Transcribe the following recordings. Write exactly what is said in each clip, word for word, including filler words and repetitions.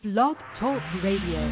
Blog Talk Radio.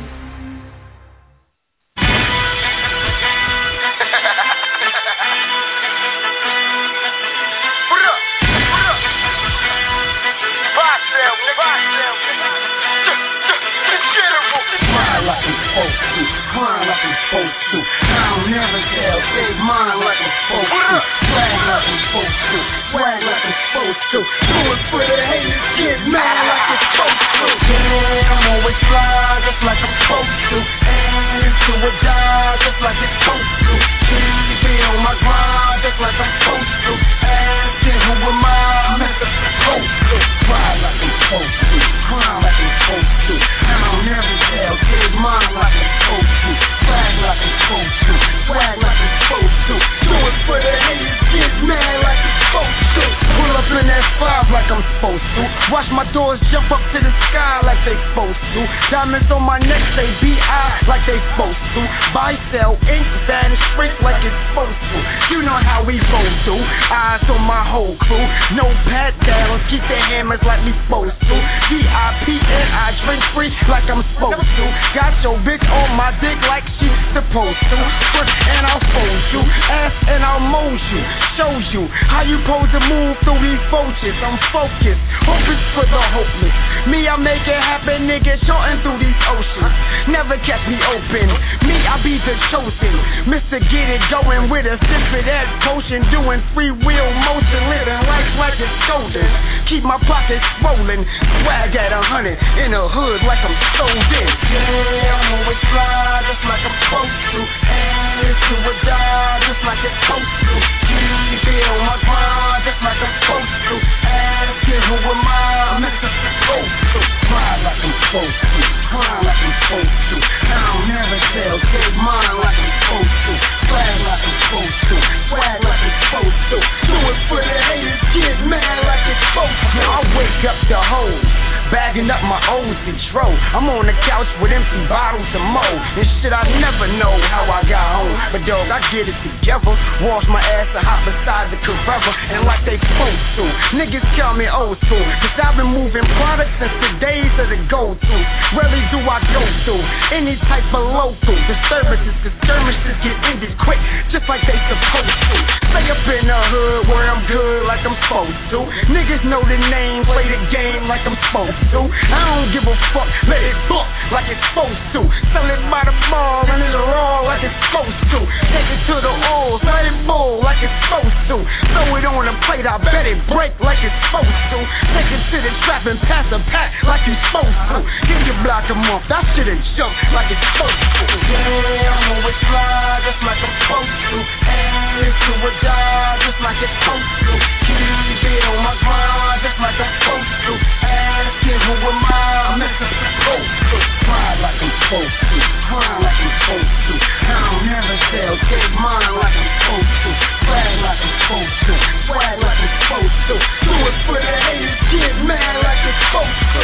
Grind like I'm supposed to. I don't never tell, save mine like I'm supposed to. Swag like I'm supposed to. Swag like I'm supposed to. Do it for the haters, get mad like I'm supposed to. Yeah, I'm always fly just like I'm supposed to. And into a job just like it's supposed to. Keep it on my grind just like I'm supposed to. Asking who am I, I'm at the supposed to. Fly like I'm supposed to. Grind like I'm supposed to. I don't never tell, save mine like I'm supposed to. Swag like I'm supposed to. Swag like I'm supposed to. Do it for the haters, get mad like I'm supposed to. Pull up in that five like I'm supposed to. Watch my doors jump up to the sky like they supposed to. Diamonds on my neck, they B I like they supposed to. Buy, sell, ink, vanish, sprint like it's supposed to. You know how we both do. Eyes on my whole crew. No pat downs, keep their hammers like we supposed to. V I P and I drink free like I'm supposed to. Got your bitch on my dick like she's supposed to. Push and I'll fold you. Ass and I'll mold you. Show you how you pose to move through these vultures. I'm focused. Hope it's for the hopeless. Me, I make it happen, nigga. Shorting through these oceans. Never kept me open. Me, I be the chosen. Mister Get It Going with a sip of that potion. Doing free will motion. Living life like it's golden. Keep my pockets swollen. Swag at a hundred. In the hood like I'm sold in. Yeah, I'm always fly just like I'm supposed to. And into a job just like it's supposed to. Keep it on my grind just like I'm supposed to. Asking who am I, I'm Mister Supposed to. Cry like I'm supposed to. Cry like I'm supposed to. I don't never tell, save mine like I'm supposed to. Swag like I'm supposed to. Swag like I'm supposed to. Do it for the haters, get mad like it's supposed to. I wake up the hoes, bagging up my O's and dro. I'm on the couch with empty bottles of mo. And shit, I never know how I got home. But dog, I get it together. Wash my ass and hop beside the Carrera. And like they supposed to. Niggas call me old school. Cause I've been moving products since the days of the go-to. Rarely do I go through any type of local disturbances. Cause skirmishes get ended quick, just like they supposed to. Stay up in the hood where I'm good like I'm supposed to. Niggas know the name, play the game like I'm supposed to. I don't give a fuck, let it book like it's supposed to. Sell it by the ball and it's raw like it's supposed to. Take it to the oils, let it bowl like it's supposed to. Throw it on the plate, I bet it break like it's supposed to. Take it to the trap and pass a pack like you supposed to. Give your block a month, that shit a jump like it's supposed to. Yeah, I'm always fly just like I'm supposed to. And into a job just like it's supposed to. Keep it on my grind just like I'm supposed to. Asking who am I, I'm Mister Supposed to. Cry like I'm supposed to. Cry like I'm supposed to. I don't never tell, save mine like I'm supposed to. Swag like I'm supposed to. Swag like I'm supposed to. Do it for the haters, get mad like it's supposed to.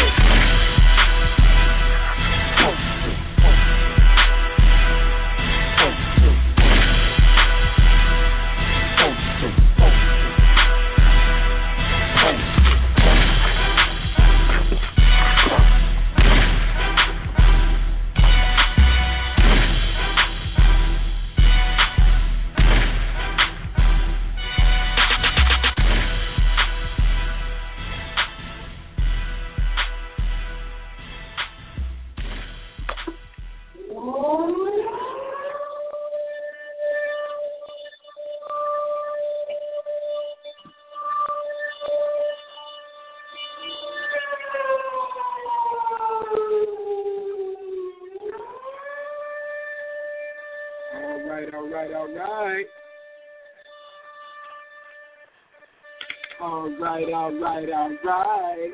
All right, all right, all right.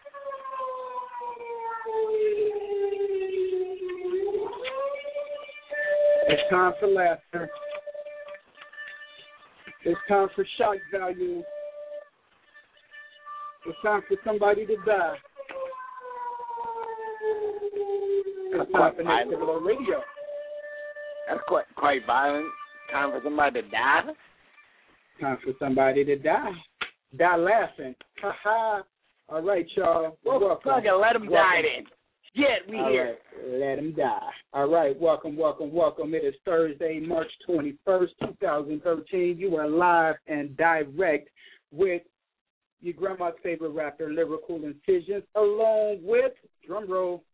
It's time for laughter. It's time for shock value. It's time for somebody to die. It's time for Next Level Radio. That's quite quite violent. Time for somebody to die. Time for somebody to die. Die laughing. Ha ha. All right, y'all. Well, Welcome. fucking let them Welcome. die then. Yeah, we All here. right, let him die. All right, welcome, welcome, welcome. It is Thursday, March twenty-first, twenty thirteen. You are live and direct with your grandma's favorite rapper, Lyrical Incisions, along with, drum roll.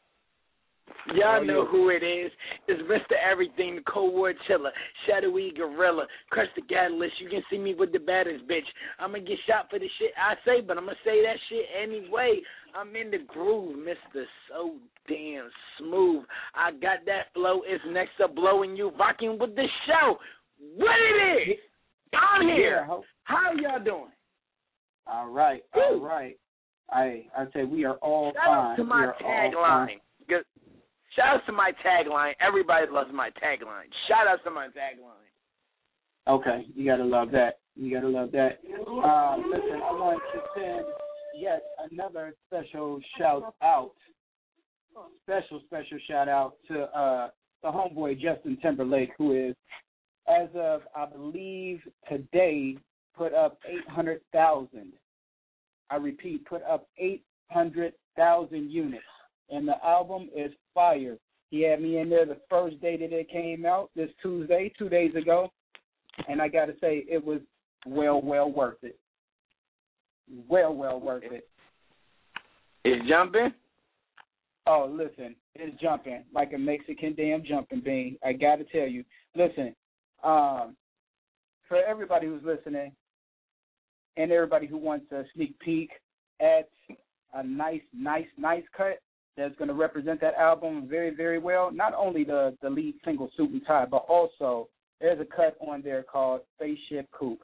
Y'all know who it is. It's Mister Everything, the Cold War Chiller, Shadowy Gorilla, Crush the Catalyst. You can see me with the baddest bitch. I'm going to get shot for the shit I say, but I'm going to say that shit anyway. I'm in the groove, Mister So Damn Smooth. I got that flow. It's next up blowing you, rocking with the show. What it is? I'm here. Yeah, How y'all doing? all right, all right. I I say we are all Shout fine. out to my tagline. Shout out to my tagline. Everybody loves my tagline. Shout out to my tagline. Okay, you gotta love that. You gotta love that. Um, listen, I want to send yet another special shout out, special special shout out to uh, the homeboy Justin Timberlake, who is, as of I believe today, put up eight hundred thousand. I repeat, put up eight hundred thousand units. And the album is fire. He had me in there the first day that it came out, this Tuesday, two days ago. And I got to say, it was well, well worth it. Well, well worth it. It's jumping? Oh, listen, it's jumping like a Mexican damn jumping bean. I got to tell you. Listen, um, for everybody who's listening and everybody who wants a sneak peek at a nice, nice, nice cut that's going to represent that album very, very well. Not only the, the lead single, Suit and Tie, but also there's a cut on there called Spaceship Coupe.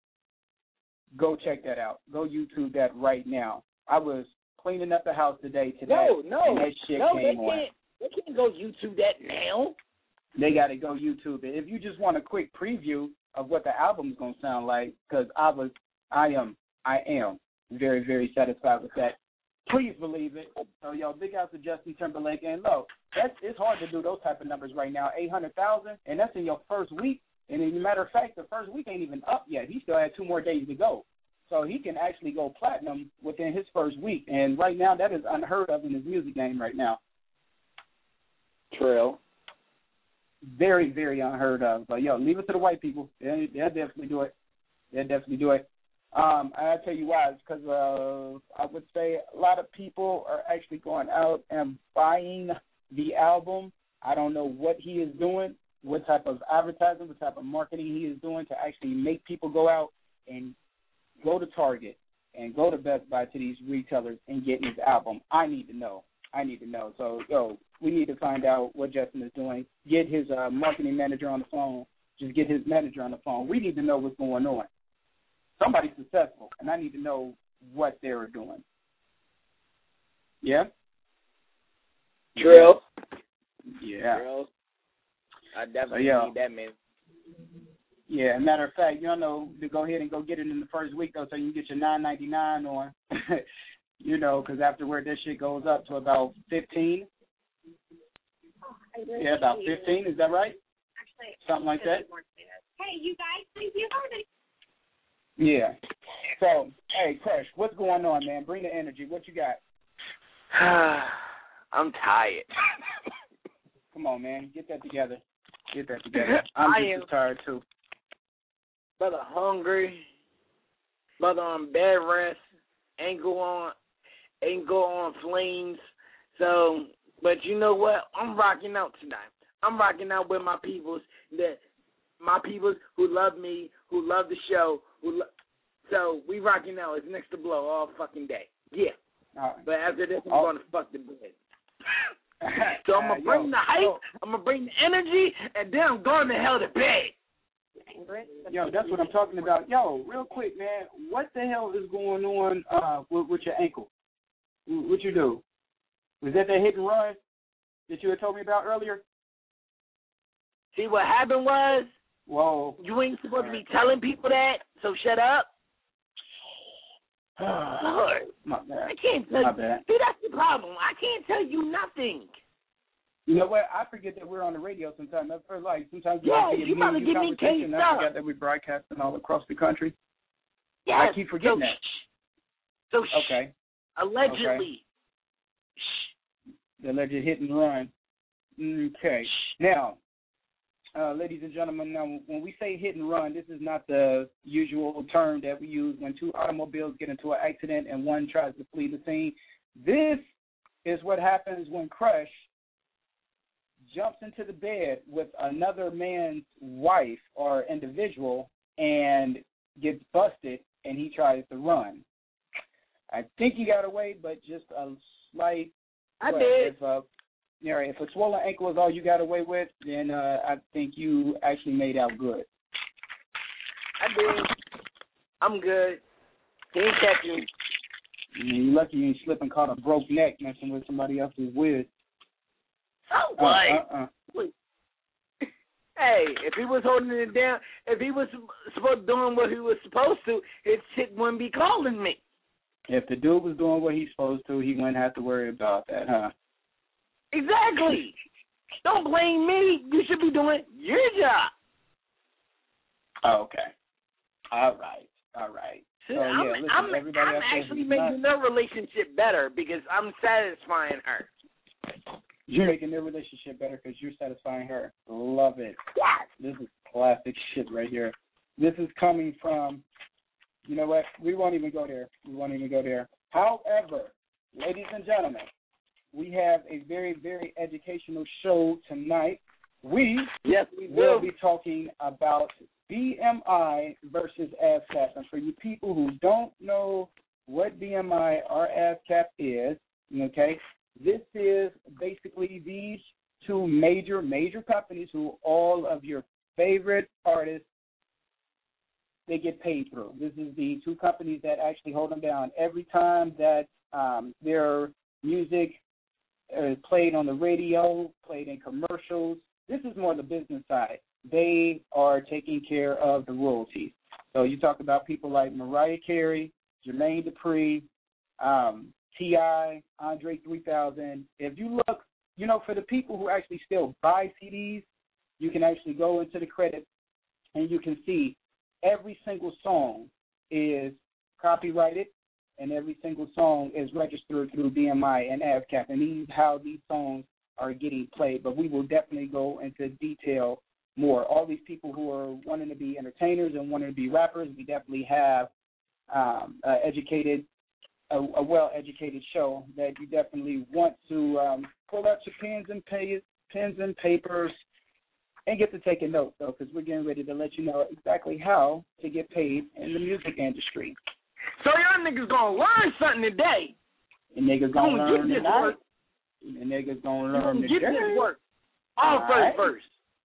Go check that out. Go YouTube that right now. I was cleaning up the house today, today, no, no, and that shit no, came they on. can't, they can't go YouTube that now. They got to go YouTube it. If you just want a quick preview of what the album's going to sound like, because I was, I am, I am very, very satisfied with that. Please believe it. So, yo, big out to Justin Timberlake. And, look, that's, it's hard to do those type of numbers right now. eight hundred thousand, and that's in your first week. And, as a matter of fact, the first week ain't even up yet. He still had two more days to go. So he can actually go platinum within his first week. And right now, that is unheard of in his music game right now. True. Very, very unheard of. But, yo, leave it to the white people. They'll, they'll definitely do it. They'll definitely do it. Um, I'll tell you why. It's because uh, I would say a lot of people are actually going out and buying the album. I don't know what he is doing, what type of advertising, what type of marketing he is doing to actually make people go out and go to Target and go to Best Buy to these retailers and get his album. I need to know. I need to know. So, yo, we need to find out what Justin is doing. Get his uh, marketing manager on the phone. Just get his manager on the phone. We need to know what's going on. Somebody's successful, and I need to know what they're doing. Yeah? True. Yeah. True. I definitely so, yeah. need that, man. Yeah, matter of fact, you know, to go ahead and go get it in the first week, though, so you can get your nine ninety-nine on, you know, because afterward that shit goes up to about fifteen. Yeah, about fifteen, is that right? Something like that? Hey, you guys, please be harmony. Yeah. So, hey, Crush, what's going on, man? Bring the energy. What you got? I'm tired. Come on, man. Get that together. Get that together. I'm I just am. as tired, too. Brother hungry. Brother on bed rest. Ain't go on, ain't go on flames. So, but you know what? I'm rocking out tonight. I'm rocking out with my peoples that, my peoples who love me, who love the show, who lo- so we rocking out. It's next to blow all fucking day. Yeah. Right. But after this, I'm Oh. going to fuck the bed. So I'm going to Uh, bring yo, the hype, yo. I'm going to bring the energy, and then I'm going to hell to bed. Yo, that's what I'm talking about. Yo, real quick, man, what the hell is going on uh, with, with your ankle? What you do? Was that that hit and run that you had told me about earlier? See, what happened was, Whoa. you ain't supposed to be telling people that, so shut up. Lord, My bad. I can't tell My you. bad. See, that's the problem. I can't tell you nothing. You know what? I forget that we're on the radio sometimes. I feel like sometimes we Yeah, have to you gotta get give me conversation. case I up. forgot that we broadcasting all across the country. Yes. I keep forgetting so, that. So, shh. Okay. Allegedly. the alleged hit and run. Okay. Now, uh, ladies and gentlemen, now when we say hit and run, this is not the usual term that we use when two automobiles get into an accident and one tries to flee the scene. This is what happens when Crush jumps into the bed with another man's wife or individual and gets busted, and he tries to run. I think he got away, but just a slight. I well, did. If, uh, you know, if a swollen ankle is all you got away with, then uh, I think you actually made out good. I did. I'm good. He ain't catching me. You're lucky you ain't slip and caught a broke neck messing with somebody else's whiz. Oh, boy. Uh, uh, uh. Hey, if he was holding it down, if he was supposed doing what he was supposed to, his chick wouldn't be calling me. If the dude was doing what he's supposed to, he wouldn't have to worry about that, huh? Exactly. Don't blame me. You should be doing your job. Oh, okay. All right. All right. So, yeah, I'm, listen, I'm, everybody I'm actually making their relationship better because I'm satisfying her. You're making their relationship better because you're satisfying her. Love it. Yes. This is classic shit right here. This is coming from, you know what, we won't even go there. We won't even go there. However, ladies and gentlemen, we have a very, very educational show tonight. We, yes, we will be talking about B M I versus ASCAP. And for you people who don't know what B M I or ASCAP is, okay, this is basically these two major, major companies who all of your favorite artists, they get paid through. This is the two companies that actually hold them down. Every time that um, their music is played on the radio, played in commercials, this is more the business side. They are taking care of the royalties. So you talk about people like Mariah Carey, Jermaine Dupri, um, T I, Andre three thousand. If you look, you know, for the people who actually still buy C Ds, you can actually go into the credits and you can see every single song is copyrighted and every single song is registered through B M I and ASCAP, and these how these songs are getting played. But we will definitely go into detail more. All these people who are wanting to be entertainers and wanting to be rappers, we definitely have um, uh, educated A, a well-educated show that you definitely want to um, pull out your pens and pay, pens and papers and get to take a note, though, because we're getting ready to let you know exactly how to get paid in the music industry. So y'all niggas gonna learn something today. And niggas gonna gonna learn get this tonight. work. And niggas gonna You're learn gonna today. get this work. All, All first right. verse.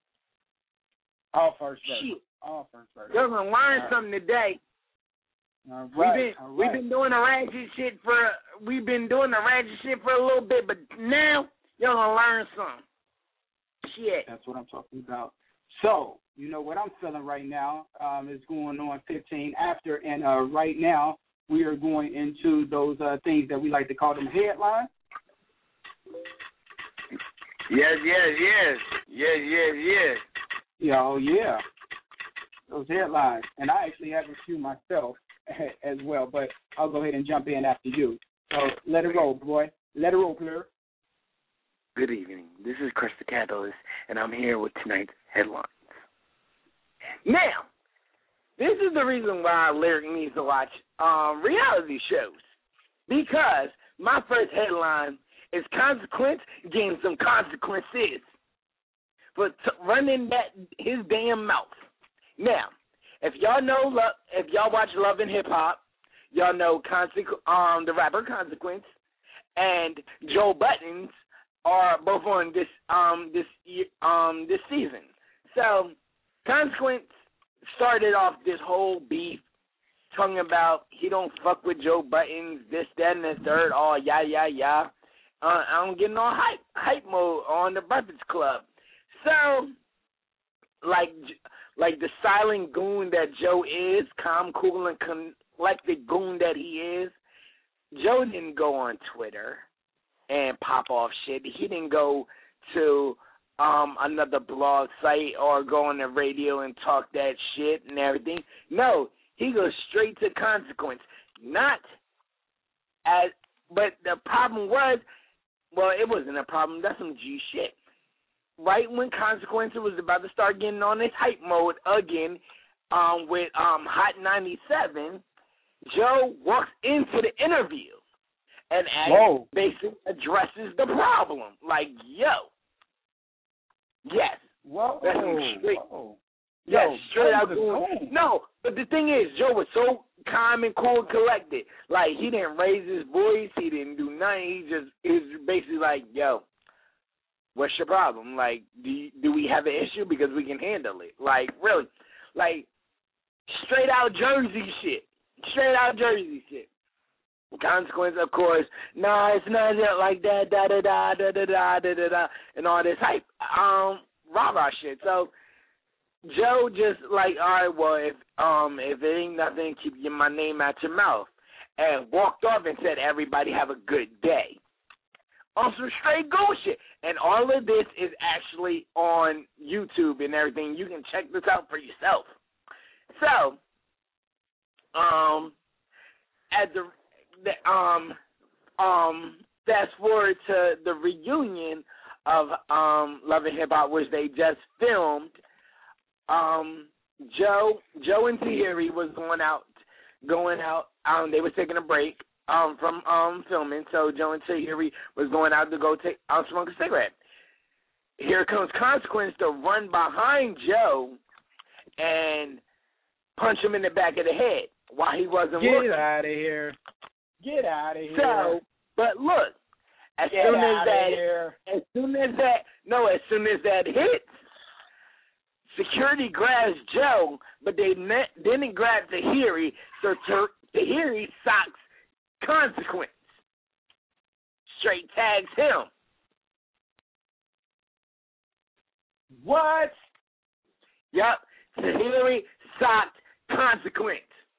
All first verse. Shit. All first verse. You're gonna learn All something today. All We've right. been All right. we've been doing the ratchet shit for we've been doing the ratchet shit for a little bit, but now you're gonna learn something. Shit. That's what I'm talking about. So, you know what I'm feeling right now um, is going on fifteen after, and uh, right now we are going into those uh, things that we like to call them headlines. Yes, yes, yes. Yes, yes, yes. Yeah, oh, yeah. Those headlines. And I actually have a few myself as well, but I'll go ahead and jump in after you. So let it roll, boy. Let it roll, clear. Good evening. This is Chris the Catalyst, and I'm here with tonight's headlines. Now, this is the reason why Lyric needs to watch um, reality shows, because my first headline is Consequence getting some consequences for t- running that his damn mouth. Now, if y'all know, if y'all watch Love and Hip Hop, y'all know Consequ- um, the rapper Consequence and Joe Buttons are both on this um this um this season. So Consequence started off this whole beef talking about he don't fuck with Joe Buttons, this, that, and the third, all yah yah yah. Uh, I'm getting all hype hype mode on the Breakfast Club. So like like the silent goon that Joe is, calm, cool, and collected goon that he is, Joe didn't go on Twitter and pop off shit. He didn't go to um, another blog site or go on the radio and talk that shit and everything. No, he goes straight to Consequence. Not as, but the problem was well, it wasn't a problem. That's some G shit. Right when Consequences was about to start getting on this hype mode again, um, with um Hot ninety-seven, Joe walks into the interview and Whoa. basically addresses the problem. Like, yo, yes, Whoa. that's some straight. Whoa. Yes, Yo, straight Joe out was doing. cool. No, but the thing is, Joe was so calm and cool and collected. Like, he didn't raise his voice. He didn't do nothing. He just is basically like, yo, what's your problem? Like, do you, do we have an issue? Because we can handle it. Like, really. Like, straight out Jersey shit. Straight out Jersey shit. Consequence, of course. Nah, it's not like that, da da da da da da da da da, and all this hype, um, rah rah shit. So Joe just like, all right, well, if um if it ain't nothing, keep your, my name out your mouth, and walked off and said, everybody have a good day. On some straight go shit. And all of this is actually on YouTube and everything. You can check this out for yourself. So, um, at the, the um um fast forward to the reunion of um Love and Hip Hop, which they just filmed. Um, Joe, Joe and Thierry was going out, going out. Um, they was taking a break um from um filming, so Joe and Thierry was going out to go take out smoke a cigarette. Here comes Consequence to run behind Joe and punch him in the back of the head while he wasn't Get looking. Get out of here. Get out of here. So, but look, as Get soon out as that, of here. as soon as that, no, as soon as that hits, security grabs Joe, but they ne- didn't grab Tahiri, so Tahiri socks Consequence. Straight tags him. What? Yep, Tahiri socked Consequence.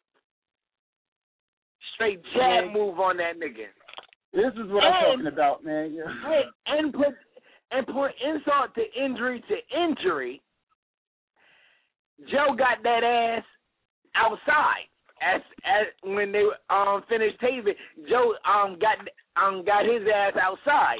Straight jab Man. move on that nigga. This is what And- I'm talking about, man. Yeah. Hey, and put and put insult to injury to injury. Joe got that ass outside. As as when they um finished taping, Joe um got um got his ass outside.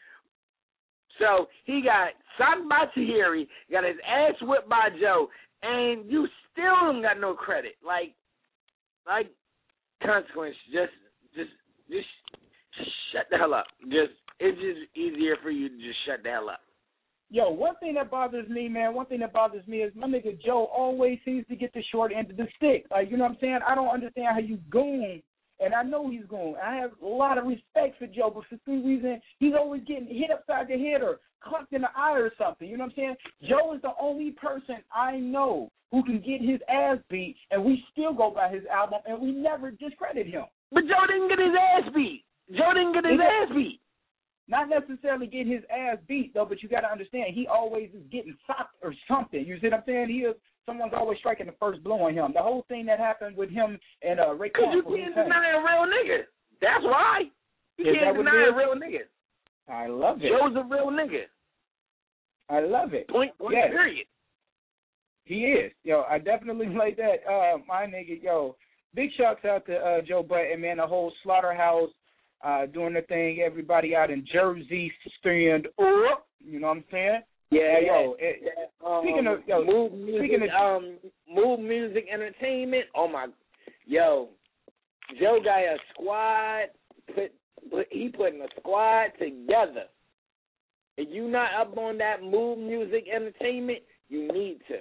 So he got socked by Tahiri, got his ass whipped by Joe, and you still don't got no credit. Like like Consequence, just just just shut the hell up. Just it's just easier for you to just shut the hell up. Yo, one thing that bothers me, man, one thing that bothers me is my nigga Joe always seems to get the short end of the stick. Like, you know what I'm saying? I don't understand how you goon, and I know he's goon. I have a lot of respect for Joe, but for some reason, he's always getting hit upside the head or clunked in the eye or something. You know what I'm saying? Joe is the only person I know who can get his ass beat, and we still go by his album, and we never discredit him. But Joe didn't get his ass beat. Joe didn't get his ass beat. Not necessarily get his ass beat, though, but you got to understand, he always is getting socked or something. You see what I'm saying? He is, someone's always striking the first blow on him. The whole thing that happened with him and uh, Ray Because you can't deny a real nigga. That's why. You Is can't that what deny it a is? real nigga. I love it. Joe's a real nigga. I love it. Point, point Yes. period. He is. Yo, I definitely like that. Uh, my nigga, yo, big shouts out to uh, Joe Button, man, the whole Slaughterhouse uh, doing the thing, everybody out in Jersey stand up, you know what I'm saying? Yeah, yo. yeah. It, yeah. Um, speaking of, yo, move music, speaking of, um, move music entertainment. Oh my, yo, Joe got a squad. Put, put he putting a squad together. If you not up on that move music entertainment, you need to.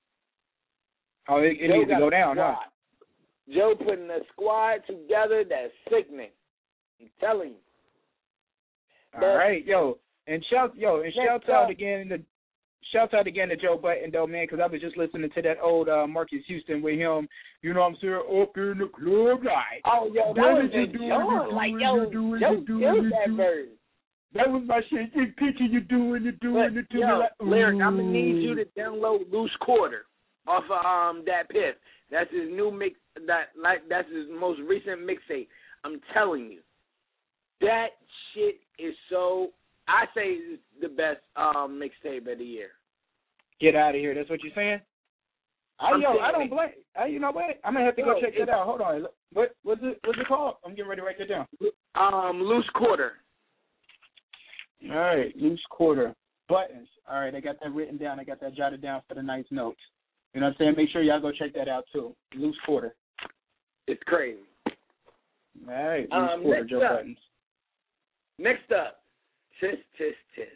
oh, it, it needs to go down, huh? Joe putting a squad together that's sickening. I'm telling you. All But, right, yo, and shout, yo, and Let's shouts go. out again to, shouts out again to Joe Button, though, man, because I was just listening to that old uh, Marcus Houston with him. You know what I'm saying? Up in the club, like. Oh, yo, that What was you the doing, Joe. you Like, doing, yo, you doing, Joe you doing, killed you that doing. bird. That was my shit. This picture you doing, you doing, you But, doing. yo, like, Lyric, I'm gonna need ooh. you to download Loose Quarter off of um that Piff. That's his new mix. That like that's his most recent mixtape. I'm telling you, that shit is so. I say it's the best um mixtape of the year. Get out of here. That's what you're saying? I, I'm yo, saying I don't it. blame. I, you know what? I'm gonna have to go Yo, check that it's- out. Hold on. Look, What what's it what's it called? I'm getting ready to write that down. Um, Loose Quarter. All right, loose quarter. Buttons. All right, I got that written down. I got that jotted down for the night's notes. You know what I'm saying? Make sure y'all go check that out, too. Loose quarter. It's crazy. All right, loose Um, quarter, next Joe up. Buttons. Next up, tis, tis, tis.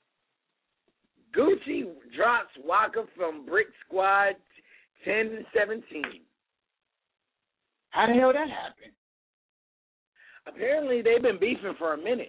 Gucci drops Waka from Brick Squad ten to seventeen. How the hell that happened? Apparently, they've been beefing for a minute.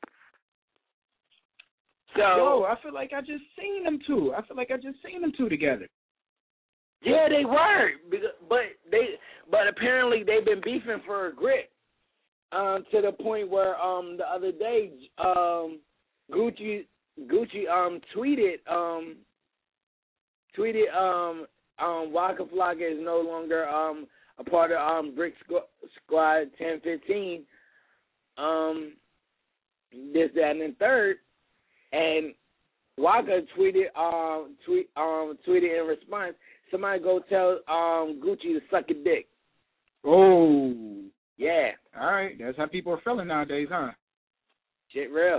So, Yo, I feel like I just seen them two. I feel like I just seen them two together. yeah, they were, but they, but apparently they've been beefing for a grip, um, to the point where um the other day, um, Gucci Gucci um tweeted um tweeted um um Waka Flocka is no longer um a part of um Brick Squad ten fifteen, um this that and the third. And Waka tweeted, um, tweet, um, tweeted in response, somebody go tell um, Gucci to suck a dick. Oh. Yeah. All right, that's how people are feeling nowadays, huh? Shit real.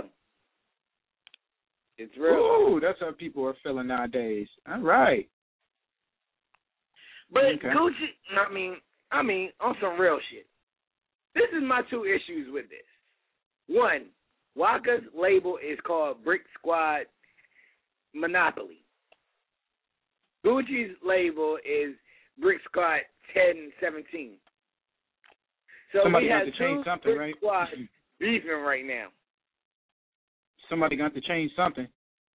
It's real. Ooh, that's how people are feeling nowadays. All right. But Okay. Gucci, I mean, I mean, on some real shit. This is my two issues with this. One, Waka's label is called Brick Squad Monopoly. Gucci's label is Brick Squad ten seventeen. So Somebody we got have to change two something, Brick right? Squads beefing right now. Somebody got to change something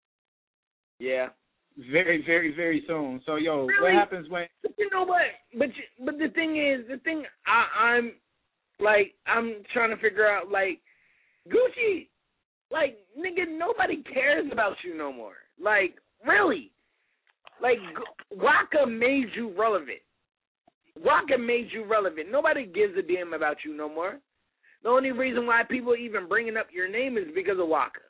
Yeah. very, very, very soon. So, yo, Really? what happens when... But you know what? But you, but the thing is, the thing I, I'm like, I'm trying to figure out, like, Gucci, like, nigga, nobody cares about you no more. Like, really. Like, Waka made you relevant. Waka made you relevant. Nobody gives a damn about you no more. The only reason why people even bringing up your name is because of Waka.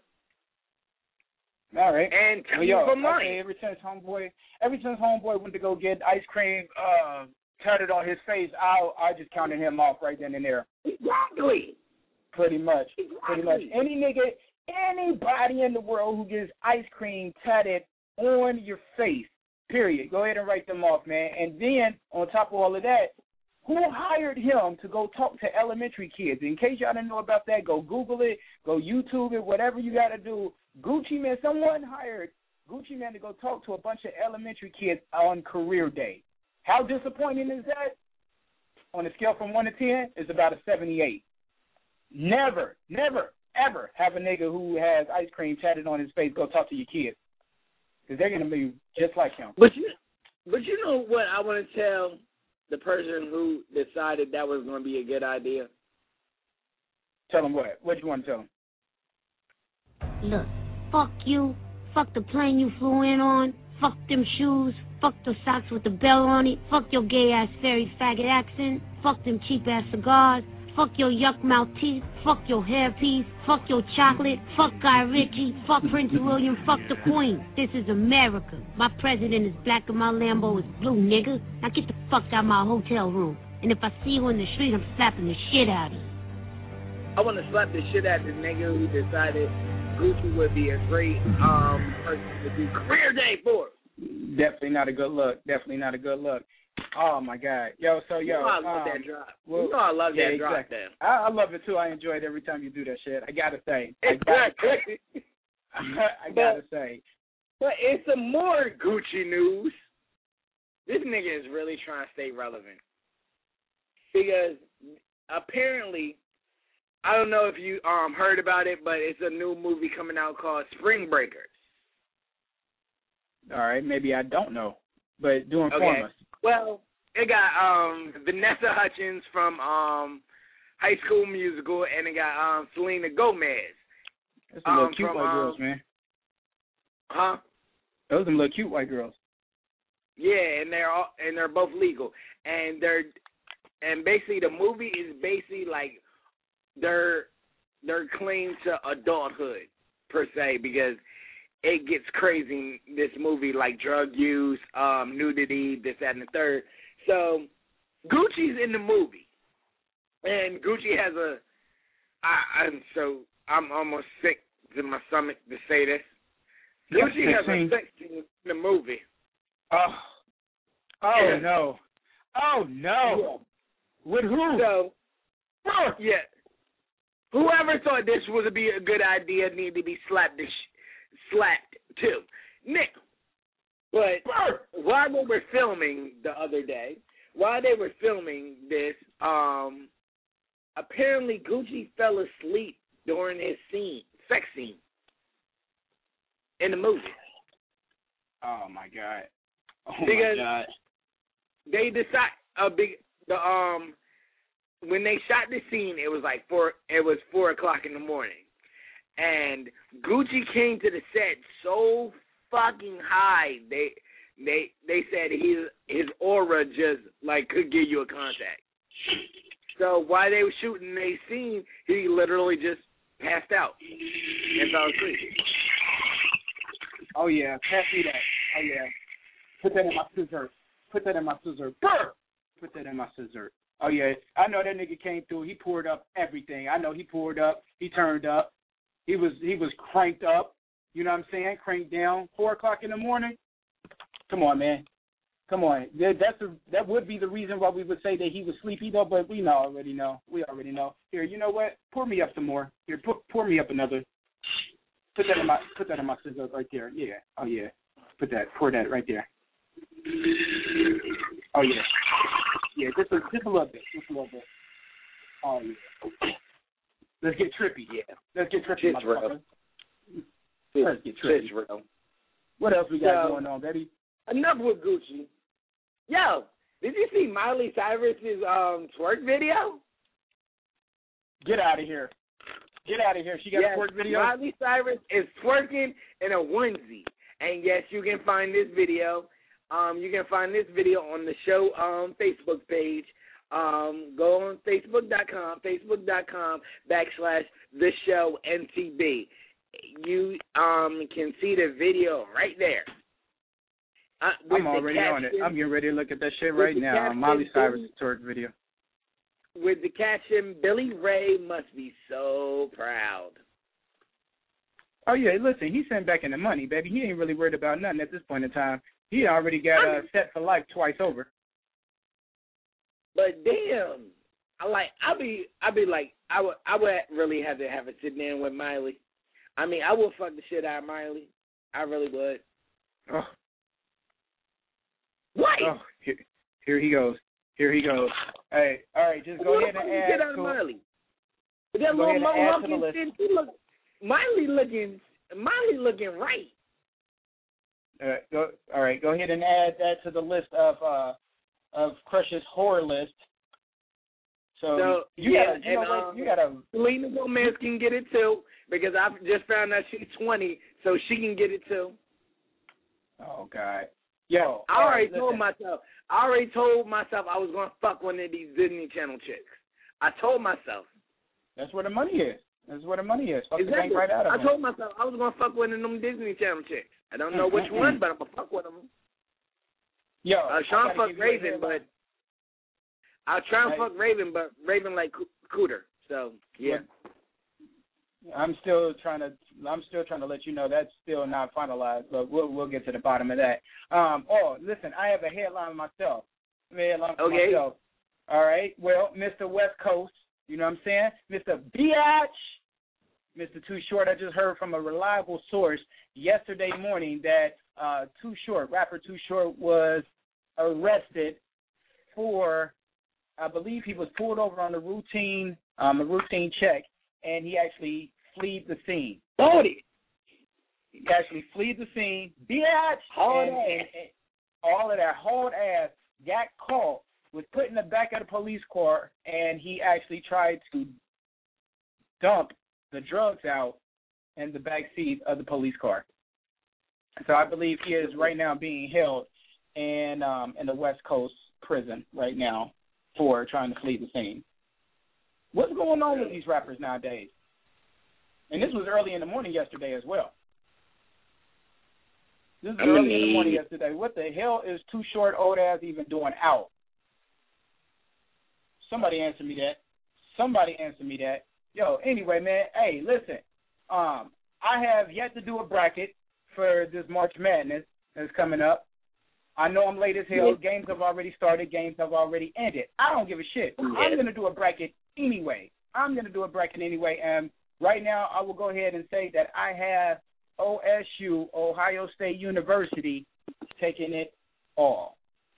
All right. And tell Well, me yo, if I'm okay, lying. ever since homeboy, ever since homeboy went to go get ice cream, uh, tatted on his face, I I just counted him off right then and there. Exactly. Pretty much, Exactly. pretty much. Any nigga, anybody in the world who gets ice cream tatted on your face, period. Go ahead and write them off, man. And then on top of all of that, who hired him to go talk to elementary kids? In case y'all didn't know about that, go Google it, go YouTube it, whatever you got to do. Gucci Man, someone hired Gucci Man to go talk to a bunch of elementary kids on career day. How disappointing is that? On a scale from one to ten, it's about a seventy-eight. Never, never, ever have a nigga who has ice cream tatted on his face go talk to your kids. Because they're going to be just like him. But you, but you know what I want to tell the person who decided that was going to be a good idea? Tell them what? What do you want to tell them? Look, fuck you. Fuck the plane you flew in on. Fuck them shoes. Fuck the socks with the bell on it. Fuck your gay-ass fairy faggot accent. Fuck them cheap-ass cigars. Fuck your yuck-mouth teeth. Fuck your hairpiece. Fuck your chocolate. Fuck Guy Ritchie. Fuck Prince William. Fuck the Queen. This is America. My president is black and my Lambo is blue, nigga. Now get the fuck out of my hotel room. And if I see you in the street, I'm slapping the shit out of you. I want to slap the shit out of the nigga who decided Gucci would be a great um person to do career day for. Definitely not a good look. Definitely not a good look. Oh, my God. Yo, so, yo. You know I love um, that drop. Well, you know I love yeah, that drop exactly. there. I, I love it, too. I enjoy it every time you do that shit. I got to say. I got Exactly. I got to say. But it's some more Gucci news. This nigga is really trying to stay relevant. Because apparently, I don't know if you um heard about it, but it's a new movie coming out called Spring Breakers. All right, maybe I don't know, but do inform Okay. us. Well, it got um Vanessa Hudgens from um High School Musical, and it got um Selena Gomez. Those some little um, cute from, white um, girls, man. Huh? Those some little cute white girls. Yeah, and they're all, and they're both legal, and they're and basically the movie is basically like their their claim to adulthood per se, because it gets crazy in this movie, like drug use, um, nudity, this, that, and the third. So Gucci's in the movie, and Gucci has a. I, I'm so I'm almost sick in my stomach to say this. Gucci has a sex scene in the movie. Oh, oh yeah. no, oh no. Yeah. With who? So, yeah. Whoever thought this would be a good idea needed to be slapped, slapped too. Nick. But while they were filming the other day, while they were filming this, um, apparently Gucci fell asleep during his scene, sex scene, in the movie. Oh my God! Oh because my God! They decide a big the um when they shot the scene, it was like four. It was four o'clock in the morning, and Gucci came to the set so fucking high. They they they said his his aura just like could give you a contact. So while they were shooting the scene, he literally just passed out and fell asleep. Oh yeah, pass me that. Oh yeah, put that in my scissor. Put that in my scissor. Brr! Put that in my scissor. Oh yeah, I know that nigga came through. He poured up everything. I know he poured up. He turned up. He was he was cranked up. You know what I'm saying? Cranked down. Four o'clock in the morning. Come on, man. Come on. That's a, that would be the reason why we would say that he was sleepy, though. But we know already know. We already know. Here, you know what? Pour me up some more. Here, pour, pour me up another. Put that in my put that in my scissors right there. Yeah. Oh yeah. Put that. Pour that right there. Oh yeah. Yeah. Just a just a little bit. Just a little bit. Oh yeah. Let's get trippy. Yeah. Let's get trippy, motherfucker. Let's get trippy. Real. What else we got so, going on, baby? Enough with Gucci. Yo, did you see Miley Cyrus's um twerk video? Get out of here. Get out of here. She got yes, a twerk video? Miley Cyrus is twerking in a onesie. And yes, you can find this video. Um, you can find this video on the show um Facebook page. Um, go on Facebook dot com, Facebook dot com backslash the show N T B. You um can see the video right there. Uh, I'm already caption, on it. I'm getting ready to look at that shit right now. Caption, Miley Cyrus twerk video. With the caption, Billy Ray must be so proud. Oh, yeah, listen, he sent back in the money, baby. He ain't really worried about nothing at this point in time. He already got uh, set for life twice over. But damn, I like, I be, I be like, I would, I would really have to have a sit down with Miley. I mean, I would fuck the shit out of Miley. I really would. Oh. What? Oh, here, here he goes. Here he goes. Hey, all right, just go ahead and add get out of Miley. But that little mohawk shit, she look, Miley looking, Miley looking right. All right, go, all right, go ahead and add that to the list of uh, of Crush's horror list. So, so you yeah, gotta, you and, know um, what? You gotta. Selena Gomez can get it too because I just found out she's twenty, so she can get it too. Oh God. Yo, I already right, told myself. I already told myself I was gonna fuck one of these Disney Channel chicks. I told myself. That's where the money is. That's where the money is. Fuck exactly. the bank right out of I them. told myself I was gonna fuck one of them Disney Channel chicks. I don't know which mm-hmm. one, but I'm gonna fuck one of them. Yo, uh, Sean fuck Raven, but I'll try and hey. fuck Raven, but Raven like Cooter. So yeah. I'm still trying to. I'm still trying to let you know that's still not finalized, but we'll we'll get to the bottom of that. Um. Oh, listen, I have a headline myself. Headline for okay. myself. All right. Well, Mister West Coast, you know what I'm saying, Mister Biatch, Mister Too Short. I just heard from a reliable source yesterday morning that uh, Too Short, rapper Too Short, was arrested for, I believe he was pulled over on a routine, um, a routine check. And he actually fled the scene. Forty. He actually fled the scene. Bitch. Hard and, ass. And, and all of that hard ass got caught, was put in the back of the police car, and he actually tried to dump the drugs out in the back seat of the police car. So I believe he is right now being held in um, in the West Coast prison right now for trying to flee the scene. What's going on with these rappers nowadays? And this was early in the morning yesterday as well. This is early in the morning yesterday. What the hell is Too Short old ass even doing out? Somebody answer me that. Somebody answer me that. Yo, anyway, man, hey, listen. Um, I have yet to do a bracket for this March Madness that's coming up. I know I'm late as hell. Yeah. Games have already started. Games have already ended. I don't give a shit. Yeah. I'm going to do a bracket anyway. I'm going to do a bracket anyway. And right now, I will go ahead and say that I have O S U, Ohio State University, taking it all.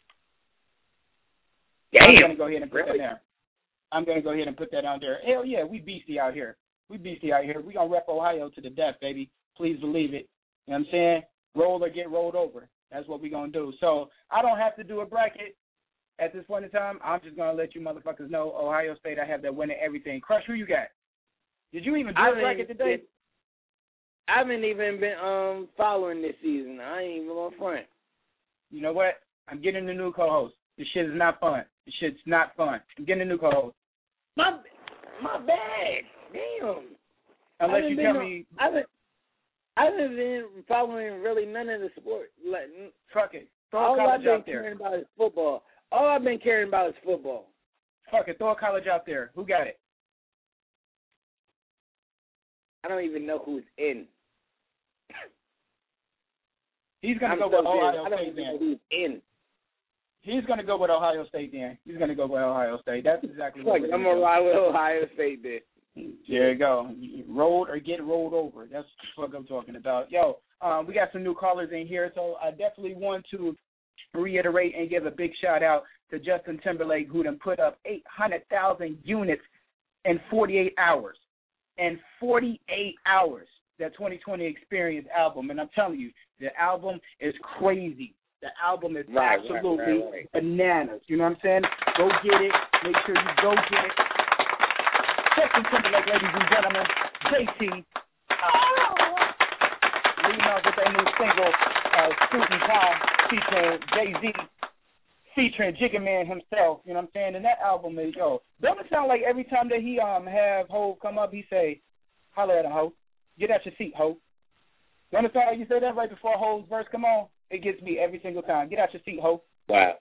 Damn. I'm going to go ahead and put really? that there. I'm going to go ahead and put that on there. Hell yeah, we beastie out here. We beastie out here. We going to rep Ohio to the death, baby. Please believe it. You know what I'm saying? Roll or get rolled over. That's what we're going to do. So I don't have to do a bracket at this point in time. I'm just going to let you motherfuckers know, Ohio State, I have that winning everything. Crush, who you got? Did you even do a bracket today? I haven't even been um following this season. I ain't even on front. You know what? I'm getting a new co-host. This shit is not fun. This shit's not fun. I'm getting a new co-host. My, my bad. Damn. Unless you tell on, me. I haven't, I haven't been following really none of the sport. Like, Fuck it. Throw all college I've been out there. caring about is football. All I've been caring about is football. Fuck it. Throw a college out there. Who got it? I don't even know who's in. He's going to go so with Ohio I don't State even know then. who's in. He's going to go with Ohio State then. He's going to go with Ohio State. That's exactly what Look, I'm going to ride with Ohio State then. There you go. Rolled or get rolled over. That's what I'm talking about. Yo, um, we got some new callers in here, so I definitely want to reiterate and give a big shout-out to Justin Timberlake, who done put up eight hundred thousand units in forty-eight hours. In forty-eight hours, that twenty twenty Experience album. And I'm telling you, the album is crazy. The album is right, absolutely right, right, right. bananas. You know what I'm saying? Go get it. Make sure you go get it. Justin Timberlake, ladies and gentlemen, J T, oh, leading off with their new single, uh, Student Time, featuring Jay-Z, featuring Jigga Man himself, you know what I'm saying? And that album is, yo, doesn't it sound like every time that he um have Hov come up, he say, holla at him, Ho. Get out your seat, Ho. You understand how you say that right before Hov's verse come on? It gets me every single time. Get out your seat, Ho. Wow.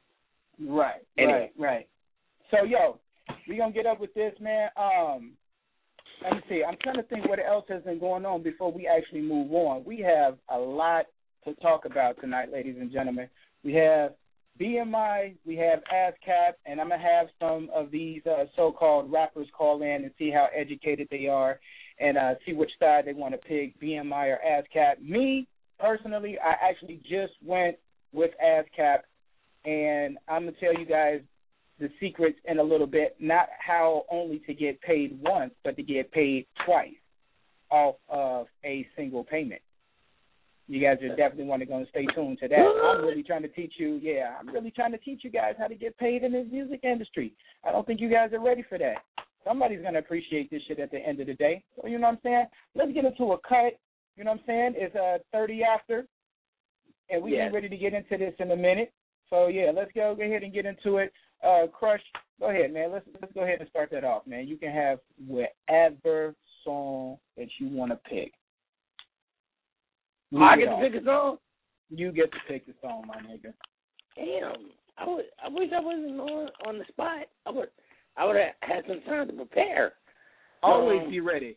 Right, anyway. right, right. So, yo, we going to get up with this, man. Um, let me see. I'm trying to think what else has been going on before we actually move on. We have a lot to talk about tonight, ladies and gentlemen. We have B M I, we have ASCAP, and I'm going to have some of these uh, so-called rappers call in and see how educated they are and uh, see which side they want to pick, B M I or ASCAP. Me, personally, I actually just went with ASCAP, and I'm going to tell you guys the secrets in a little bit, not how only to get paid once, but to get paid twice off of a single payment. You guys are definitely want to go and stay tuned to that. I'm really trying to teach you, yeah, I'm really trying to teach you guys how to get paid in this music industry. I don't think you guys are ready for that. Somebody's going to appreciate this shit at the end of the day. So, you know what I'm saying? Let's get into a cut. You know what I'm saying? It's uh, thirty after, and we yes. get ready to get into this in a minute. So, yeah, let's go, go ahead and get into it. Uh, Crush, go ahead, man. Let's let's go ahead and start that off, man. You can have whatever song that you want to pick. I get to pick a song? You get to pick the song, my nigga. Damn. I, would, I wish I wasn't on, on the spot. I would I would have had some time to prepare. Always um, be ready.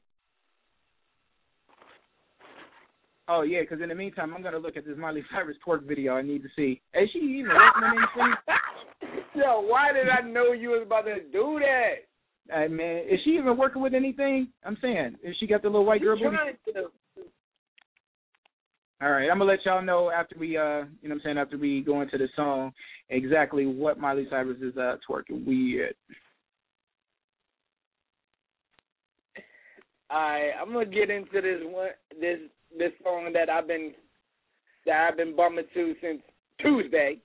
Oh, yeah, because in the meantime, I'm going to look at this Miley Cyrus twerk video I need to see. Is she even working on anything? Yo, why did I know you was about to do that? Hey, man, is she even working with anything? I'm saying, is she got the little white girl booty? All right, I'm going to let y'all know after we, uh, you know what I'm saying, after we go into the song, exactly what Miley Cyrus is uh, twerking with. All right, I'm going to get into this one, this this song that I've been that I've been bumming to since Tuesday.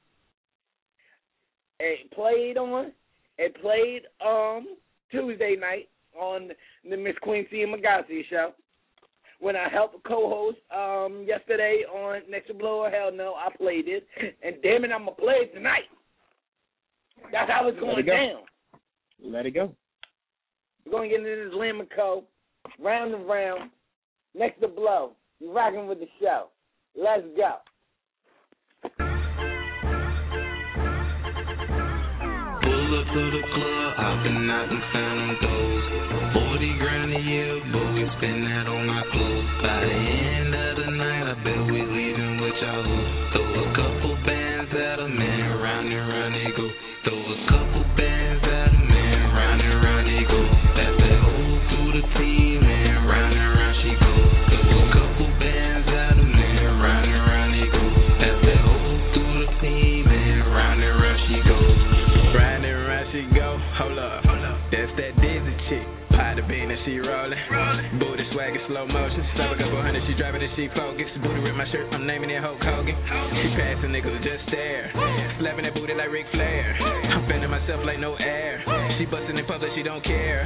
It played on it played um Tuesday night on the Miss Quincy and Magasi show when I helped co-host um yesterday on Next to Blow or Hell No. I played it, and damn it, I'm gonna play it tonight. That's how it's going down. Let it go. We're gonna get into this Lemon Co. Round and round, Next to Blow. You're rocking with the show. Let's go. Pull up to the club, hopping out and found those. Forty grand a year, but we spend that on our clothes. By the end of the night, I bet we leaving with y'all. Throw a couple bands at a man, round and round they go. Throw a couple bands at a man, round and round they go. Pass that hoe through the team, man, round and round she go. Throw a couple bands at a man, round and round they go. Pass that hoe through the team, man, round and round she go. Round and round she go, hold up, that's that Dizzy chick. Pie the bean and she rollin', booty swagger slow motion. Stop a couple hundred, she driving and she focus. Booty rip my shirt, I'm naming it Hulk Hogan. She passing niggas just stare, slapping that booty like Ric Flair. I'm fanning myself like no air. She bustin' in public, she don't care.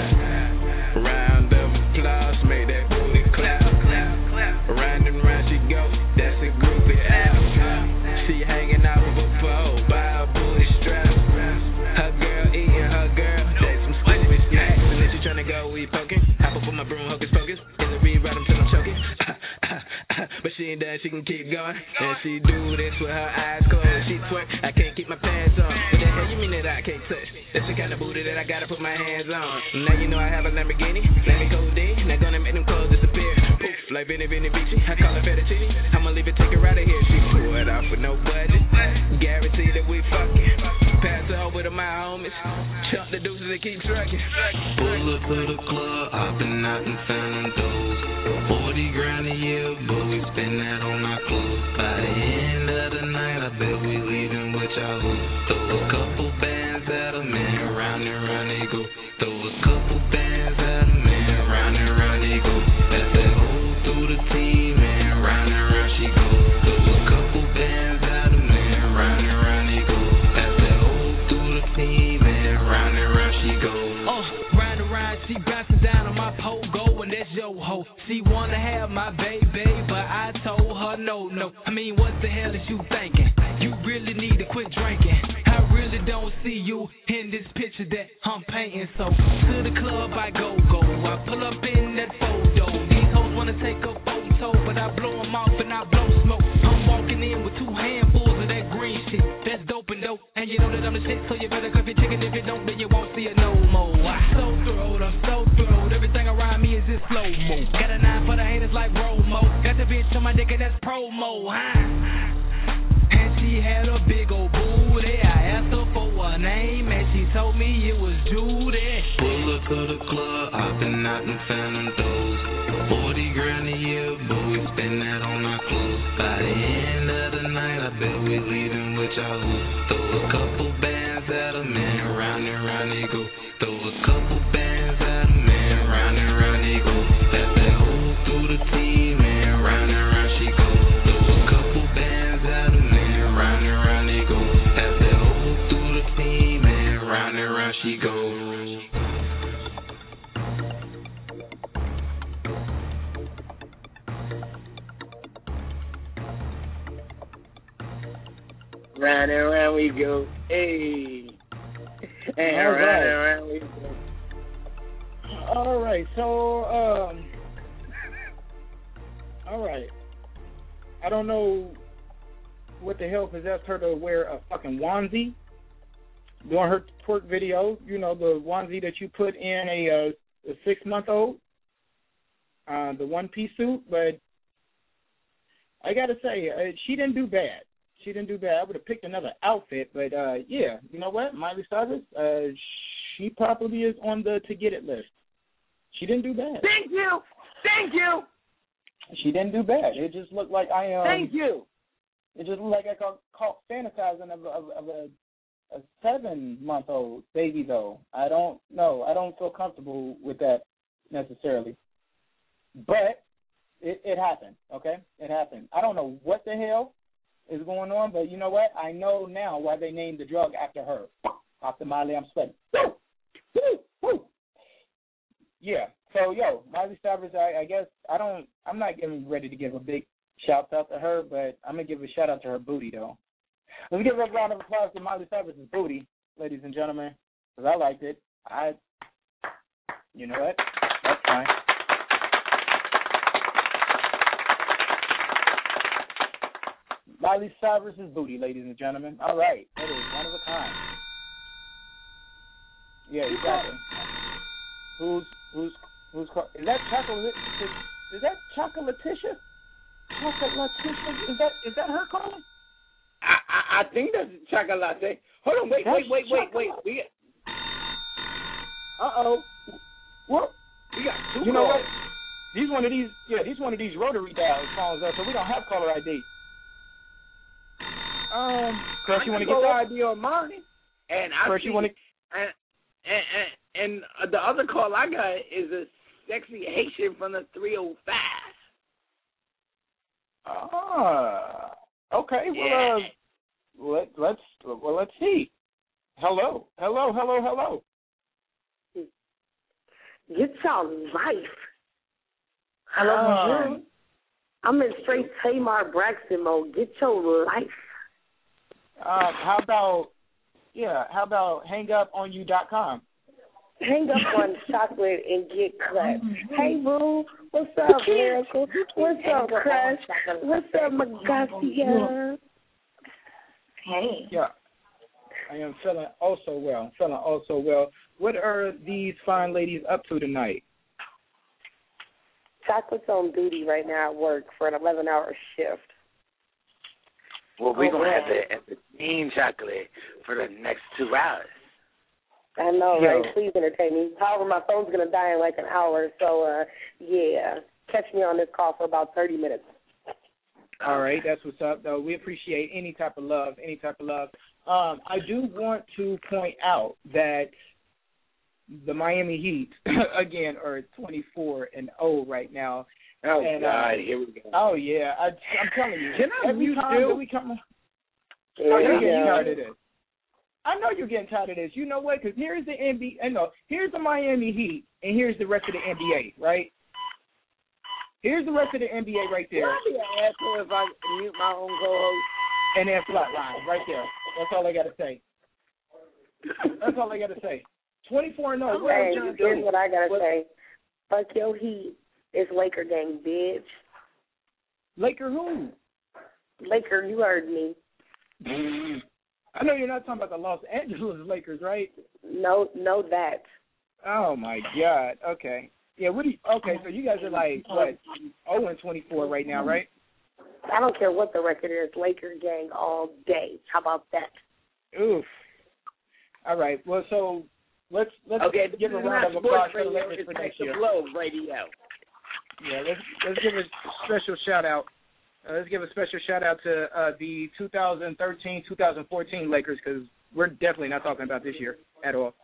Round of applause, make that booty clap. Round and round she go, that's a groupie app. She hanging out with a pole by a booty strap. Her girl eating her girl, that's some stupid snacks. And then she tryna go weed poking. Hop up on my broom, hocus pocus. In the read, ride 'em till I'm choking. But she ain't done, she can keep going. And she do this with her eyes closed. She twerk, I can't keep my pants on. What the hell you mean that I can't touch? That's the kind of booty that I gotta put my hands on. Now you know I have a Lamborghini, Lamborghini Code, not gonna make them clothes disappear. Poof, like Vinny Vinny Vici, I call her fettuccine. I'ma leave it, take her out of here. She pull it off with no budget. Guarantee that we fucking. Pass her over to my homies. Chunk the deuces and keep trucking. Pull up to the club, hopping out and found those. Forty grand a year, but we spend that on our clothes. By the end of the night, I bet we leaving with y'all. Throw a couple bands at a man, round and round they go. Throw a couple bands at a man, round and round they go. Pass that hoe through the team, man, round and round she go. Throw a couple bands at a man, round and round they go. Pass that hoe through the team, man, round and round she go. Uh, round and round she bouncing down on my pogo, and that's yo ho. She wanna have my baby, but I told her no, no. I mean, what the hell is you thinking? You really need to quit drinking. I really don't see you in this picture that I'm painting. So to the club I go, go. I pull up in that photo. These hoes wanna take a photo, but I blow them off and I blow smoke. I'm walking in with two handfuls of that green shit. That's dope and dope. And you know that I'm the shit, so you better cuff your chicken. If you don't, then you won't see it no more. I'm so thrilled, I'm so thrilled. Everything around me is just slow-mo. Got a nine for the haters like Romo. Got the bitch on my dick and that's promo, huh? And she had a big old booty. I asked her for her name and she told me it was Judy. Pull up to the club, hopping out and found those. Forty grand a year, but we spend that on our clothes. By the end of the night, I bet we leaving with y'all. Throw a couple bands at a man, round and round they go. Throw a couple bands at a man, round and round they go. Pass that hoe through the team, man, round and round she go. Throw a couple bands at a man, round and round they go. Pass that hoe through the team, man, round and round she goes. Round and round we go. Hey. And All round right. and round we go. All right, so um, all right. I don't know what the hell possessed her to wear a fucking onesie during her twerk video. You know, the onesie that you put in a, uh, a six-month-old, uh, the one-piece suit. But I got to say, uh, she didn't do bad. She didn't do bad. I would have picked another outfit, but uh, yeah, you know what, Miley Cyrus, uh, she probably is on the to get it list. She didn't do bad. Thank you. Thank you. She didn't do bad. It just looked like I um. Thank you. It just looked like I caught, caught fantasizing of, of, of a, a seven-month-old baby, though. I don't know. I don't feel comfortable with that necessarily. But it, it happened, okay? It happened. I don't know what the hell is going on, but you know what? I know now why they named the drug after her. After Miley, I'm sweating. Woo! Woo! Woo! Yeah. So, yo, Miley Cyrus, I, I guess I don't. I'm not getting ready to give a big shout out to her, but I'm gonna give a shout out to her booty though. Let's give a round of applause to Miley Cyrus's booty, ladies and gentlemen, because I liked it. I, you know what? That's fine. Miley Cyrus's booty, ladies and gentlemen. All right, that is one of a kind. Yeah, exactly. Who's who's who's call, is that Chocolate? Is, is that Chocolaticia? Chocolaticia? Is that is that her calling? I, I I think that's Chocolate. Hold on, wait, wait, wait, wait, wait. We uh oh. What? We got two You know calls. what? These one of these yeah, these one of these rotary dial phones though, so we don't have caller I D. Um, Chris, you want to get caller that? I D on mine? And I Chris, see, you want to? and and and, and the other call I got is a sexy Haitian from the three oh five. Ah, okay. Well, Yeah. uh, let let's well let's see. Hello, hello, hello, hello. Get y'all life. Hello, Um, bonjour. I'm in straight Tamar Braxton mode. Get your life. Um, how about yeah? How about hang up on you dot com? Hang up on chocolate and get clapped. Hey, boo. What's up, Miracle? What's up, Crush? What's up, Magasia? Hey. Yeah, I am feeling also well. Feeling also well. What are these fine ladies up to tonight? Chocolate's on duty right now at work for an eleven-hour shift. Well, we're Oh, going to have man. to entertain Chocolate for the next two hours. I know, Yo. right? Please entertain me. However, my phone's going to die in like an hour, so, uh, yeah. Catch me on this call for about thirty minutes. All right, that's what's up, though. We appreciate any type of love, any type of love. Um, I do want to point out that the Miami Heat, again, are twenty-four and oh right now. Oh, and, God, uh, here we go. Oh, yeah, I, I'm telling you. Can I every mute time you? that we come, Yeah, oh, you're getting yeah. tired of this. I know you're getting tired of this. You know what? Because here's the N B A. No, here's the Miami Heat, and here's the rest of the N B A, right? Here's the rest of the N B A right there, Would I be an asshole if I mute my own co-host? and then flatline right there. That's all I got to say. That's all I got to say. twenty-four and oh. What Hey, else you here's do? what I got to What- say. Fuck your Heat. It's Laker gang, bitch. Laker who? Laker, you heard me. I know you're not talking about the Los Angeles Lakers, right? No, no that. Oh my God. Okay. Yeah. What do you? Okay. So you guys are like what? oh and twenty-four right now, right? I don't care what the record is. Laker gang all day. How about that? Oof. All right. Well, so let's let's Okay, this give a is round not of applause sports for the radio, Lakers it's for Take next the year. Blow radio. Yeah. Let's let's give a special shout out. Uh, let's give a special shout out to uh, the two thousand thirteen two thousand fourteen Lakers because we're definitely not talking about this year at all.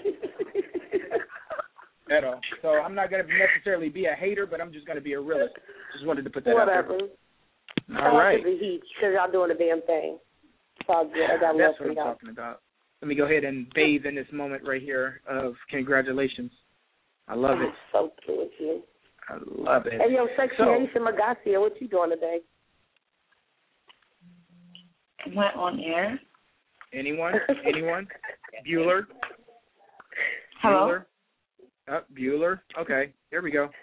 At all. So I'm not going to necessarily be a hater, but I'm just going to be a realist. Just wanted to put that Whatever. out there. Shout All out right. to the Heat because y'all doing the damn thing. It's all good. I got love That's for what I'm y'all. talking about. Let me go ahead and bathe in this moment right here of congratulations. I love it. So good with you. I love it. Hey, yo, sexy So- Haitian Magasia, what you doing today? Went on air. Anyone? Anyone? Bueller? Hello? Bueller? Oh, Bueller. Okay, here we go.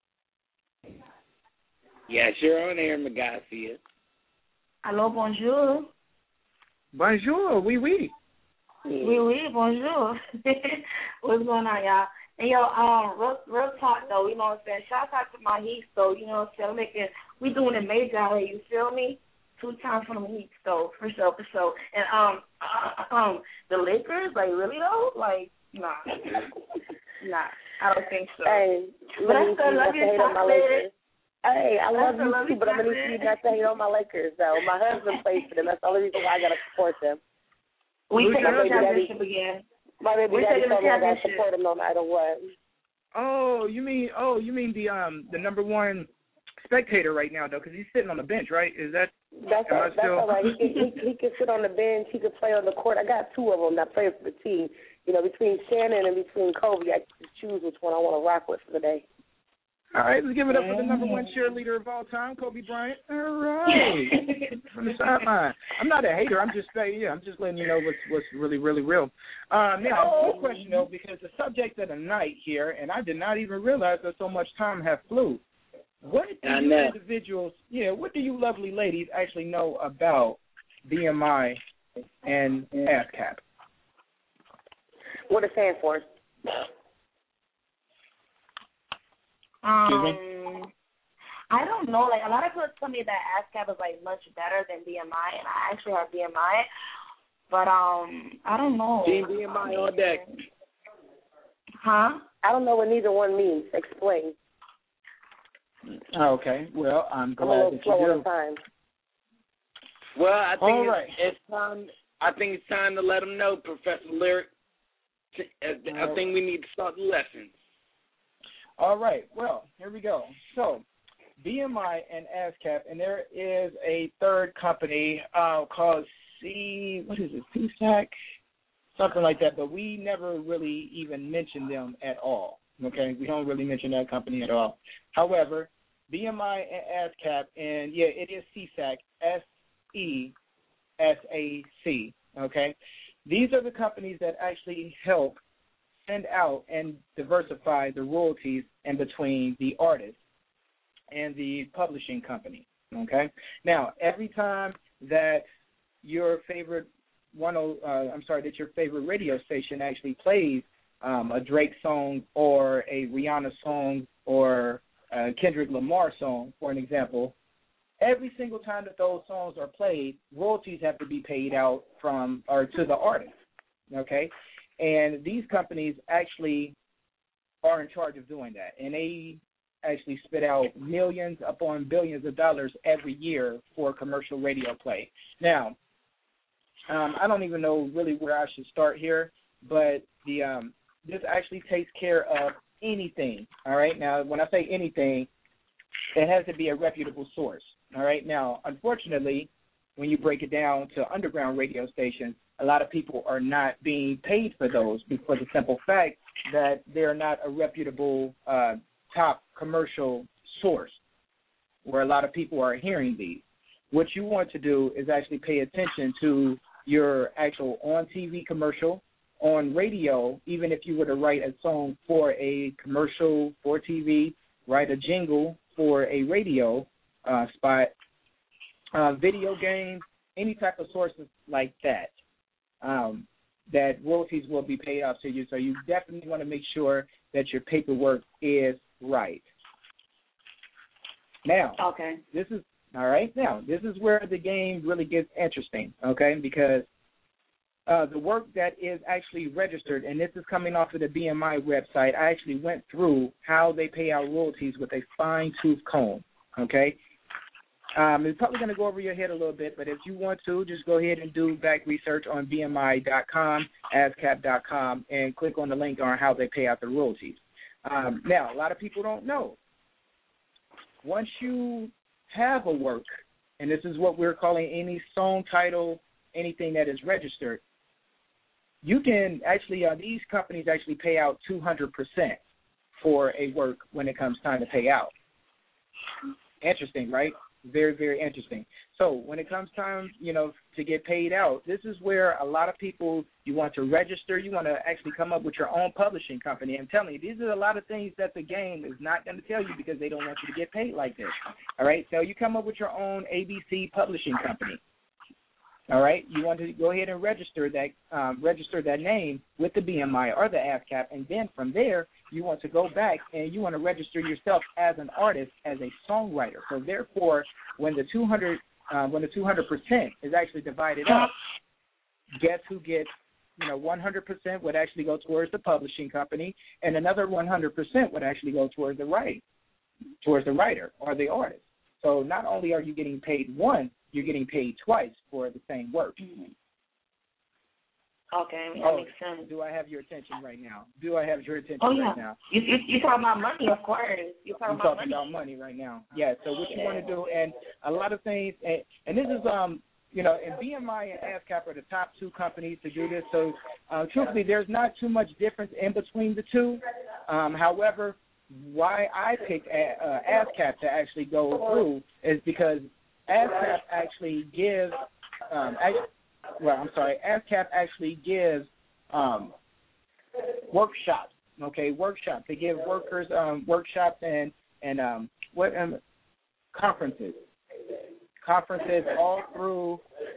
Yes, you're on air, Magasia. Hello, bonjour. Bonjour, oui, oui. Oui, oui, bonjour. What's going on, y'all? And yo, um, real, real talk though, you know what I'm saying? Shout out to my Heat stove, you know what I'm saying? I'm making, we doing it major out here, you feel me? Two times from the Heat stove, for sure, for sure. And um, uh, um, the Lakers, like really though, like nah, nah, I don't think so. Hey, But I let me still see love not to your hate on my chocolate. Lakers. Hey, I I love still you love too, your but I'm going to need you chocolate. not to hate on my Lakers, though. My husband plays for them. That's the only reason why I got to support them. We Who's taking your the husband? championship again. My baby We're daddy taking the told me I got to championship. support him no matter what. Oh, you mean oh, you mean the um the number one spectator right now though, because he's sitting on the bench, right? Is that? That's Am I all, that's still- all right. He can, he, he can sit on the bench. He can play on the court. I got two of them that play for the team. You know, between Shannon and between Kobe, I can choose which one I want to rock with for the day. All right, let's give it up for the number one cheerleader of all time, Kobe Bryant. All right, from the sideline. I'm not a hater. I'm just saying, yeah, I'm just letting you know what's what's really really real. Uh, now, quick question though, because the subject of the night here, and I did not even realize that so much time have flew. What do I you know. individuals, yeah, what do you lovely ladies actually know about B M I and ASCAP? What it stands for? Um, I don't know. Like, a lot of people tell me that ASCAP is, like, much better than B M I, and I actually have B M I. But, um, I don't know. Team B M I all day. Huh? I don't know what neither one means. Explain. Okay. Well, I'm I'm a glad little that slow you on do. time. Well, I think All it's, right. it's time. I think it's time to let them know, Professor Lyric. I think we need to start the lessons. All right. Well, here we go. So, B M I and ASCAP, and there is a third company uh, called C. What is it? C SAC, something like that. But we never really even mentioned them at all. Okay, we don't really mention that company at all. However, B M I and ASCAP, and yeah, it is C SAC, S E S A C. Okay, these are the companies that actually help send out and diversify the royalties in between the artist and the publishing company. Okay. Now, every time that your favorite one, uh, I'm sorry, that your favorite radio station actually plays um, a Drake song or a Rihanna song or a Kendrick Lamar song, for an example, every single time that those songs are played, royalties have to be paid out from or to the artist. Okay. And these companies actually are in charge of doing that. And they actually spit out millions upon billions of dollars every year for commercial radio play. Now, um, I don't even know really where I should start here, but the um, this actually takes care of anything. All right. Now, when I say anything, it has to be a reputable source. All right. Now, unfortunately, when you break it down to underground radio stations, a lot of people are not being paid for those for the simple fact that they're not a reputable uh, top commercial source where a lot of people are hearing these. What you want to do is actually pay attention to your actual on-T V commercial, on radio, even if you were to write a song for a commercial for T V, write a jingle for a radio uh, spot, uh, video games, any type of sources like that. Um, that royalties will be paid off to you. So you definitely want to make sure that your paperwork is right. Now, okay. This is all right. Now, this is where the game really gets interesting, okay? Because uh, the work that is actually registered, and this is coming off of the B M I website, I actually went through how they pay out royalties with a fine-tooth comb, okay? Um, it's probably going to go over your head a little bit, but if you want to, just go ahead and do back research on B M I dot com, ASCAP dot com, and click on the link on how they pay out the royalties. Um, now, a lot of people don't know. Once you have a work, and this is what we're calling any song title, anything that is registered, you can actually, uh, these companies actually pay out two hundred percent for a work when it comes time to pay out. Interesting, right? Very, very interesting. So when it comes time, you know, to get paid out, this is where a lot of people, you want to register, you want to actually come up with your own publishing company. I'm telling you, these are a lot of things that the game is not going to tell you because they don't want you to get paid like this. All right, so you come up with your own A B C publishing company. All right, you want to go ahead and register that um, register that name with the B M I or the ASCAP, and then from there you want to go back and you want to register yourself as an artist, as a songwriter. So therefore, when the two hundred uh, when the two hundred percent is actually divided up, guess who gets, you know, one hundred percent would actually go towards the publishing company, and another one hundred percent would actually go towards the write, towards the writer or the artist. So not only are you getting paid once, you're getting paid twice for the same work. Mm-hmm. Okay, that oh, makes sense. Do I have your attention right now? Do I have your attention oh, yeah. right now? You, you, you're talking about money, of course. You're talking, I'm about, talking money. about money right now. Yeah, so what you want to do, and a lot of things, and, and this is, um, you know, and B M I and ASCAP are the top two companies to do this. So, uh, truthfully, there's not too much difference in between the two. Um, however, why I picked uh, ASCAP to actually go through is because ASCAP actually gives, um, actually, well, I'm sorry, ASCAP actually gives um, workshops. Okay, workshops. They give workers um, workshops and and um, what um, conferences, conferences all through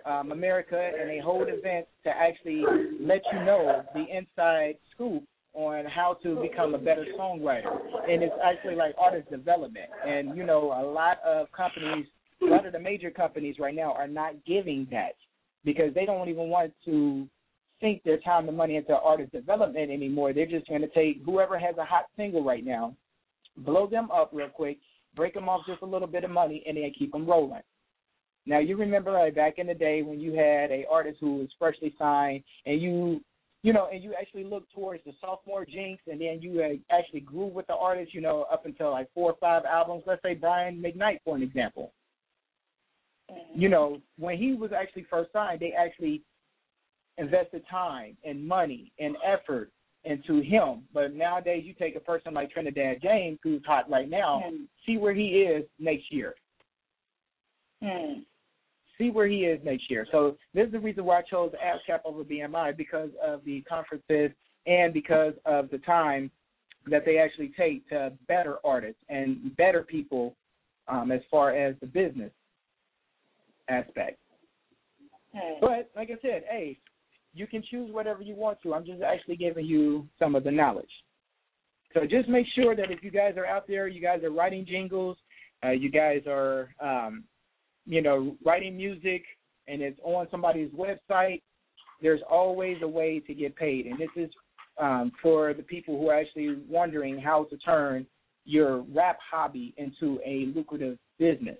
um, America, and they hold events to actually let you know the inside scoop on how to become a better songwriter. And it's actually like artist development. And, you know, a lot of companies, a lot of the major companies right now are not giving that because they don't even want to sink their time and money into artist development anymore. They're just going to take whoever has a hot single right now, blow them up real quick, break them off just a little bit of money, and then keep them rolling. Now, you remember like back in the day when you had a artist who was freshly signed and you, you know, and you actually looked towards the sophomore jinx and then you uh, actually grew with the artist, you know, up until like four or five albums. Let's say Brian McKnight, for an example. Mm-hmm. You know, when he was actually first signed, they actually invested time and money and effort into him. But nowadays you take a person like Trinidad James, who's hot right now, mm-hmm. see where he is next year. Mm. See where he is next year. So this is the reason why I chose ASCAP over B M I, because of the conferences and because of the time that they actually take to better artists and better people um, as far as the business aspect. Hmm. But like I said, hey, you can choose whatever you want to. I'm just actually giving you some of the knowledge. So just make sure that if you guys are out there, you guys are writing jingles, uh, you guys are, um, you know, writing music, and it's on somebody's website, there's always a way to get paid. And this is um, for the people who are actually wondering how to turn your rap hobby into a lucrative business.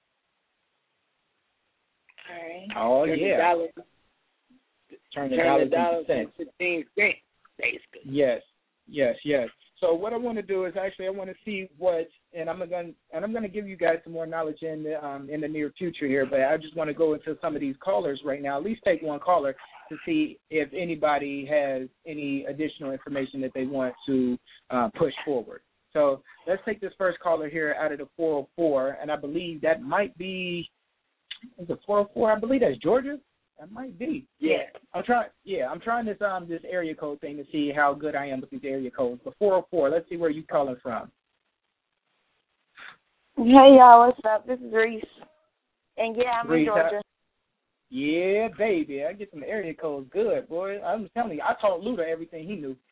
All right. Oh, Turn yeah. The dollars, turn the turn dollars, the dollars into cents. fifteen cents, basically. Yes, yes, yes. So what I want to do is actually I want to see what, and I'm going and I'm going to give you guys some more knowledge in the um, in the near future here. But I just want to go into some of these callers right now. At least take one caller to see if anybody has any additional information that they want to uh, push forward. So let's take this first caller here out of the four oh four, and I believe that might be is it four oh four? I believe that's Georgia. That might be. Yeah. I'm trying. Yeah, I'm trying this um this area code thing to see how good I am with these area codes. But four oh four. Let's see where you calling from. Hey y'all, what's up? This is Reese, and yeah, I'm Reese, in Georgia. I, yeah, baby, I get some area codes good, boy. I'm telling you, I taught Luda everything he knew.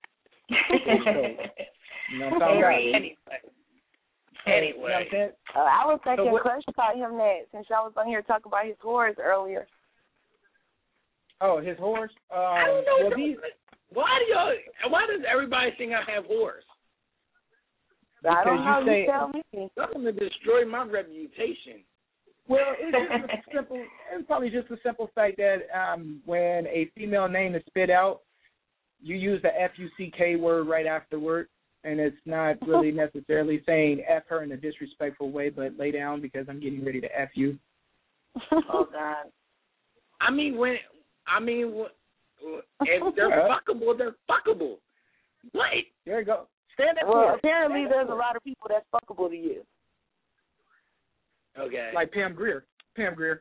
You know what I'm talking about? Anyway. Anyway. You know what I'm saying? Uh, I was thinking So Crush taught him that since y'all was on here talking about his horse earlier. Oh, his horse? Um, I don't know. well, these, why do y'all? Why does everybody think I have horse? I don't know. You, say, you tell me. I'm gonna destroy my reputation. Well, it's just a simple. It's probably just a simple fact that um, when a female name is spit out, you use the F U C K word right afterward, and it's not really necessarily saying F her in a disrespectful way, but lay down because I'm getting ready to F you. Oh God. I mean, when I mean, if they're fuckable, they're fuckable. What? There you go. Stand up well, for it. apparently Stand there's a lot of people that's fuckable to you. Okay. Like Pam Grier. Pam Grier.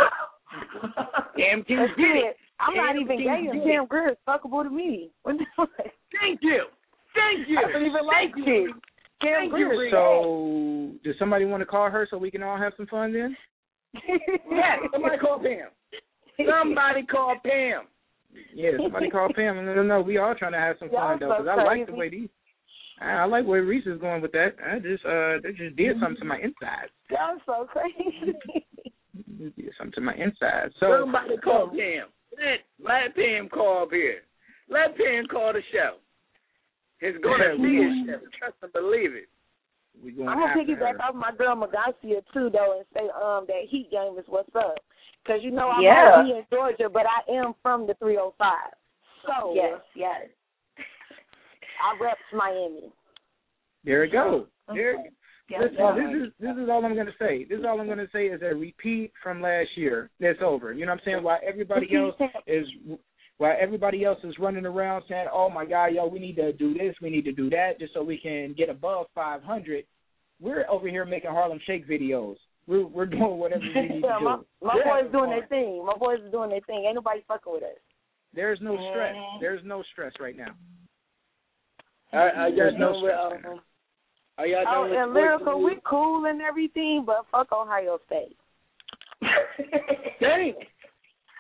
Pam Grier. I'm not even gay, and Pam Grier is fuckable to me. Thank you. Thank you. I don't even like you. Pam Grier. So, does somebody want to call her so we can all have some fun then? Yeah, somebody call Pam. Somebody call Pam. Yeah, somebody call Pam. No, no, no. We all trying to have some fun, though, because so I like the way these. I like where Reese is going with that. I just, uh, they just did something to my insides. Y'all so crazy. They did something to my insides. So somebody call Pam. Let let Pam call up here. Let Pam call the show. It's gonna be a show. Trust and believe it. We going I'm gonna piggyback her. off my girl Magasia too, though, and say um that Heat game is what's up. Because you know I'm yeah. only in Georgia, but I am from the three oh five. So yes, yes. I reps Miami. There we go. There. Okay. Listen, yeah. this is this is all I'm gonna say. This is all I'm gonna say is a repeat from last year. That's over. You know what I'm saying? While everybody else is while everybody else is running around saying, "Oh my God, yo, we need to do this, we need to do that, just so we can get above five hundred." We're over here making Harlem Shake videos. We're we're doing whatever we need yeah, to do. My, my yeah, boys doing their thing. My boys are doing their thing. Ain't nobody fucking with us. There's no stress. There's no stress right now. Are, are y'all There's no done stress. with, um, are y'all Oh, done with and Lyrical, we cool and everything, but fuck Ohio State. Dang.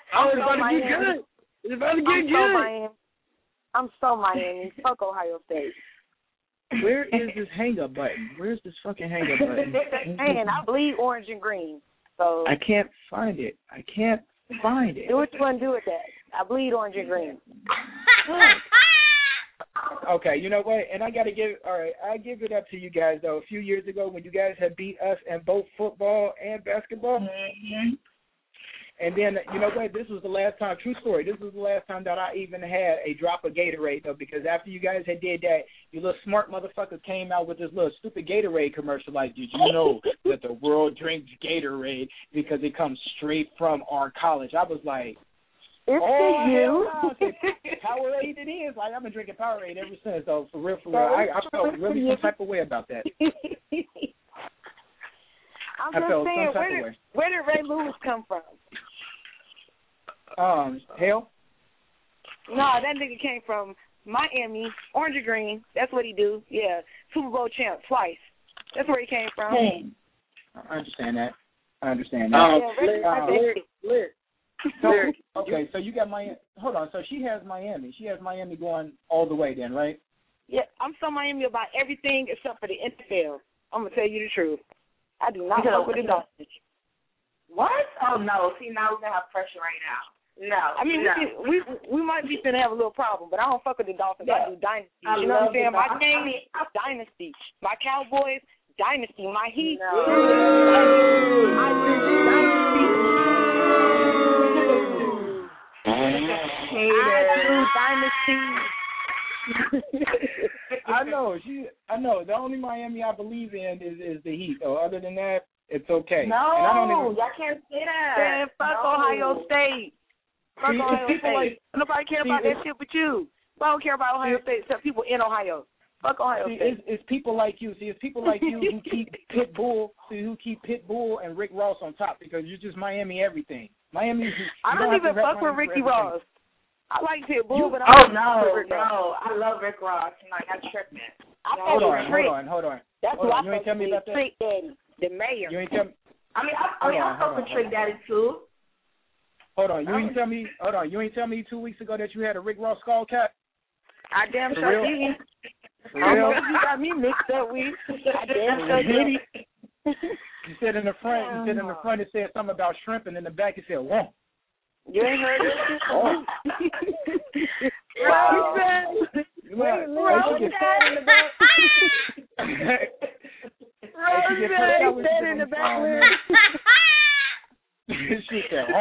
Oh, it's so about to Miami. get good. It's about to get I'm good. so Miami. I'm so Miami. Fuck Ohio State. Where is this hang up button? Where's this fucking hang up button? Man, I bleed orange and green. So I can't find it. I can't find it. do what you want to do with that. I bleed orange and green. Okay, you know what? And I got to give, all right, I give it up to you guys, though. A few years ago when you guys had beat us in both football and basketball. Mm-hmm. And then, you know what? This was the last time, true story, this was the last time that I even had a drop of Gatorade, though, because after you guys had did that, you little smart motherfuckers came out with this little stupid Gatorade commercial like, did you know that the world drinks Gatorade because it comes straight from our college? I was like, It's oh, to you. hell no. Powerade it is. Like, I've been drinking Powerade ever since, though, for real, for real. I, I felt really some type of way about that. I'm I just felt saying, some type where of did, way. where did Ray Lewis come from? Um, hell? No, that nigga came from Miami, orange and green. That's what he do. Yeah, Super Bowl champ twice. That's where he came from. Hey. I understand that. I understand that. Um, Yeah, Ray- um, Lyric, lyric, So, lyric. okay, so you got Miami. Hold on. So she has Miami. She has Miami going all the way then, right? Yeah, I'm so Miami about everything except for the N F L. I'm gonna tell you the truth. I do not fuck with the Dolphins. What? Oh no! See, now we're gonna have pressure right now. No, I mean, no. we, can, we we might be finna have a little problem, but I don't fuck with the Dolphins. I Yeah. do dynasty. I You know what I'm love the saying? My Dol- game, I mean, I- dynasty. My Cowboys, dynasty. My Heat, No. I do dynasty. I do dynasty. I know. She. I know. The only Miami I believe in is is the Heat. So other than that, it's okay. No, and I don't even, y'all can't say that. Man, fuck no. Ohio State. Fuck See, Ohio people State. like- Nobody care see, about that it's- shit but you. I don't care about Ohio See, State except people in Ohio. Fuck Ohio See, State. it's, it's people like you. See, it's people like you who keep Pitbull, see, who keep Pitbull and Rick Ross on top because you're just Miami everything. Miami. You I don't, don't have even to rep fuck with Miami for Ricky everything. Ross. I like Pitbull, You- but I Oh don't no, fuck with Rick Ross. no! I love Rick Ross. No, y'all tripping. I No, Hold fuck on, with hold Trick. on, hold on. That's Hold who on. I You ain't fuck tell me with. about that? Trick Daddy, the mayor. You ain't tell me. I mean, I, I Hold mean, on, I fuck hold with on, Trick hold on. Daddy too. Hold on. You ain't tell me. Hold on. You ain't tell me two weeks ago that you had a Rick Ross skull cap. I damn For sure real? did. For I don't know real? if you got me mixed up with. I damn sure did. You said in the front. You said in the front it said something about shrimp, and in the back it said won't. You ain't heard this shit? Oh. Well, Look, Rose she said in the back. get- Rose she get said put out he with said shit in the on back. phone. She said, oh.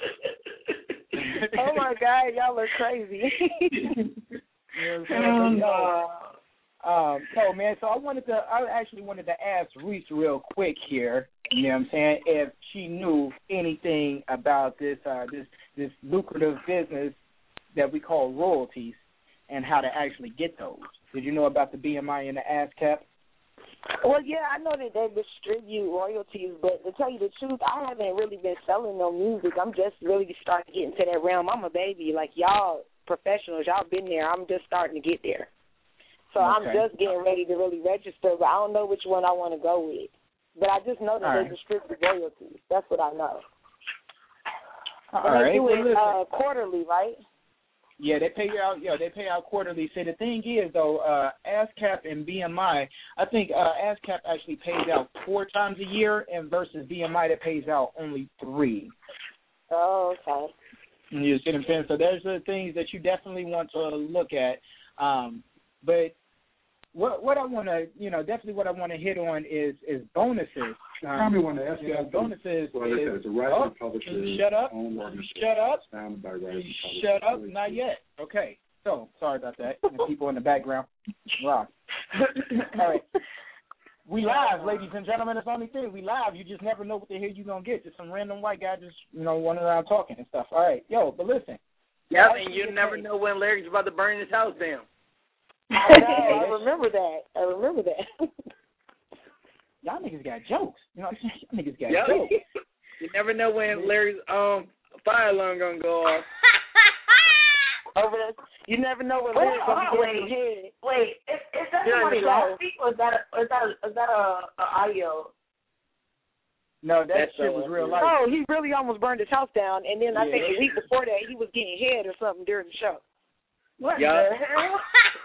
Oh my God, y'all are crazy. You know what I'm saying? But, um, so man, so I wanted to, I actually wanted to ask Reese real quick here. You know what I'm saying? If she knew anything about this, uh, this, this lucrative business that we call royalties, and how to actually get those. Did you know about the B M I and the ASCAP? Well, yeah, I know that they distribute royalties, but to tell you the truth, I haven't really been selling no music. I'm just really starting to get into that realm. I'm a baby. Like, y'all professionals, y'all been there. I'm just starting to get there. So Okay. I'm just getting ready to really register, but I don't know which one I want to go with. But I just know that All they right. distribute royalties. That's what I know. All And right. they do Well, it listen. uh, quarterly, right? Yeah, they pay you out. Yeah, they pay out quarterly. See, the thing is, though, uh, ASCAP and B M I, I think uh, ASCAP actually pays out four times a year, and versus B M I that pays out only three. Oh, okay. You see what I'm saying? So there's the things that you definitely want to look at. Um, but what what I want to, you know, definitely what I want to hit on is is bonuses. Um, Probably want to ask you know, you bonuses. Well, like I said, is, it's a writer oh, publisher. shut up. Owned organization. Shut up. Founded by writers and publishers. Shut up. Not yet. Okay. So, sorry about that. The people in the background. Rock. All right. We live, ladies and gentlemen. That's the only thing. We live. You just never know what the hell you're going to get. Just some random white guy just, you know, running around talking and stuff. All right. Yo, but listen. Yep, and you never know when Larry's about to burn his house down. I know. I remember that. I remember that. Y'all niggas got jokes. You know what I'm saying? Y'all niggas got Yep. jokes. You never know when Larry's um fire alarm gonna go off. Over there. You never know what Wait, Larry's hold going on, to wait, get in your head. wait. Is, is that During somebody the show. laughing, or is that a, is that a, is that a, a audio? No, that That's shit so was real life. Oh, he really almost burned his house down, and then I Yeah. think the week before that he was getting head or something during the show. What Yeah. the hell?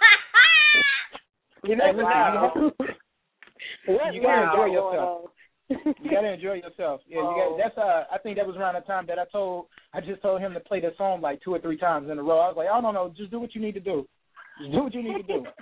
You never Wow. know. You gotta enjoy Wow. yourself. You gotta enjoy yourself. Yeah, you got. That's uh. I think that was around the time that I told. I just told him to play the song like two or three times in a row. I was like, I don't know. Just do what you need to do. Just do what you need to do.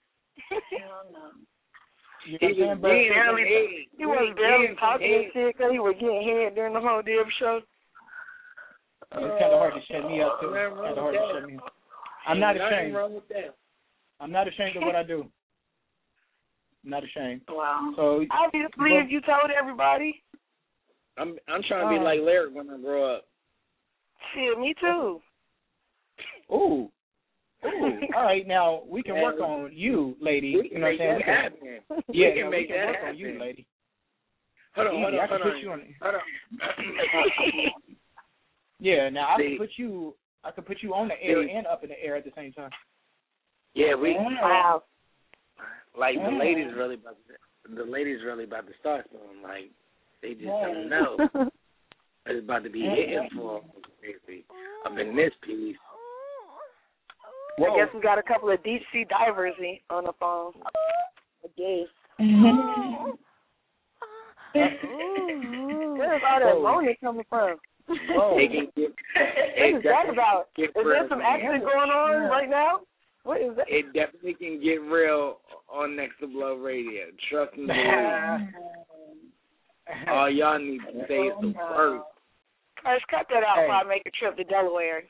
You know what I'm saying? But He was He was barely talking and shit because he was getting head during the whole damn show. it's kind of hard to shut me up too. It's kind of hard to shut me up. I'm not ashamed. Wrong with that. I'm not ashamed of what I do. I'm not ashamed. Wow. So Obviously, if you told everybody. I'm I'm trying to be Uh, like Larry when I grow up. Shit, me too. Ooh. Ooh. All right, now we can work on you, lady. We can You know what I'm make saying? that We can, happen. yeah, we can yeah, make we can that work happen. on you, lady. Hold on, hold Easy. on, I can hold put on. you on. Hold on. Yeah, now I See. can put you. I can put you on the air See. and up in the air at the same time. Yeah, we Wow. like the Yeah. ladies really about to, the ladies really about to start something. Like they just don't know. It's about to be hitting for them crazy up in this piece. I guess we got a couple of deep sea divers in- on the phone. I guess. Where's all that Whoa. moaning coming from? Whoa. They can get, What is that about? Is there some action going on right now? What is that? It definitely can get real on Next to Blow Radio. Trust me. All y'all need to say is the word. Let's cut that out Hey. before I make a trip to Delaware.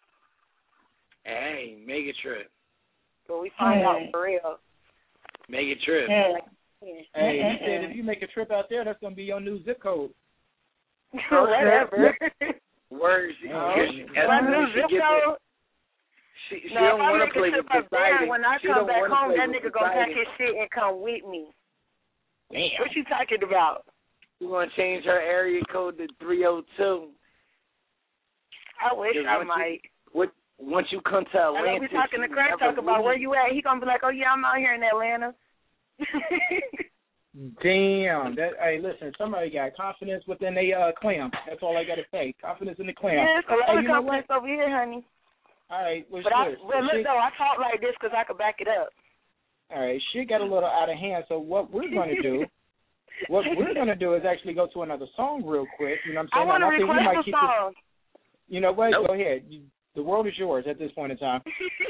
Hey, make a trip. So we find Hey. out for real. Make a trip. Hey, he said if you make a trip out there, that's gonna be your new zip code. Whatever. Word. She, Oh, she, shit. as My soon new as she zip gets there, code. she, she No, don't if I want to make play a with trip up there, Poseidon. when I She come don't back wanna home, play that with nigga gonna pack Poseidon. his shit and come with me. Damn. What you talking about? She want to change her area code to three oh two. I wish Just I once might. You, what, once you come to I know Atlanta, we talking to she Craig, never talk about where leaves. you at. He gonna be like, oh yeah, I'm out here in Atlanta. Damn. That. Hey, listen. Somebody got confidence within a uh, clam. That's all I gotta say. Confidence in the clam. Yeah, it's a lot Hey, of you know confidence over here, honey. All right. Well, But I, shit, well, look shit- though, I talk like this because I can back it up. all right. Shit got a little out of hand. So what we're gonna do? What we're gonna do is actually go to another song real quick. You know what I I'm saying? want to And I think we request might a keep this- song. You know what? Nope. Go ahead. You, the world is yours at this point in time.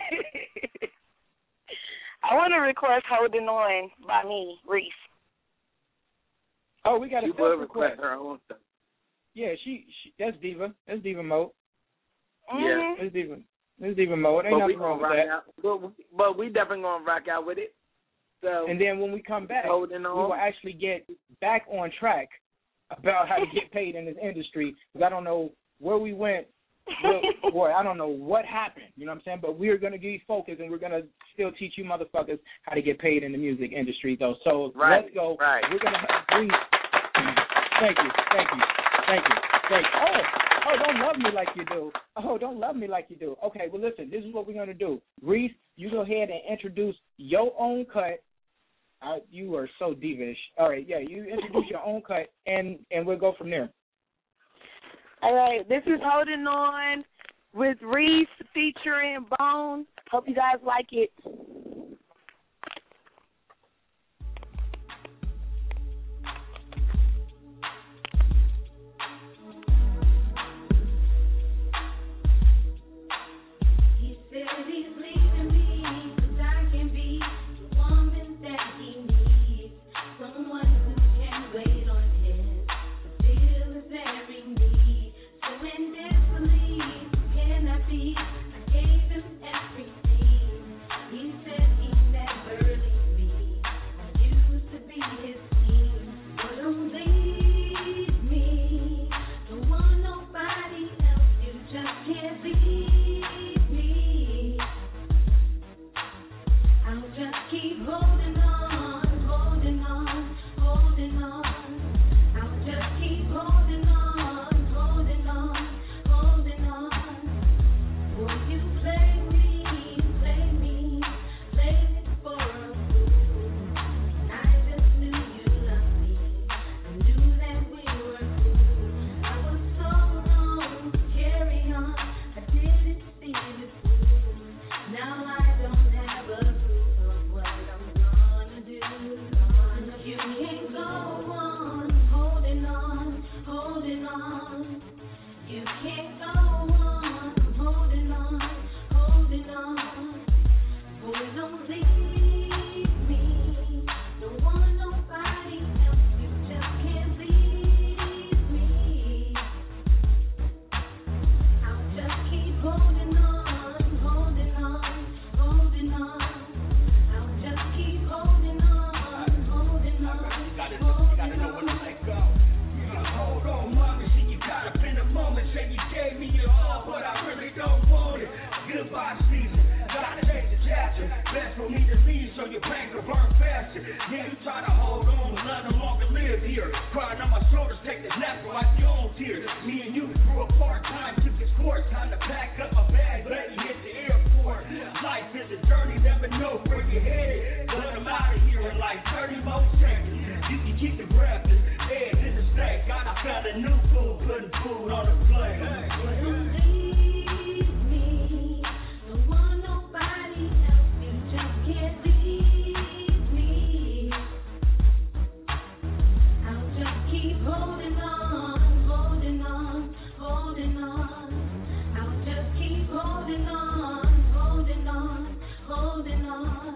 I want to request "Holding On" by me, Reese. Oh, we got a She self will request. request her own stuff. Yeah, she, she. That's diva. That's diva mode. Yeah. That's diva. That's diva mode. Ain't But we nothing wrong gonna with rock that. out. But, we- but we definitely gonna rock out with it. So And then when we come back, holding we on. will actually get back on track about how to get paid in this industry. Because I don't know where we went. Well, boy, I don't know what happened. You know what I'm saying? But we're gonna be focused, and we're gonna still teach you motherfuckers how to get paid in the music industry, though. So Right, let's go. right. We're gonna have Reese. Thank you, thank you, thank you, thank you. Oh, oh, don't love me like you do. Oh, don't love me like you do. Okay, well, listen. This is what we're gonna do. Reese, you go ahead and introduce your own cut. Uh, you are so divish. All right, yeah, you introduce your own cut, and and we'll go from there. All right, this is "Holding On" with Reese featuring Bone. Hope you guys like it. He said he's leaving me, 'cause I can be the woman that he needs. Someone who can wait on him, fulfill his every need. So in disbelief, can I be? I gave him everything. He said laughter, wipe your own tears. Me and you grew apart, time took its course. Time to pack up my bag, let me hit the airport. Life is a journey, never know where you're headed. But I'm out of here in like thirty more seconds. You can keep the breath, eggs in the stack. I found a new food, putting food on the plate. Leave me, don't want nobody else. You just can't leave me. I'll just keep holding on, holding on, holding on. I'll just keep holding on, holding on, holding on.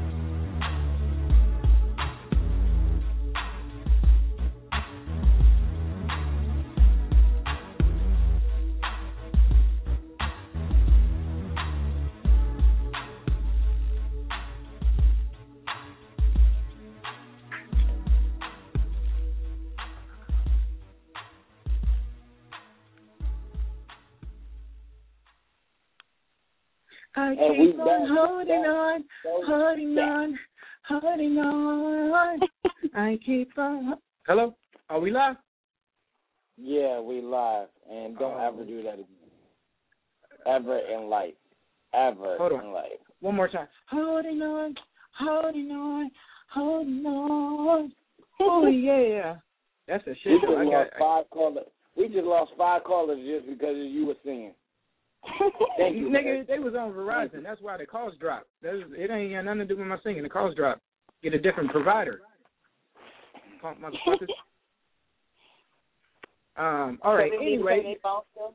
I And we keep back, on holding back, on, so holding back. on, holding on. I keep on. Hello? Are we live? Yeah, we live, and don't Oh. ever do that again. Ever in life. Ever Hold on. in life. One more time. Holding on, holding on, holding on. Oh, yeah. That's a We shit. just I got, lost five callers. We just lost five callers just because you were singing. Thank you, Nigga, man. they was on Verizon. That's why the calls dropped. That was, it ain't got nothing to do with my singing. The calls dropped. Get a different provider. Punk motherfuckers. Um, all right, So they need to say anyway. they bounced them?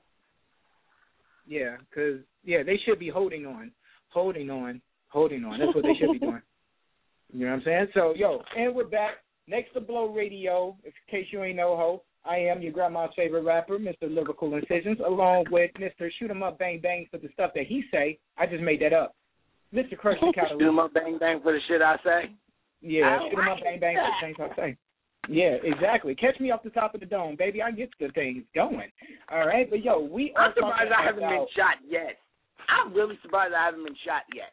Yeah, because, yeah, they should be holding on. Holding on. Holding on. That's what they should be doing. You know what I'm saying? So, yo, and we're back. Next to Blow Radio, in case you ain't know, ho, I am your grandma's favorite rapper, Mister Lyrical Incisions, along with Mister Shoot 'em Up Bang Bang for the stuff that he say. I just made that up. Mister Crush the Catalyst. Shoot 'em up, bang, bang for the shit I say. Yeah, I shoot 'em up Bang Bang for the things I say. Yeah, exactly. Catch me off the top of the dome, baby. I get the things going. All right, but yo, we are I'm surprised I haven't about, been shot yet. I'm really surprised I haven't been shot yet.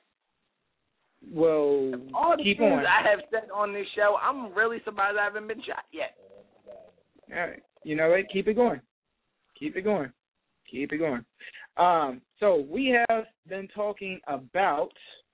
Well, All the keep things on. I have said on this show, I'm really surprised I haven't been shot yet. All right. You know what? Keep it going. Keep it going. Keep it going. Um, so we have been talking about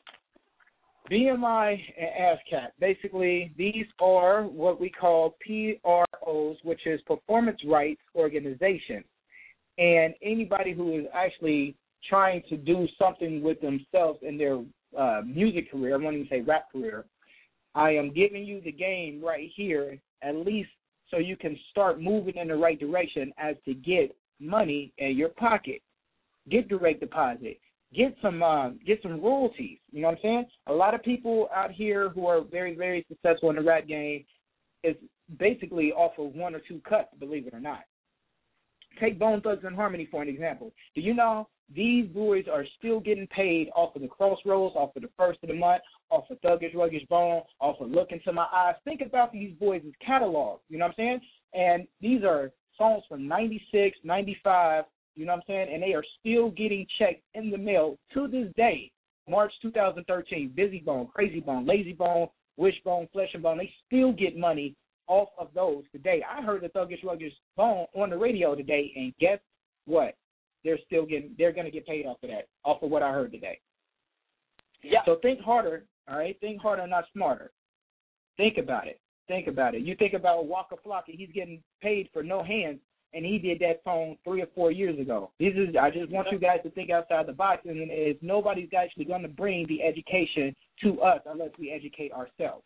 B M I and ASCAP. Basically, these are what we call P R Os, which is Performance Rights Organization. And anybody who is actually trying to do something with themselves in their uh, music career, I won't even say rap career, I am giving you the game right here, at least so you can start moving in the right direction as to get money in your pocket. Get direct deposit. Get some uh, get some royalties. You know what I'm saying? A lot of people out here who are very, very successful in the rap game is basically off of one or two cuts, believe it or not. Take Bone Thugs and Harmony for an example. Do you know these boys are still getting paid off of the Crossroads, off of the first of the month, off of Thuggish Ruggish Bone, off of Look Into My Eyes? Think about these boys' catalog, you know what I'm saying? And these are songs from ninety-six, ninety-five, you know what I'm saying? And they are still getting checked in the mail to this day, March two thousand thirteen. Busy Bone, Crazy Bone, Lazy Bone, Wishbone, Flesh and Bone, they still get money off of those today. I heard the Thuggish Ruggish Bone on the radio today, and guess what? They're still getting, they're going to get paid off of that, off of what I heard today. Yeah. So think harder, all right? Think harder, not smarter. Think about it. Think about it. You think about Waka Flocka, he's getting paid for no hands, and he did that song three or four years ago. This is, I just want you guys to think outside the box, and is nobody's actually going to bring the education to us unless we educate ourselves.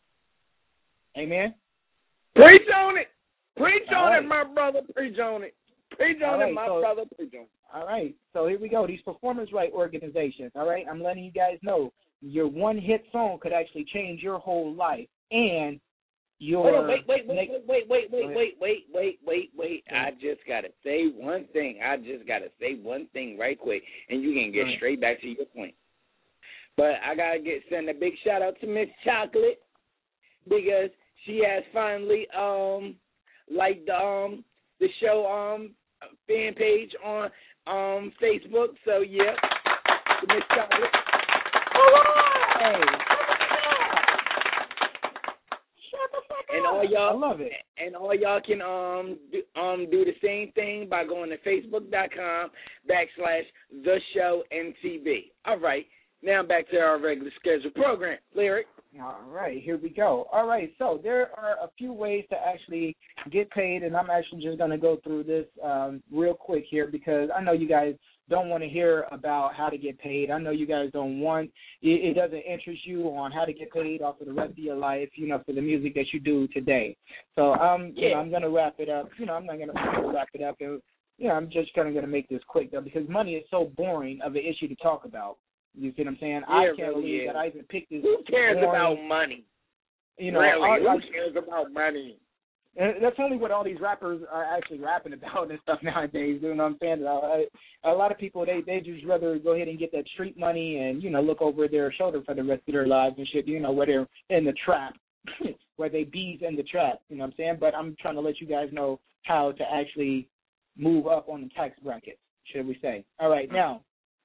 Amen? Preach on it. Preach All on right. it, my brother. Preach on it. Preach on All it, right, my so- brother. Preach on it. All right, so here we go. These performance right organizations, all right? I'm letting you guys know your one-hit song could actually change your whole life and your... Hold on, wait, wait, wait, next- wait, wait, Go wait, ahead. wait, wait, wait, wait, wait. Go ahead. I just gotta say one thing. I just gotta say one thing right quick, and you can Go get ahead. straight back to your point. But I gotta get send a big shout out to Miss Chocolate because she has finally um liked um the show um fan page on um Facebook. So yeah, Miss Chocolate. Hey. And all y'all, I love it. And all y'all can um do, um do the same thing by going to facebook.com backslash the show M T V. All right, now back to our regular scheduled program. Lyric. All right, here we go. All right, so there are a few ways to actually get paid, and I'm actually just going to go through this um, real quick here because I know you guys don't want to hear about how to get paid. I know you guys don't want, it, it doesn't interest you on how to get paid off of the rest of your life, you know, for the music that you do today. So um, yeah. you know, I'm going to wrap it up. You know, I'm not going to wrap it up. And, you know, I'm just kind of going to make this quick, though, because money is so boring of an issue to talk about. You see what I'm saying? Yeah, I can't really believe is. that I even picked this. Who cares boring, about money? You know, really, I, I, who cares about money? And that's only what all these rappers are actually rapping about and stuff nowadays. You know what I'm saying? A, a lot of people, they they just rather go ahead and get that street money and, you know, look over their shoulder for the rest of their lives and shit, you know, where they're in the trap, where they bees in the trap, you know what I'm saying? But I'm trying to let you guys know how to actually move up on the tax bracket, should we say. All right, now,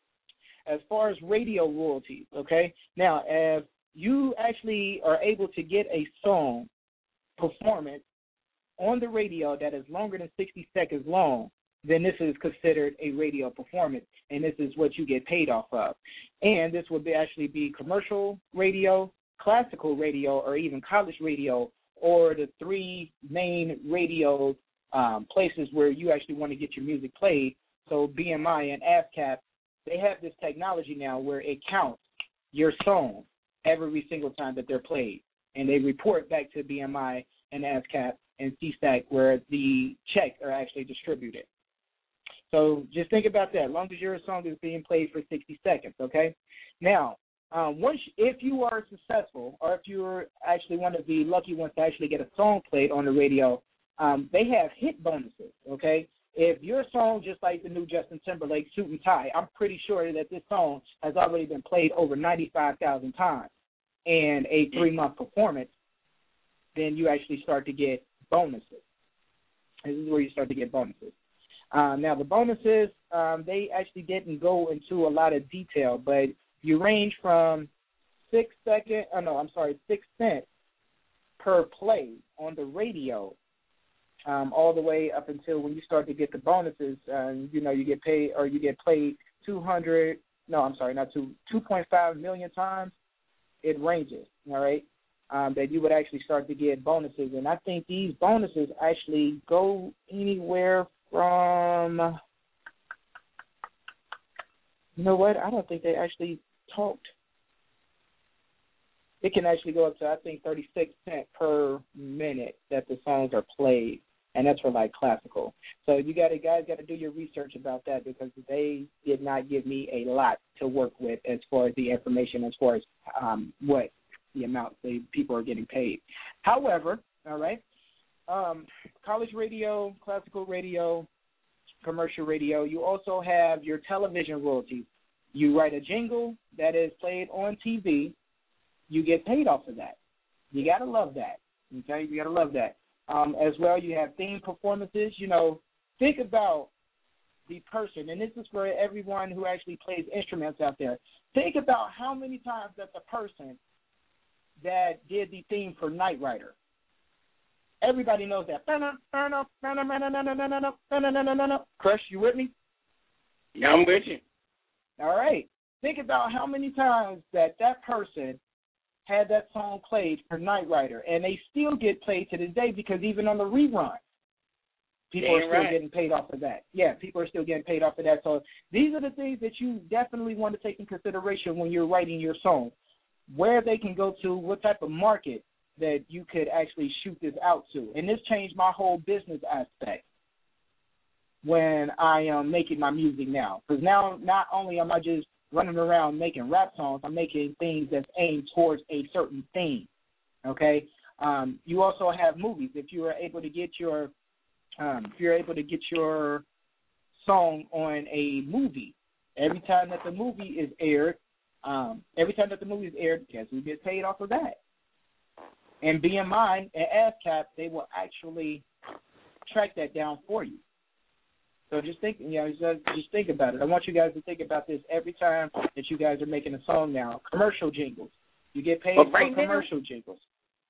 as far as radio royalties, okay? Now, if you actually are able to get a song performance on the radio that is longer than sixty seconds long, then this is considered a radio performance, and this is what you get paid off of. And this would be actually be commercial radio, classical radio, or even college radio, or the three main radio um, places where you actually want to get your music played. So B M I and ASCAP, they have this technology now where it counts your song every single time that they're played, and they report back to B M I and ASCAP and C STAC where the checks are actually distributed. So just think about that. As long as your song is being played for sixty seconds, okay? Now, um, once if you are successful, or if you're actually one of the lucky ones to actually get a song played on the radio, um, they have hit bonuses, okay? If your song, just like the new Justin Timberlake, Suit and Tie, I'm pretty sure that this song has already been played over ninety-five thousand times in a three-month performance, then you actually start to get bonuses. This is where you start to get bonuses. Um, now, the bonuses, um, they actually didn't go into a lot of detail, but you range from six second, oh no, I'm sorry, six cents per play on the radio, um, all the way up until when you start to get the bonuses. Um, you know, you get paid or you get played two hundred. No, I'm sorry, not two, two point five million times. It ranges. All right. Um, that you would actually start to get bonuses. And I think these bonuses actually go anywhere from, you know what, I don't think they actually talked. It can actually go up to, I think, thirty-six cents per minute that the songs are played, and that's for, like, classical. So you got to, guys got to do your research about that because they did not give me a lot to work with as far as the information, as far as um, what the amount the people are getting paid. However, all right, um, college radio, classical radio, commercial radio, you also have your television royalties. You write a jingle that is played on T V, you get paid off of that. You got to love that, okay? You got to love that. Um, as well, you have theme performances. You know, think about the person, and this is for everyone who actually plays instruments out there. Think about how many times that the person that did the theme for Knight Rider. Everybody knows that. Crush, you with me? Yeah, I'm with you. All right. Think about how many times that that person had that song played for Knight Rider, and they still get played to this day because even on the rerun, people Damn are still right. getting paid off of that. Yeah, people are still getting paid off of that. So these are the things that you definitely want to take in consideration when you're writing your song. Where they can go to, what type of market that you could actually shoot this out to. And this changed my whole business aspect when I am making my music now. Because now not only am I just running around making rap songs, I'm making things that's aimed towards a certain theme, okay? Um, you also have movies. If you are able to get your um, if you're able to get your song on a movie, every time that the movie is aired, Um, every time that the movie is aired, guess who gets paid off of that? And B M I and ASCAP, they will actually track that down for you. So just think, you know, just, just think about it. I want you guys to think about this every time that you guys are making a song now. Commercial jingles, you get paid But right for now, commercial jingles.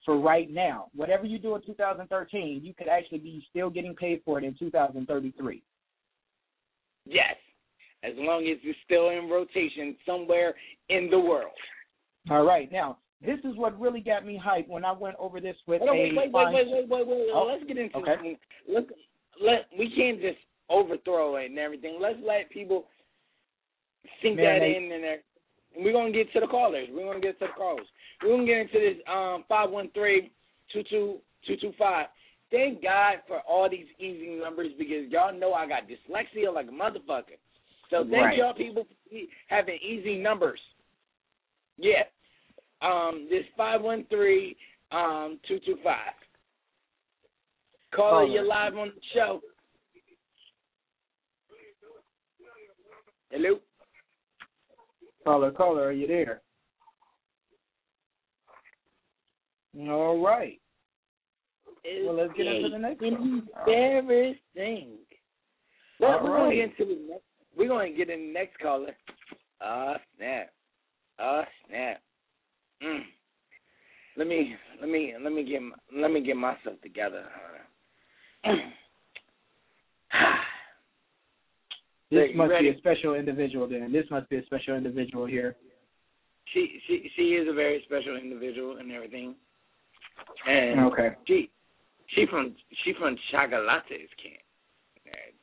for right now. Whatever you do in two thousand thirteen, you could actually be still getting paid for it in two thousand thirty-three. Yes, as long as it's still in rotation somewhere in the world. All right. Now, this is what really got me hyped when I went over this with Wait, a wait, wait, fine... wait, wait, wait, wait. Oh, Let's get into okay. this. Let, let, we can't just overthrow it and everything. Let's let people sink Man, that they... in and there. And we're going to get to the callers. We're going to get to the callers. We're going to get into this um, five one three, two two two two five. Thank God for all these easy numbers because y'all know I got dyslexia like a motherfucker. So thank Right. y'all people for having easy numbers. Yeah. Um, this five one three, um, two two five. Caller, you're live on the show. Hello? Caller, caller, are you there? All right. Well, let's get into the next one. Everything. Well, All we're right. going to get into the next. We're going to get in the next caller. Ah, uh, snap. Ah, uh, snap. Mm. Let me let me let me get let me get myself together. This You must ready? be a special individual then. This must be a special individual here. She she she is a very special individual and everything. And Okay. she she from she from Chocolates camp. And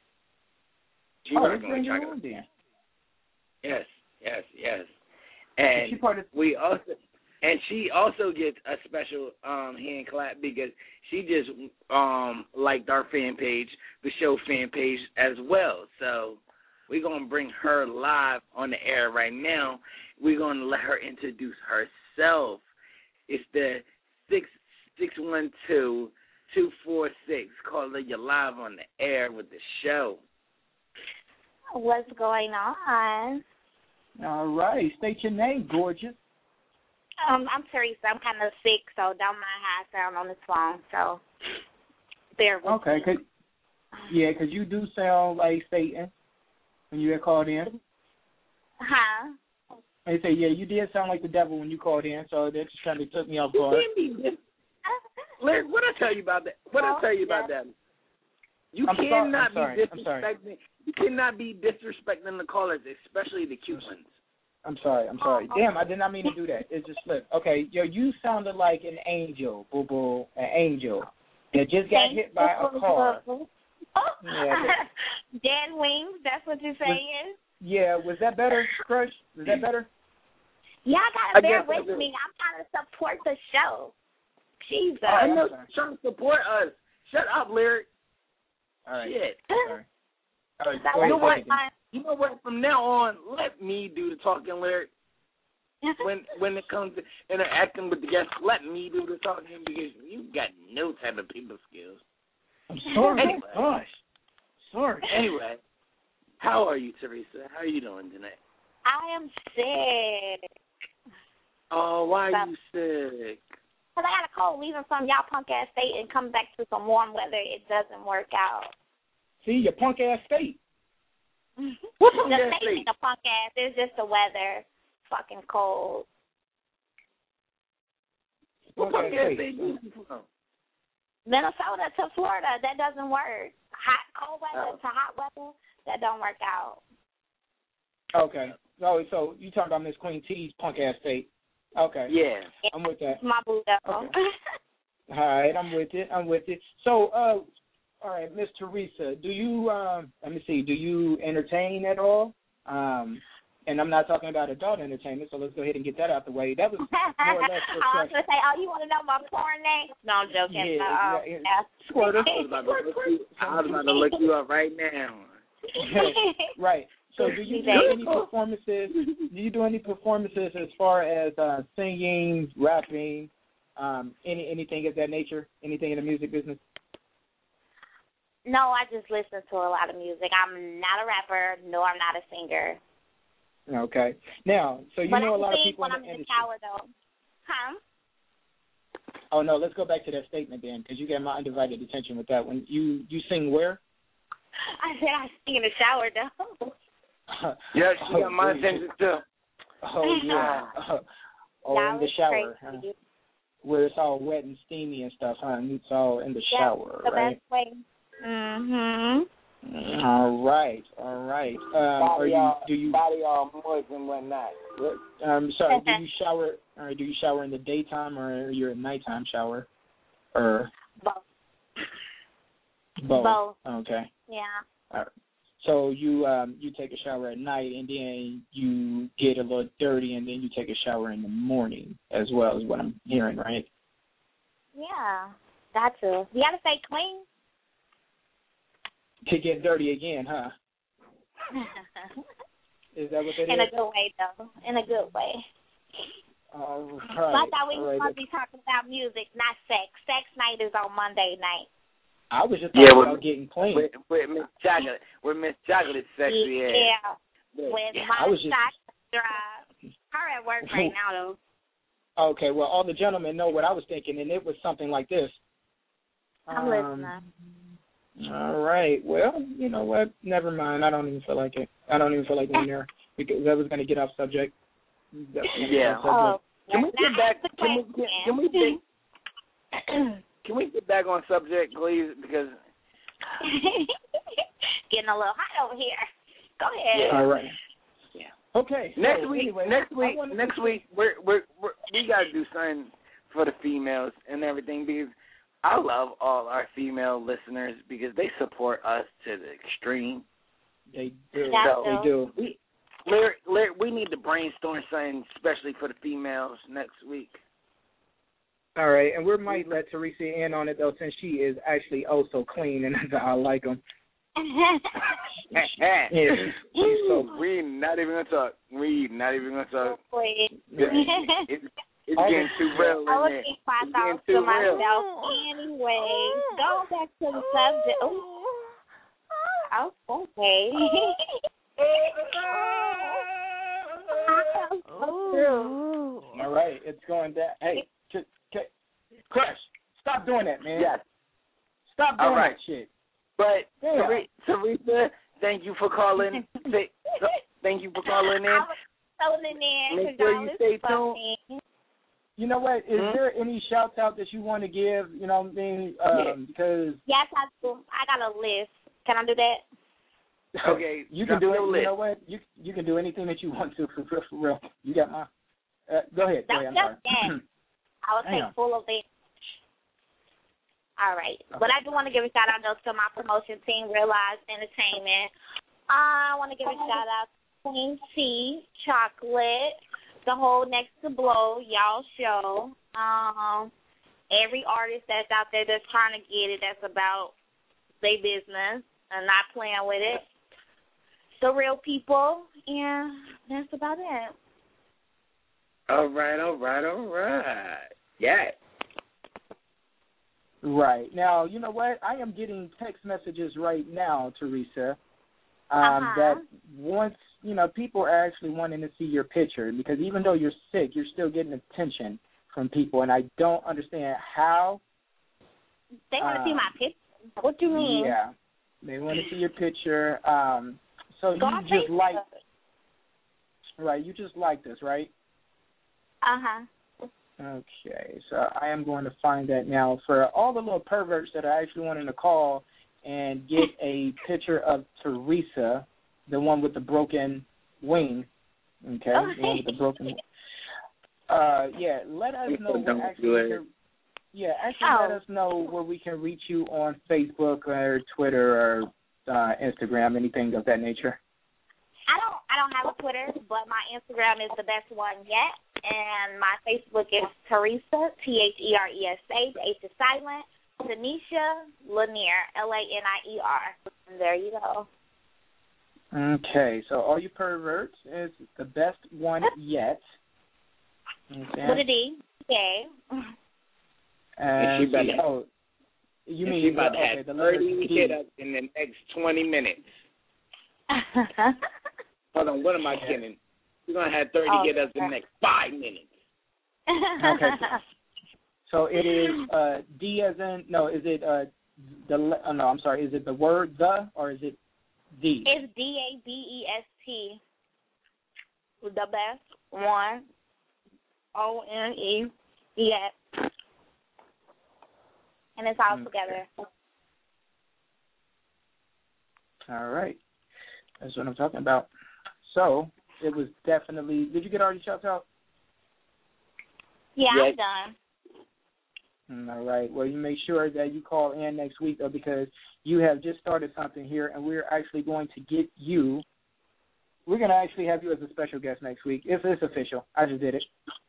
She Oh, working let's with bring her Chocolate. on then. Yes, yes, yes. And Is she part of- we also and she also gets a special um, hand clap because she just um, liked our fan page, the show fan page as well. So we're gonna bring her live on the air right now. We're gonna let her introduce herself. It's the six six one two two four six. Caller, you're live on the air with the show. What's going on? All right. State your name, gorgeous. Um, I'm Teresa. I'm kind of sick, so don't mind how I sound on this phone. So bear with Okay. me. Cause, yeah, because you do sound like Satan when you had called in. Huh? They say, yeah, you did sound like the devil when you called in, so that just kind of took me off You guard. can't be dis- Larry, what I tell you about that? What I tell you about that? You I'm sorry- cannot I'm sorry, be I'm sorry. disrespecting. You cannot be disrespecting the callers, especially the cute ones. I'm sorry. I'm sorry. Damn, I did not mean to do that. It just slipped. Okay, yo, you sounded like an angel, boo boo, an angel that just got Thank hit by a you. car. Oh. Yeah, Dead wings, that's what you're saying? Yeah, was that better, Crush? Was that better? Y'all I gotta bear guess I with do. me. I'm trying to support the show. Jesus. I know you're trying to support us. Shut up, Larry. All right. Shit. Sorry. All right, That go You know ahead, what? take it. You know what? From now on, let me do the talking, Larry. When when it comes to interacting with the guests, let me do the talking because you got no type of people skills. I'm sorry. Anyway. Gosh. Sorry. Anyway, how are you, Teresa? How are you doing tonight? I am sick. Oh, why are you sick? Because I got a cold leaving from y'all punk ass state and come back to some warm weather. It doesn't work out. See, your punk ass state. What punk the ass state state? ain't a punk ass. It's just the weather. Fucking cold. What punk ass state you from? Minnesota to Florida, that doesn't work. Hot, cold weather Oh. to hot weather, that don't work out. Okay. Oh, so you talking about Miss Queen T's punk ass state? Okay. Yeah. I'm with that. My boo though. Okay. All right, I'm with it. I'm with it. So, uh, all right, Miss Teresa, do you? Um, let me see. Do you entertain at all? Um, and I'm not talking about adult entertainment, so let's go ahead and get that out the way. That was more or less the I was question. gonna say, oh, you want to know my porn name? No, I'm joking. Yeah, uh, yeah, yeah. Squirter. I was about to look you, I was about to look you up right now. Right. So, do you do any performances? Do you do any performances as far as uh, singing, rapping, um, any anything of that nature? Anything in the music business? No, I just listen to a lot of music. I'm not a rapper. No, I'm not a singer. Okay. Now, so you but know I a lot of sing people when in I'm the in the industry. shower, though. Huh? Oh no, let's go back to that statement then, because you got my undivided attention with that one. You you sing where? I said I sing in the shower, though. Yeah, she Oh, got my geez. attention too. Oh yeah. oh, That in the was shower. crazy. where it's all wet and steamy and stuff, huh? And it's all in the That's shower, the right? best way. Mhm. All right, all right. Um, are Body you all, do you body all moist and whatnot. um sorry, do you shower or do you shower in the daytime or are you a nighttime shower? Or Both. both. Both. Okay. Yeah. All right. So you um you take a shower at night and then you get a little dirty and then you take a shower in the morning as well, is what I'm hearing, right? Yeah. Got to. You gotta stay clean. To get dirty again, huh? Is that what that In is? a good way, though. In a good way. All right. So I thought we all were right. supposed to be talking about music, not sex. Sex night is on Monday night. I was just Yeah, talking with, about getting clean. with, with Miss Chocolate, with Miss Chocolate sexy ass. Yeah. With Yeah, my I was just- chocolate drive. Her at work right now, though. Okay, well, all the gentlemen know what I was thinking, and it was something like this. I'm Um, listening. All right. Well, you know what? Never mind. I don't even feel like it. I don't even feel like going there because I was going to get off subject. That was gonna get Yeah. off subject. Oh, Can we now get back? ask the Can we question. get, can we get, can we get back on subject, please? Because Getting a little hot over here. Go ahead. Yeah. All right. Yeah. Okay. next so week, anyway, next I week, wanted next to- week, we're we're, we're we got to do something for the females and everything because I love all our female listeners because they support us to the extreme. They do. That's They dope. do. We, Larry, Larry, we need to brainstorm something especially for the females next week. All right, and we might let Teresa in on it though, since she is actually oh so clean, and I like them. Yeah, she's so. We not even gonna talk. We not even gonna talk. Wait. It's, it's getting too real I in would there. keep my It's getting thoughts too to real. myself anyway. Go back to the subject. Oh, okay. All right, it's going down. Hey, ch- ch- Crush, stop doing that, man. Yes. Stop doing All right. that shit. But Yeah. Ther- Teresa, thank you for calling. Th- Thank you for calling in. I was phoning in Make because sure y'all you is stay funny. You know what? Is Hmm? there any shouts out that you want to give? You know what I mean? Um, Yeah. Because Yes, I do. I got a list. Can I do that? Okay, you can drop do it. your You list. know what? You you can do anything that you want to for real. For real. You got my. Uh, go ahead. Go Don't ahead. I'm just sorry. that. I will Damn. take full of it. All right. But I do want to give a shout out though to my promotion team, Realize Entertainment. I want to give a shout out to Queen T, Chocolate, the whole Next to Blow, y'all show. Um, every artist that's out there that's trying to get it, that's about their business and not playing with it. The real people, and that's about it. All right, all right, all right. Yeah. Right. Now, you know what? I am getting text messages right now, Teresa, um, Uh-huh. that once, you know, people are actually wanting to see your picture because even though you're sick, you're still getting attention from people, and I don't understand how. They want to see Uh, my picture. What do you mean? Yeah. They want to see your picture. Um, so Go you on just Facebook. like, right, you just like this, right? Uh-huh. Okay, so I am going to find that now. For all the little perverts that are actually wanting to call and get a picture of Teresa, the one with the broken wing, okay, the one with the broken uh, yeah, let us know where Don't actually do we it. can, yeah, actually Oh. let us know where we can reach you on Facebook or Twitter or uh, Instagram, anything of that nature. I don't I don't have a Twitter, but my Instagram is the best one yet. And my Facebook is Teresa, T H E R E S A, the H is silent, Tanisha Lanier, L A N I E R. And there you go. Okay, so all you perverts, is the best one yet. Okay. With a D. Okay. And she about to- oh, you And mean she about to okay, have the letter thirty D. hit up in the next twenty minutes. Hold on, what am I kidding? We're gonna have thirty Oh, hit us in the next five minutes. Okay. So it is uh, D as in no, is it uh, the le- oh, no? I'm sorry. Is it the word the or is it D? It's D A B E S T. The best one. O N E. Yeah. and it's all Okay. together. All right. That's what I'm talking about. So it was definitely. Did you get all your shouts out? Yeah, Yes. I'm done. Mm, All right. Well, you make sure that you call in next week, though, because you have just started something here, and we're actually going to get you. We're going to actually have you as a special guest next week. If it's official. I just did it.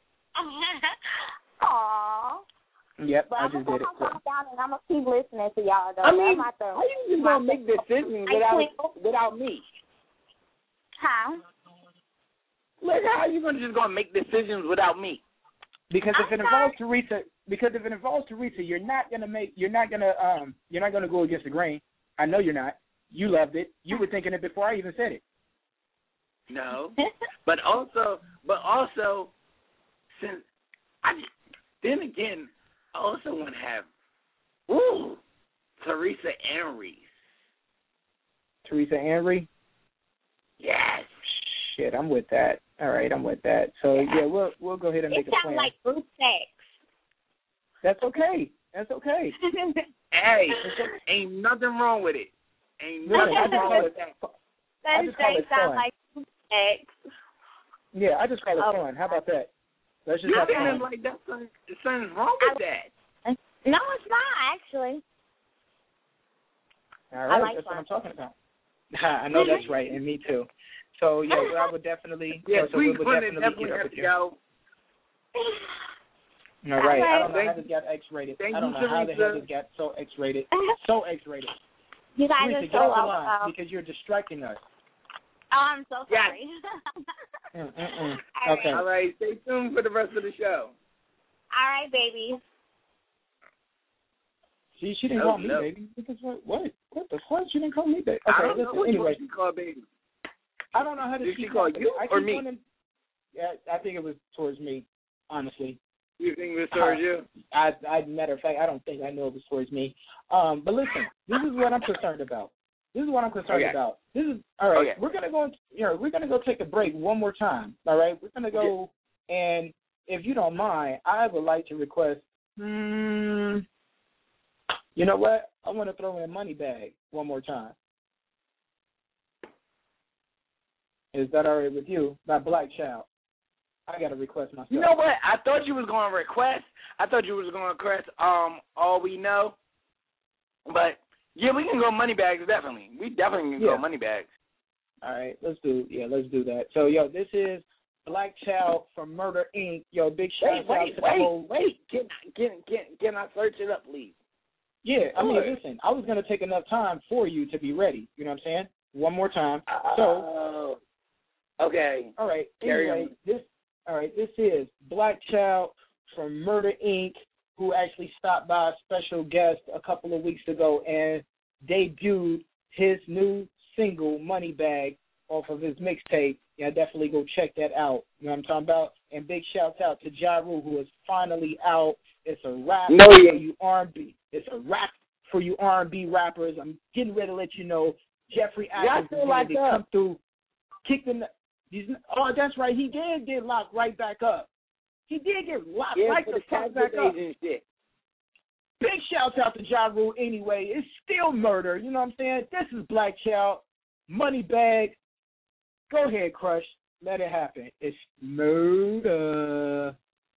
Aww. Yep, But I I'm just gonna did it. come down and I'm gonna keep listening to y'all though. I mean, That's my how you just gonna make decisions without without me? How? Like, how you gonna just gonna make decisions without me? Because if it involves Teresa, because if it involves Teresa, you're not gonna make, you're not gonna, um, you're not gonna go against the grain. I know you're not. You loved it. You were thinking it before I even said it. No, but also, but also, since I then again, I also want to have, ooh, Teresa and Reese. Teresa Henry. Yes. Shit, I'm with that. All right, I'm with that. So yeah, we'll we'll go ahead and make It a sounds plan. like group sex. That's okay. That's okay. Hey, ain't nothing wrong with it. Ain't Listen, I nothing just wrong call with it, that. I That just call it sounds fun. like group sex. Yeah, I just call it Oh. fun. How about that? Let's just You have feeling fun. like that's something, something's wrong with that? No, it's not actually. All right, like that's fun. what I'm talking about. I know that's right, and me too. So yeah, well, I would definitely. Yeah, so we Sweet would Fun definitely, definitely get up have with to you. go. All right. I don't know Thank how this got X-rated. Thank I don't you, know how the hell Teresa. this got so X-rated. So X-rated. You guys Teresa, are get so off the awesome. line because you're distracting us. Oh, I'm so sorry. Mm-mm-mm. All Okay. All right, stay tuned for the rest of the show. All right, babies. She she didn't Oh, call me no. baby. Because what what what the fuck? She didn't call me baby. I Okay, don't know listen. what Anyway, she called baby. I don't know how to Did speak she call about it. you I or keep me? wanting- Yeah, I think it was towards me. Honestly, You think it was towards Uh, you? I, I matter of fact, I don't think I know it was towards me. Um, but listen, this is what I'm concerned about. This is what I'm concerned Okay. about. This is all right. Okay. We're gonna go. You know, we're gonna go take a break one more time. All right, we're gonna go, and if you don't mind, I would like to request. Hmm, you know what? I want to throw in a money bag one more time. Is that all right with you? By Black Child. I got to request myself. You know what? I thought you was going to request. I thought you was going to request um All We Know. But, yeah, we can go money bags, definitely. We definitely can Yeah. go money bags. All right, let's do yeah, let's do that. So yo, this is Black Child from Murder Incorporated. Yo, big shout Wait, out wait, to the wait, whole. wait. Can, can, can, can I search it up, please? Yeah, I mean, Sure. listen, I was gonna take enough time for you to be ready. You know what I'm saying? One more time. So, Oh, okay. all right. Carry anyway, on. this all right. This is Black Child from Murder Incorporated, who actually stopped by a special guest a couple of weeks ago and debuted his new single Money Bag off of his mixtape. Yeah, definitely go check that out. You know what I'm talking about? And big shouts out to Ja Rule, who is finally out. It's a rap No, for yeah. you R and B. It's a rap for you R and B rappers. I'm getting ready to let you know Jeffrey Yeah, I Atkins is feel going like to that. come through, kick the. He's, oh, that's right. He did get locked right back up. He did get locked Yeah, right for the the fuck tax back up. evasion shit. Big shouts out to Ja Rule anyway. It's still murder. You know what I'm saying? This is Black Child. Money Bag. Go ahead, Crush. Let it happen. It's murder.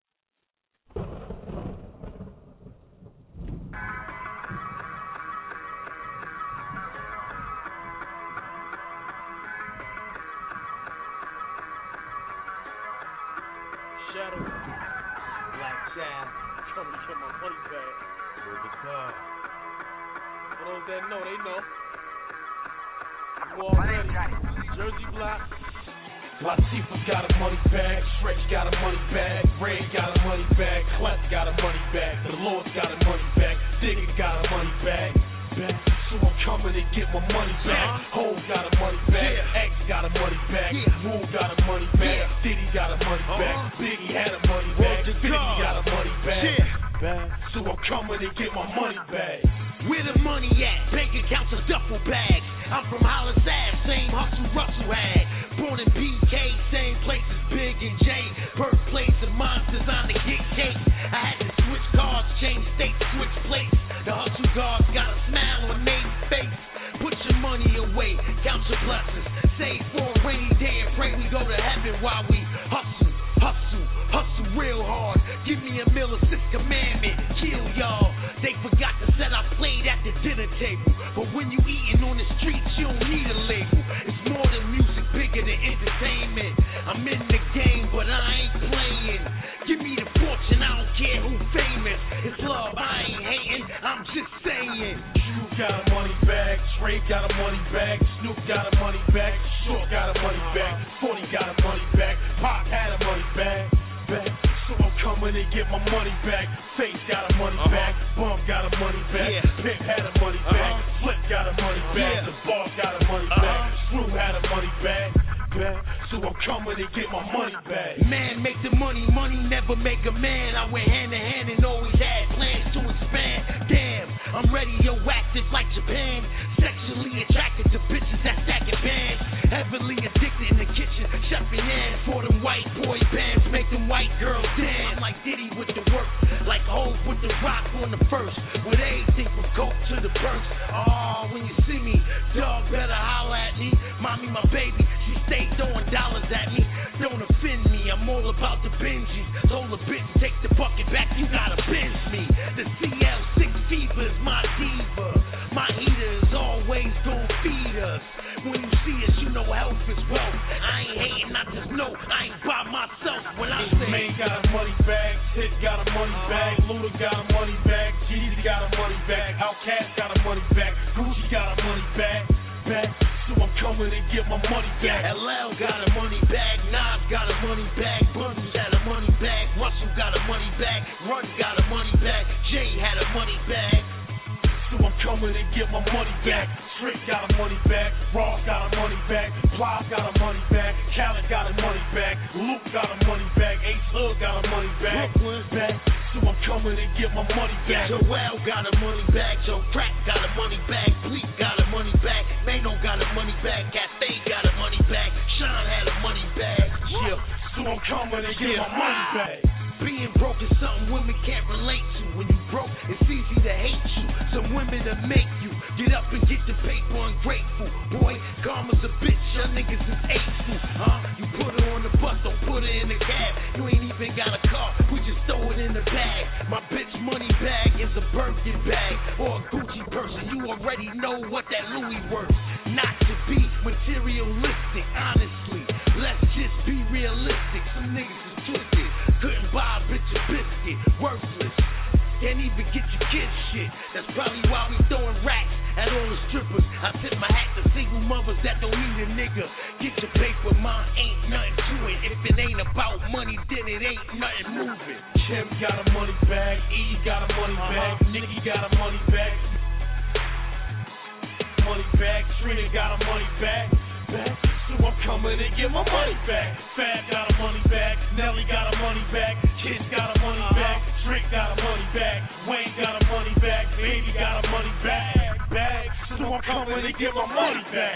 Shadow, Black Child, coming to get my money back. With the car. For those that know, they know. You already. Jersey Block. Latifah got a money bag, Stretch got a money bag, Ray got a money bag, Clef got a money bag, the Lord's got a money bag, Digga got a money bag. Back. So I'm coming to get my money back. Hov got a money bag, X got a money bag, Rule got a money bag, Diddy got a money bag, Biggie had a money bag, fifty got a money bag. So I'm coming to get my money back. Where the money at? Bank accounts are duffel bags. I'm from Hollis Ave, same hustle Russell had. Born in P K, same place as Big and J. Birthplace of monsters on the get cake. I had to switch cars, change states, switch plates. The hustle guards got a smile on their face. Put your money away, count your blessings. Save for a rainy day and pray we go to heaven while we hustle, hustle, hustle real hard. Give me a meal of Sixth Commandment, kill y'all. They forgot to set our plate at the dinner table. But when you eating on the streets, you don't need a label. It's more than music, bigger than entertainment. I'm in the game, but I ain't playing. Give me the fortune, I don't care who famous. It's love, I ain't hating, I'm just saying. You got a money bag, Trey got a money bag, Snoop got a money bag, Short got a money bag, forty got a money bag, Pop had a money bag, bag. So I'm coming to get my money back. Face got a money uh-huh. bag, Bum got a money bag, yeah. Pimp had a money uh-huh. bag, Flip got a money bag, yeah. The Boss got a money uh-huh. bag, Screw had a money bag. So I'm coming to get my money back. Man, make the money, money never make a man. I went hand in hand and always had plans to expand. Damn, I'm radioactive like Japan. Sexually attracted to bitches that stacking bands. Heavily addicted in the kitchen, chefing hands for them white boy bands. Make them white girls dance. I'm like Diddy with the work, like Hov with the rock on the first. With everything from coke to the perks. Oh, when you see me, dog better holler at me. Mommy, my baby, she stay throwing dollars at me. Don't offend me, I'm all about the Benjis. Told a bitch, take the bucket back, you gotta binge me. The C L six Fever is my diva. My heater is always gon' feed us. When you see us, you know health is wealth. I ain't hating, I just know I ain't by myself. When I say man got a money bag, Hit got a money bag, Luda got a money bag, Jeezy got a money bag, Outkast got a money bag, Gucci got a money bag, bag. So I'm coming to get my money back. L L got a money bag, Nas got a money bag, Bundles had a money bag, Russell got a money bag, Run got a money bag, Jay had a money bag. So I'm coming to get my money back. Trick got a money back, Ross got a money back, Plies got a money back, Khaled got a money back, Luke got a money back, Ace Hood got a money back, Brooklyn back. So I'm coming to get my money back. Joel got a money bag, Joe Crack got a money bag, Bleak got a money bag, Mano got a money bag, Cafe got a money bag, Sean had a money bag. Yeah, so I'm coming to get my money back. Being broke is something women can't relate to. When you broke, it's easy to hate you. Some women to make you get up and get the paper ungrateful. Boy, karma's a bitch, your niggas is hateful. Huh? You put her on the bus, don't put her in the cab. You ain't even got a car, we just throw it in the bag. My bitch money bag is a Birkin bag or a Gucci person. You already know what that Louis worth. Not to be materialistic, honestly. Let's just be realistic. Some niggas is twisted. Couldn't buy a bitch a biscuit, worthless. Can't even get your kids shit. That's probably why we throwing racks at all the strippers. I tip my hat to single mothers that don't need a nigga. Get your paper, mine ain't nothing to it. If it ain't about money, then it ain't nothing moving. Kim got a money bag, E got a money bag, uh-huh. Nicki got a money bag, money bag, Trina got a money bag, bag. So I'm coming to get my money back. Fab got a money bag, Nelly got a money bag, Kids got a money bag, Drake got a money bag, Wayne got a money bag, Baby got a money bag, bag. So I'm coming to get my money back.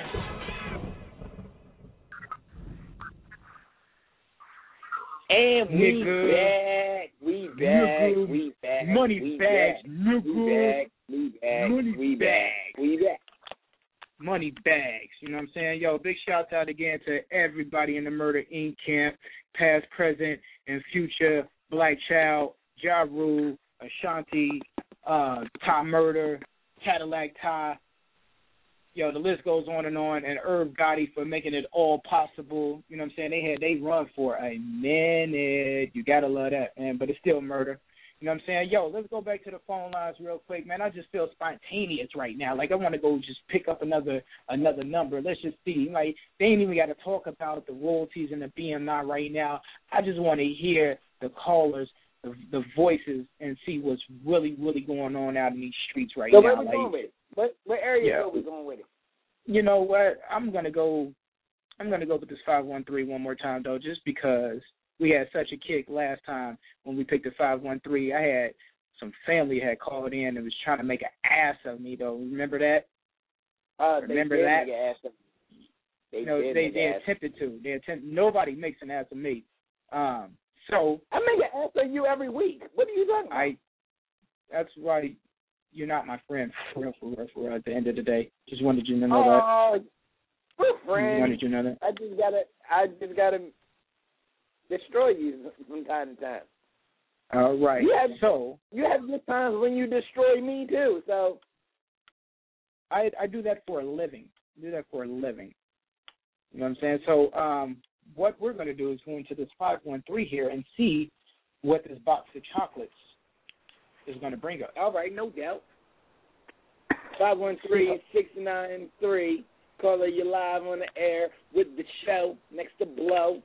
And we nigga. back, we back, nigga. we back, money we bags, back, nigga. we back, we back, money we back, we back. Money bags, you know what I'm saying? Yo, big shout out again to everybody in the Murder Incorporated camp, past, present, and future. Black Child, Ja Rule, Ashanti, uh, Ty Murder, Cadillac Ty. Yo, the list goes on and on. And Irv Gotti for making it all possible. You know what I'm saying? They had they run for a minute. You gotta love that, man. But it's still murder. You know what I'm saying? Yo, let's go back to the phone lines real quick, man. I just feel spontaneous right now. Like, I want to go just pick up another another number. Let's just see. Like, they ain't even got to talk about the royalties and the B M I right now. I just want to hear the callers, the, the voices, and see what's really, really going on out in these streets right so now. So where we like, going with it? What, what area yeah. are we going with it? You know what? I'm going to go I'm gonna go with this five one three one more time, though, just because we had such a kick last time when we picked the five one three. I had some family had called in and was trying to make an ass of me, though. Remember that? Uh, Remember they did that? Make an ass of, they no, did they make they an ass. attempted to. They attempt. Nobody makes an ass of me. Um, so I make an ass of you every week. What are you talking about? I. That's why you're not my friend for real, for real, for real. At the end of the day, just wanted you to know oh, that. we're Just friends. wanted you to know that. I just gotta, I just gotta destroy you from time to time. All right. You have, so you have good times when you destroy me too. So I I do that for a living. I do that for a living. You know what I'm saying? So um, what we're going to do is go into this five one three here and see what this box of chocolates is going to bring us. All right, no doubt. five one three, six nine three. Caller, you're live on the air with the show next to Blow.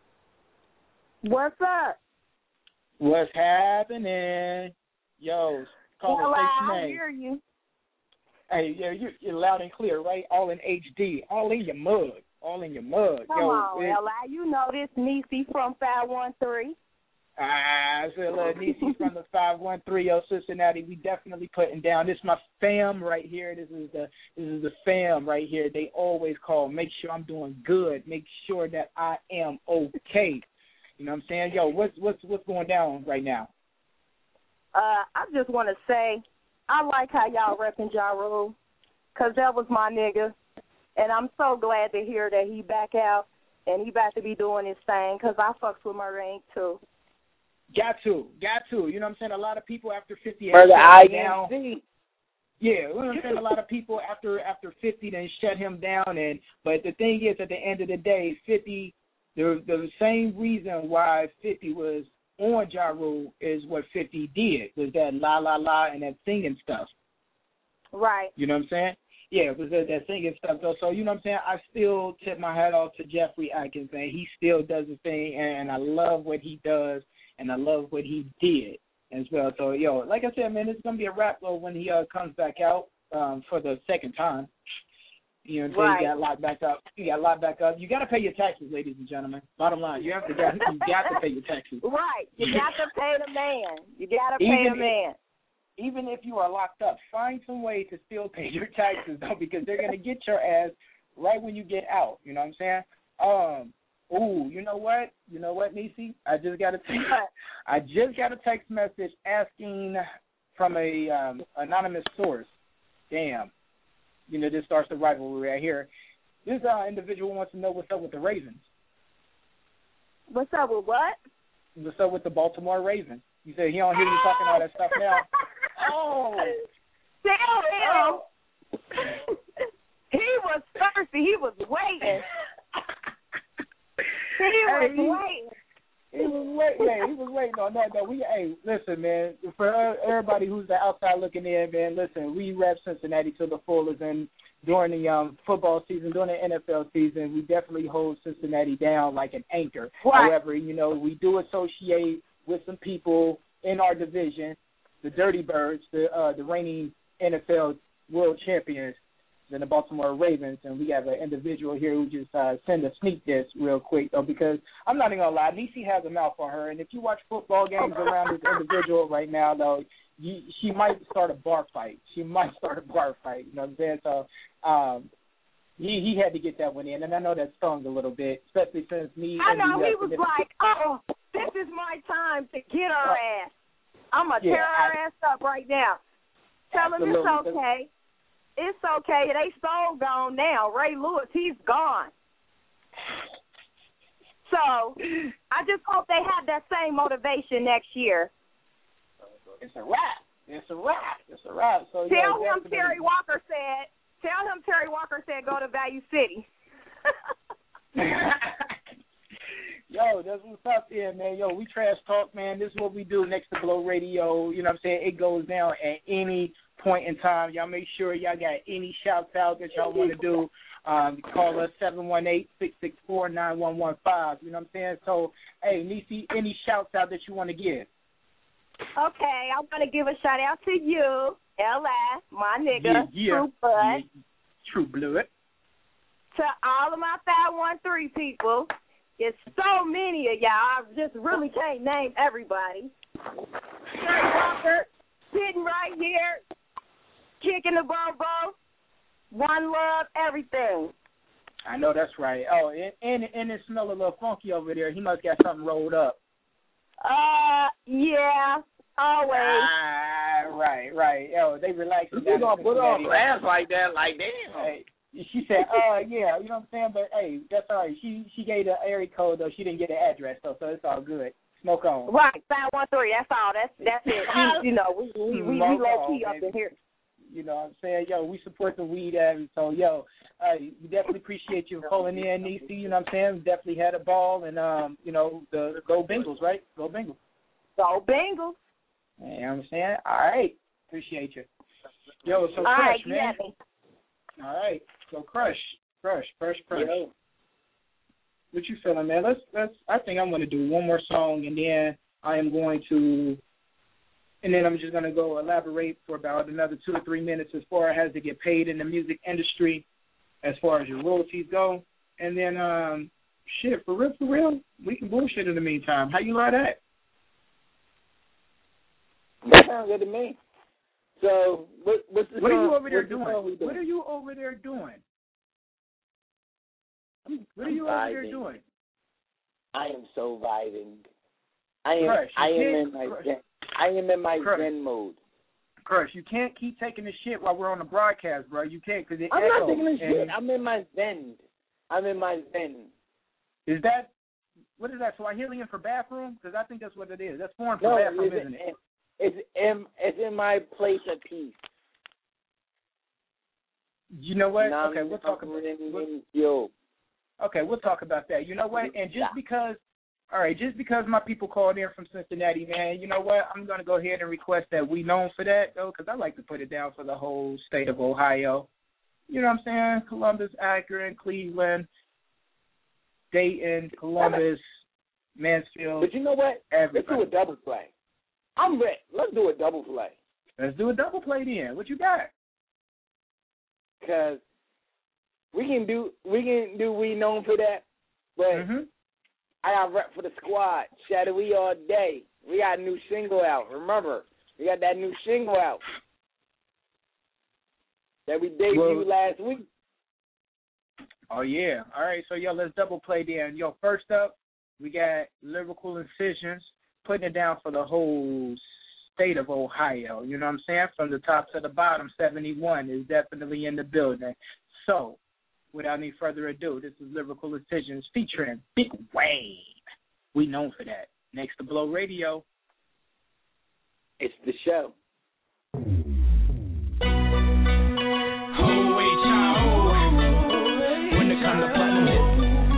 What's up? What's happening? Yo, caller, Well, say I your name. hear you. Hey, yeah, you, you're loud and clear, right? All in H D, all in your mug, all in your mug. Come Yo, on, it, L I. You know this Niecy from five one three. Ah, it's a little Niecy from the five one three, yo, Cincinnati. We definitely putting down. This is my fam right here. This is the this is the fam right here. They always call. Make sure I'm doing good. Make sure that I am okay. You know what I'm saying? Yo, what's what's what's going down right now? Uh, I just want to say, I like how y'all repping Ja Rule, because that was my nigga. And I'm so glad to hear that he back out and he about to be doing his thing, because I fucks with Murder Incorporated too. Got to, got to. You know what I'm saying? A lot of people after fifty Murder I down. N C. Yeah, you know what I'm saying? A lot of people after after fifty then shut him down. And but the thing is, at the end of the day, fifty, the the same reason why fifty was on Ja Rule is what fifty did, was that la la la and that singing stuff. Right. You know what I'm saying? Yeah, it was that, that singing stuff. So, so, you know what I'm saying? I still tip my hat off to Jeffrey Atkins, man. He still does his thing, and I love what he does, and I love what he did as well. So, yo, like I said, man, it's going to be a wrap, though, when he uh, comes back out um, for the second time. You know what I'm saying? Right. You got locked back up. You got locked back up. You got to pay your taxes, ladies and gentlemen. Bottom line, you have to got, you got to pay your taxes. Right. You got to pay the man. You got to pay Even the man. Even if you are locked up, find some way to still pay your taxes, though, because they're going to get your ass right when you get out. You know what I'm saying? Um, ooh, you know what? You know what, Niecy? I just got a text. I just got a text message asking from a um, anonymous source. Damn. You know, this starts the rivalry right here. This uh, individual wants to know what's up with the Ravens. What's up with what? What's up with the Baltimore Ravens? You said he don't hear you talking all that stuff now. Oh. Tell him. He was thirsty. He was waiting. He was Hey, he- waiting. He was waiting. Yeah, he was waiting on that. Though we, hey, listen, man. For everybody who's the outside looking in, man, listen. We rep Cincinnati to the fullest, and during the um, football season, during the N F L season, we definitely hold Cincinnati down like an anchor. Right. However, you know, we do associate with some people in our division, the Dirty Birds, the uh, the reigning N F L world champions, than the Baltimore Ravens, and we have an individual here who just uh, send a sneak this real quick, though, because I'm not even going to lie, Niecy has a mouth on her, and if you watch football games around this individual right now, though, you, she might start a bar fight. She might start a bar fight, you know what I'm saying? So um, he, he had to get that one in, and I know that stung a little bit, especially since me I and know, the, uh, he was like, oh, this is my time to get her ass. I'm going to Yeah, tear her I- ass up right now. Tell him it's Absolutely. okay. It's okay. They soul gone now. Ray Lewis, he's gone. So I just hope they have that same motivation next year. It's a wrap. It's a wrap. It's a wrap. So, yeah, Tell him definitely. Terry Walker said, tell him Terry Walker said go to Value City. Yo, that's what's up there, man. Yo, we trash talk, man. This is what we do next to Blow Radio. You know what I'm saying? It goes down at any point in time. Y'all make sure y'all got any shouts out that y'all want to do. Um, call us seven one eight, six six four, nine one one five. You know what I'm saying? So, hey, Niecy, any shouts out that you want to give? Okay, I want to give a shout out to you, L I, my nigga, Yeah, yeah. True Blood. Yeah, True Blood. To all of my five one three people. It's so many of y'all. I just really can't name everybody. Terry Walker sitting right here, kicking the bobo. one love, everything. I know that's right. Oh, and and, and it smell a little funky over there. He must got something rolled up. Uh, yeah, always. Ah, right, right. Yo, they relaxing. You gonna put on glass like that? Like damn. Hey, she said, "Uh, yeah, you know what I'm saying." But hey, that's all right. She she gave the area code though. She didn't get the address though, so it's all good. Smoke on. Right, five one three. That's all. That's that's it. We, you know, we we we, we low key up in here. You know what I'm saying? Yo, we support the weed addict. So, yo, uh, we definitely appreciate you calling in, Niecy. You know what I'm saying? We definitely had a ball. And, um, you know, the, the Go Bengals, right? Go Bengals. Go Bengals. You know what I'm saying? All right. Appreciate you. Yo, so all Crush, right, man. Yeah. All right. So, Crush. Crush. Crush. Crush. Yo. What you feeling, man? Let's, let's, I think I'm going to do one more song, and then I am going to... And then I'm just going to go elaborate for about another two or three minutes as far as to get paid in the music industry as far as your royalties go. And then, um, shit, for real, for real, we can bullshit in the meantime. How you like that? That sounds good to me. So, what, what's the What song, are you over there what's the doing? song we doing? What are you over there doing? What are you I'm over there vibing. doing? I am so vibing. I am, Crush, I am can't- in my Crush. zen, I am in my Crush. zen mode. Crush, you can't keep taking the shit while we're on the broadcast, bro. You can't because it I'm echoes. not taking the and shit. I'm in my zen. I'm in my zen. Is that, what is that, Swahilian for bathroom? Because I think that's what it is. That's foreign for No, bathroom, it's, isn't it? it's in it's in my place of peace. You know what? Nam Okay, we'll talk about Rin Yo. Okay, we'll talk about that. You know what? And just because, all right, just because my people called in from Cincinnati, man, you know what? I'm going to go ahead and request that we known for that, though, because I like to put it down for the whole state of Ohio. You know what I'm saying? Columbus, Akron, Cleveland, Dayton, Columbus, Mansfield. But you know what? Everybody. Let's do a double play. I'm ready. Let's do a double play. Let's do a double play then. What you got? Because we can do we can do we known for that, but mm-hmm. I got rep for the squad. Shadowy all day. We got a new single out. Remember, we got that new single out that we debuted well, last week. Oh yeah. All right. So yo, let's double play then. Yo, first up, we got Lyrical Incisions putting it down for the whole state of Ohio. You know what I'm saying? From the top to the bottom, seventy-one is definitely in the building. So, without any further ado, this is Lyrical Incisions featuring Big Wave. We known for that. Next to Blow Radio. It's the show. When it comes to platinum hits.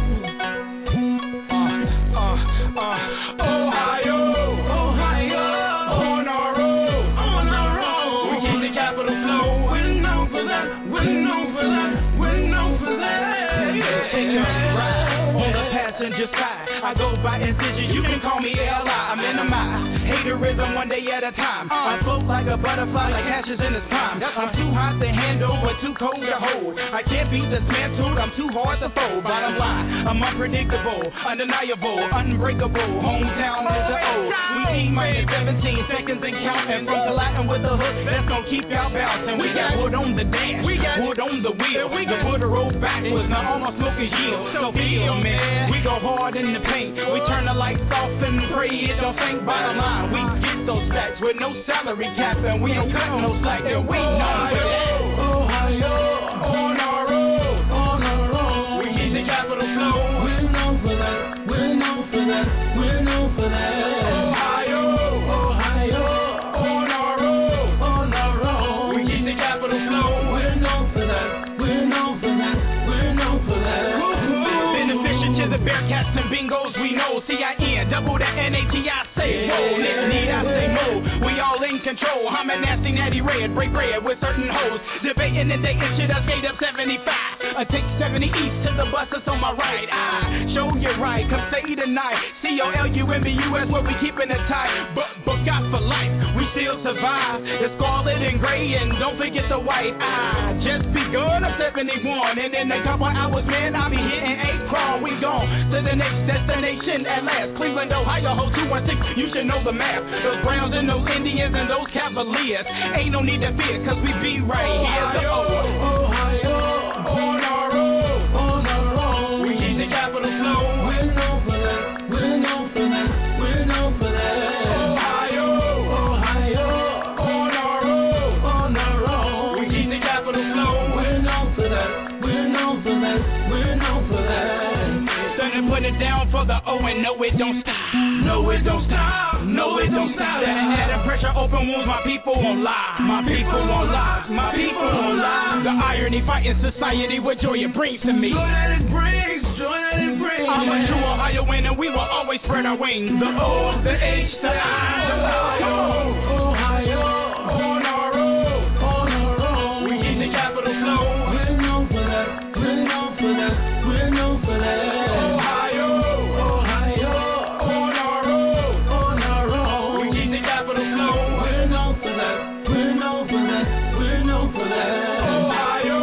Uh, uh, uh, Ohio, Ohio, on our road, on our road. We keep the capital flow. We're known for that. We're known for that. We're known for that. Take a ride on the passenger side. I go by Incision. You can call me L I. I'm in the mind. Haterism one day at a time. I float like a butterfly, like ashes in its prime. I'm too hot to handle, but too cold to hold. I can't be dismantled, I'm too hard to fold. Bottom line, I'm unpredictable, undeniable, unbreakable. Hometown is the O. We need minus seventeen seconds and counting. From the Latin with the hook, that's gonna keep y'all bouncing. We got wood on the dash, we got wood on the wheel. We the wood roll backwards, now all my smoke is yield. So feel, man, we go hard in the paint. We turn the lights off and pray it don't think. Bottom line, we get those stacks with no salary cap, and we don't cut no slack, and we know it. Ohio, on our road, on our road. We keep the capital flow. We're known for that. We're known for that. We're known for that. Ohio, Ohio, on our road, on our road. We keep the capital flow. We're known for that. We're known for that. We're known for that. Beneficial to the Bearcats and Bingos, we know. C I N, double the N A T I say. Whoa, nigga, need I say more? We all in control. I'm a nasty, natty red, break bread with certain hoes. Debating and dating shit, I skate up seventy-five. I take seventy east to the bus that's on my right. I show you right, come stay tonight. C O L U M B U S where we keeping it tight. But, but God for life, we still survive. It's scarlet and gray and don't forget the white. I just begun, I'm seventy-one. And in a couple hours, man, I'll be hitting eight crawl. We gone to the next destination at last. Cleveland, Ohio, hold two one six, you should know the map. Those Browns and those Indians and those Cavaliers. Ain't no need to fear, cause we be right here. The Ohio, Ohio. known for that. We're known for that. Starting to put it down for the O and no it don't stop. No it don't stop. No it don't stop. That added pressure, open wounds, my people won't lie. My people won't lie. My people won't lie. The irony fighting society, what joy it brings to me. Joy that it brings, joy that it brings. I'm a true Ohio winner, we will always spread our wings. The O, the H, the I, the Ohio. Ohio. On our road, on our road. We keep the capital slow. We're known for that, we're known for that, we're known for that. Ohio, Ohio. on our road, on our road. we keep the capital slow. We're known for that, we're known for that, we're known for that. Ohio.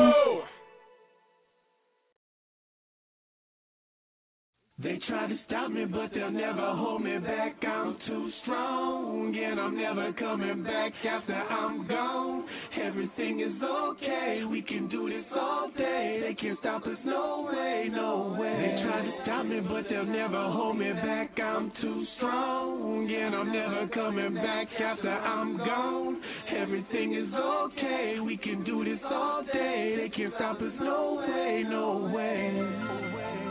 They try to stop me, but they'll never hold me back. I'm too strong, and I'm never coming back after I'm gone. Everything is okay, we can do this all day. They can't stop us, no way, no way. They try to stop me, but they'll never hold me back. I'm too strong, and I'm never coming back after I'm gone. Everything is okay, we can do this all day. They can't stop us, no way, no way.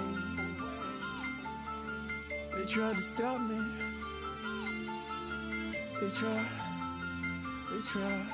They try to stop me. They try. They try.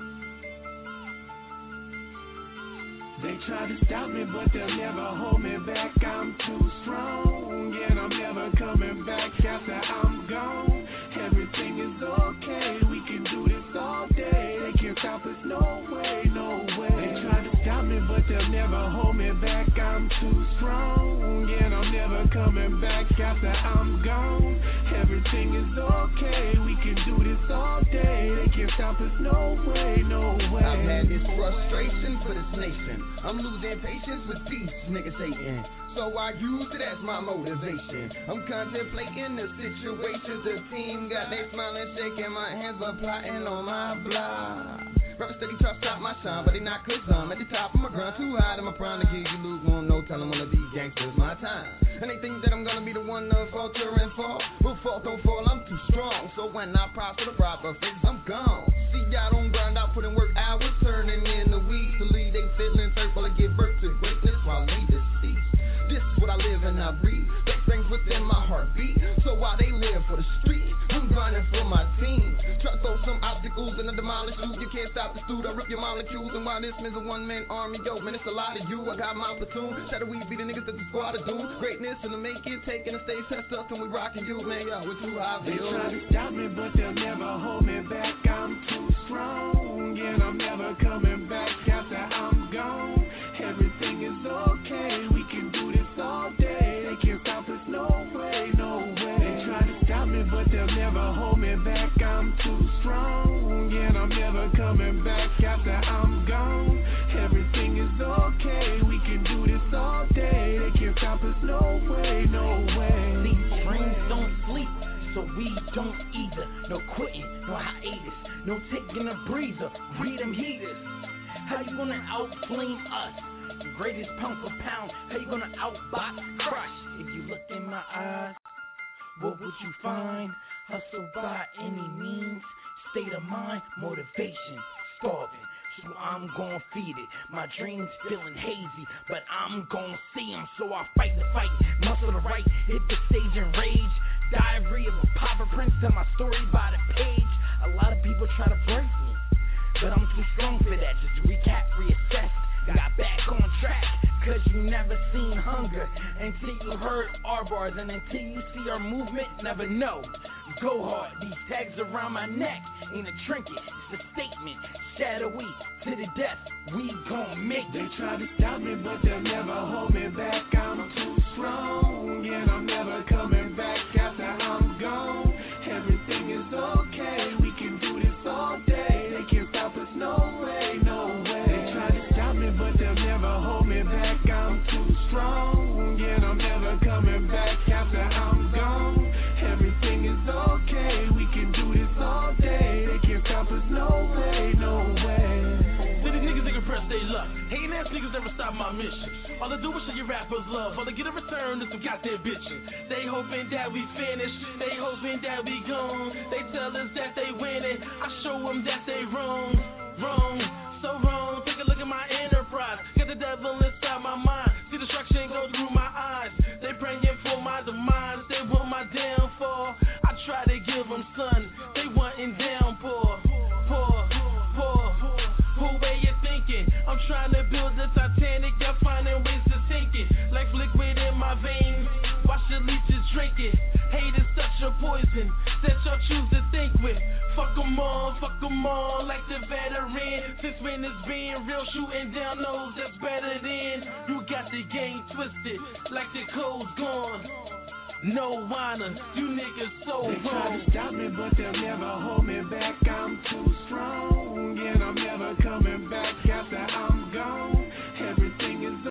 They try to stop me, but they'll never hold me back. I'm too strong, and I'm never coming back after I'm gone. Everything is okay. We can do this all day. They can't stop us, no way, no way. They try to stop me, but they'll never hold me back. I'm too strong, and I'm never coming back after I'm gone. Everything is okay. We can do this all day. They can't stop us, no way, no way. I've had this frustration for this nation. I'm losing patience with these niggas hating. So I use it as my motivation. I'm contemplating the situation. The team got they smiling, shaking my hands, but plotting on my block. Rappers steady try to stop my shine, but they not cause I'm at the top of my grind. Too high to my prime to give you lukewarm, no telling one of these gangsters my time. And they think that I'm gonna be the one to falter and fall. Well, fall don't fall, I'm too strong. So when I price for the proper fix, I'm gone. See, I don't grind out, put in work hours, turning in the weeds to lead. They feeling thirst while I give birth to greatness while they deceased. This is what I live and I breathe. They things within my heartbeat. So while they live for the street, I'm grinding for my team. Try to throw some obstacles and I demolish you. You can't stop the dude, I rip your molecules. And while this man's a one-man army, yo, man, it's a lot of you. I got my platoon. Shadow we be the niggas that the squad of doom. Greatness in the making, taking the stage, test us and we rocking you, man, yo, we're too high. They try to stop me, but they'll never hold me back. I'm too strong, and I'm never coming back after I'm gone. Everything is okay, we can do this all day. They can't stop us, no way, no way. They try to stop me, but they'll never hold me back. I'm too strong, and I'm never coming back after I'm gone. Everything is okay, we can do this all day. They can't stop us, no way, no way. These dreams don't sleep, so we don't either. No quitting, no hiatus, no taking a breather. Read them heaters. How you gonna outflame us? Greatest pound for pound. How you gonna outbox, crush? If you look in my eyes, what would you find? Hustle by any means. State of mind, motivation, starving. So I'm gon' feed it. My dreams feeling hazy, but I'm gon' see them. So I fight the fight, muscle the right, hit the stage and rage. Diary of a pauper prince, tell my story by the page. A lot of people try to break me, but I'm too strong for that. Just recap, reassess, got back on track. Cause you never seen hunger until you heard our bars. And until you see our movement, never know. Go hard, these tags around my neck ain't a trinket, it's a statement. Shadowy to the death, we gon' make it. They try to stop me, but they'll never hold me back. I'm too strong, and I'm never coming back after I'm gone. Everything is okay, we can do this all day. They can't stop us, no way, no way. They try to stop me, but they'll never hold me back. I'm too strong, and I'm never coming back after I'm gone. Everything is okay, we can do this all day. They can't stop us, no way, no way. See these niggas, they can press they luck. Hating ass niggas never stop my mission. All I do is show you rappers love. All I get in return is some goddamn bitching. They hoping that we finish. They hoping that we gone. They tell us that they winning. I show them that they wrong. Wrong. So wrong. Take a look at my enterprise. Got the devil inside my mind. than is being real, shooting down those that's better than. You got the game twisted, like the code's gone. No whiner, you niggas so They try wrong. to stop me, but they'll never hold me back. I'm too strong, and I'm never coming back after I'm gone. Everything is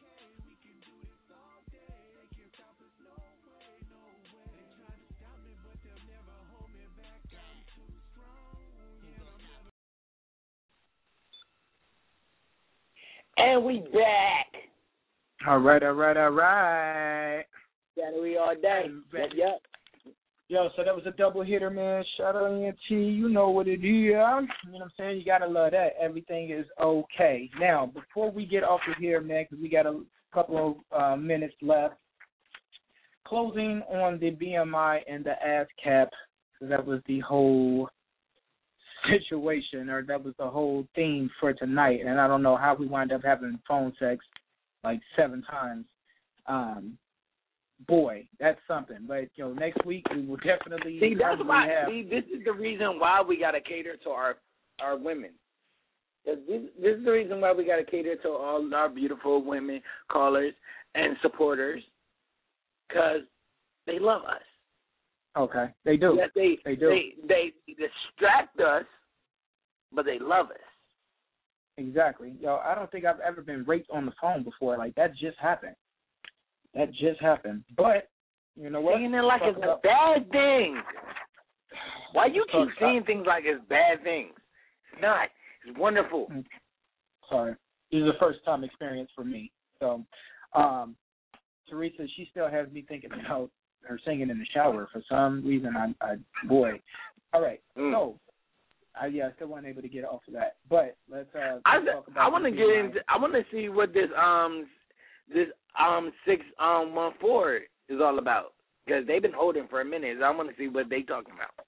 And we back. All right, all right, all right. That we all day. Yep, yep. Yo, so that was a double hitter, man. Shout out E N T. You know what it is. You know what I'm saying? You got to love that. Everything is okay. Now, before we get off of here, man, because we got a couple of uh, minutes left, closing on the B M I and the ASCAP, because that was the whole situation, or that was the whole theme for tonight. And I don't know how we wind up having phone sex like seven times. Um, boy, that's something. But, you know, next week we will definitely See, that's why. have... See, this is the reason why we got to cater to our our women. This, this is the reason why we got to cater to all our beautiful women callers and supporters, because they love us. Okay, they do. Yes, they, they do. They, they distract us, but they love us. Exactly. Yo, I don't think I've ever been raped on the phone before. Like, that just happened. That just happened. But, you know what? Saying it like it's a bad thing. Why you keep Fuck saying up. things like it's bad things? It's not. It's wonderful. Sorry. This is a first-time experience for me. So, um, Teresa, she still has me thinking about her singing in the shower. For some reason, I, I boy. All right. Mm. So, I, yeah, I still wasn't able to get off of that. But let's, uh, I, let's talk about I want to the get B M I. into. I want to see what this um this um six um one four is all about, because they've been holding for a minute. So I want to see what they talking about.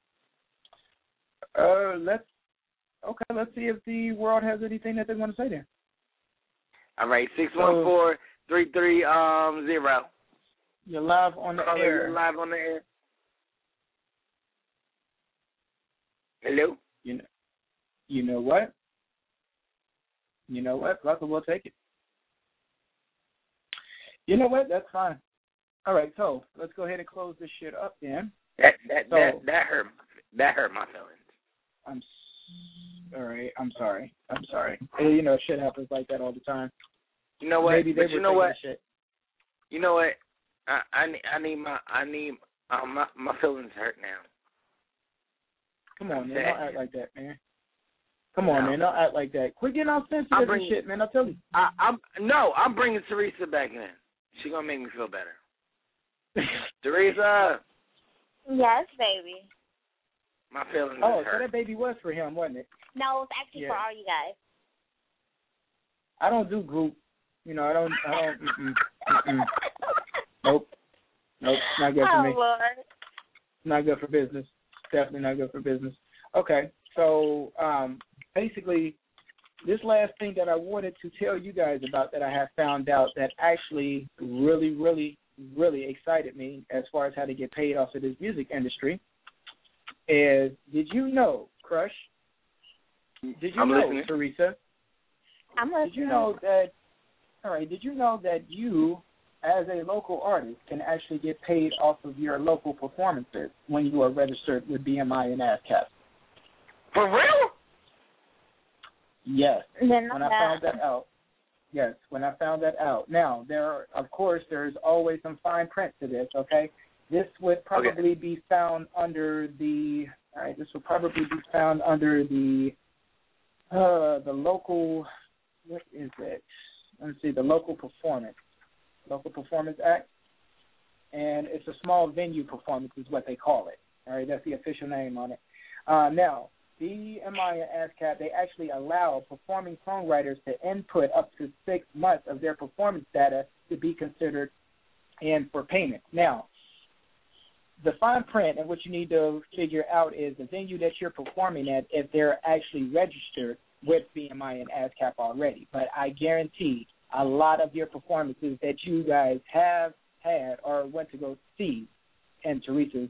Uh, let's okay. Let's see if the world has anything that they want to say there. All right, six one four three three um zero. You're live on the Caller, air. You're live on the air. Hello. You know, you know what? You know what? Fuck it, we'll take it. You know what? That's fine. All right, so let's go ahead and close this shit up then. That that So- that that hurt that hurt my feelings. I'm s- all right. I'm sorry. I'm sorry. You know, shit happens like that all the time. You know what? Maybe they but you were know thinking what? of shit. You know what? I I need I need my I need um, my my feelings hurt now. Come on, I'm man. sad. Don't act like that, man. Come on, No. man. Don't act like that. Quit getting all sensitive I'll and bring- shit, man. I tell you. I, I'm no, I'm bringing Teresa back in. She gonna make me feel better. Teresa, Yes, baby. my feelings Oh, is so hurt. that baby was for him, wasn't it? No, it's actually Yeah. for all you guys. I don't do group. You know, I don't. I don't. Mm-mm, mm-mm. Nope. Nope. Not good for Oh, me. Lord. Not good for business. Definitely not good for business. Okay. So um, basically, this last thing that I wanted to tell you guys about that I have found out that actually really, really, really excited me as far as how to get paid off of this music industry is, did you know, Crush? Did you I'm know, listening. Teresa? I'm listening. Did you know that? All right. Did you know that you, as a local artist, can actually get paid off of your local performances when you are registered with B M I and ASCAP? For real? Yes. Then When I found that out. Yes, when I found that out. Now, there are, of course, there's always some fine print to this, okay? This would probably be found under the, all right, this would probably be found under the, uh, the local, what is it? Let's see, the Local Performance, Local Performance Act. And it's a small venue performance is what they call it. All right, that's the official name on it. Uh, now, B M I and ASCAP, they actually allow performing songwriters to input up to six months of their performance data to be considered and for payment. Now, the fine print and what you need to figure out is the venue that you're performing at, if they're actually registered with B M I and ASCAP already. But I guarantee a lot of your performances that you guys have had or went to go see in Teresa's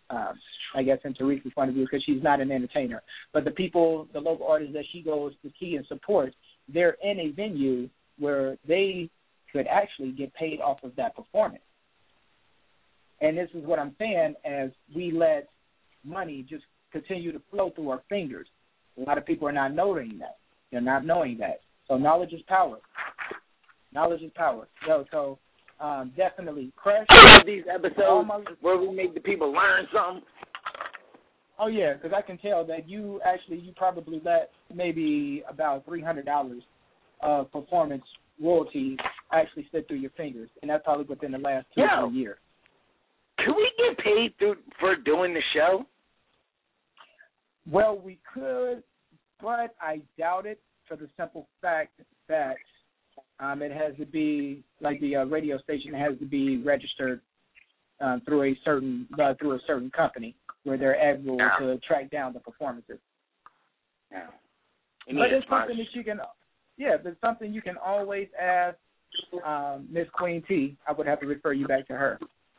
um, I guess, in Teresa's point of view, because she's not an entertainer. But the people, the local artists that she goes to see and support, they're in a venue where they could actually get paid off of that performance. And this is what I'm saying, as we let money just continue to flow through our fingers. A lot of people are not knowing that. They're not knowing that. So knowledge is power. Knowledge is power. So, so um, definitely, Crush. These episodes where we make the people learn something. Oh, yeah, because I can tell that you actually, you probably let maybe about three hundred dollars of performance royalties actually slip through your fingers, and that's probably within the last two Yeah. or three years. Can we get paid through, for doing the show? Well, we could, but I doubt it for the simple fact that um, it has to be, like the uh, radio station, it has to be registered um, through a certain uh, through a certain company where they're able No. to track down the performances. No. But it's something that you can, yeah, but it's something you can always ask um, Miss Queen T. I would have to refer you back to her.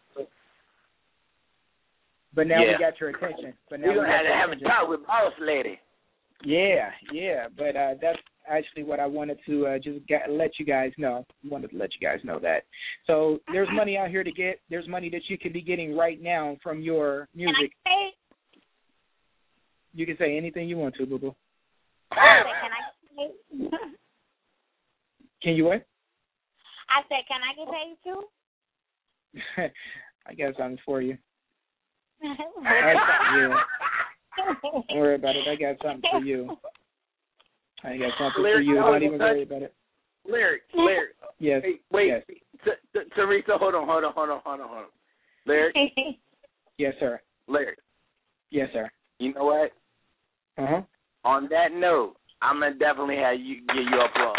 But now Yeah. we got your attention. But now We're we going to got have to your have a attention. talk with Boss Lady. Yeah, yeah, but uh, that's actually what I wanted to uh, just get, let you guys know. Wanted to let you guys know that. So there's money out here to get. There's money that you could be getting right now from your music. Can I say? You can say anything you want to, boo boo. Can I say? Can you what? I said, can I get paid too? I got something for you. I, yeah. Don't worry about it. I got something for you. I got something for you. Don't even worry about it. Lyric, lyric. Yes. Hey, wait, Yes. T- T- Teresa, hold on, hold on, hold on, hold on, hold on. Lyric. Yes, sir. Lyric. Yes, sir. You know what? Uh huh. On that note, I'm gonna definitely have you give you applause.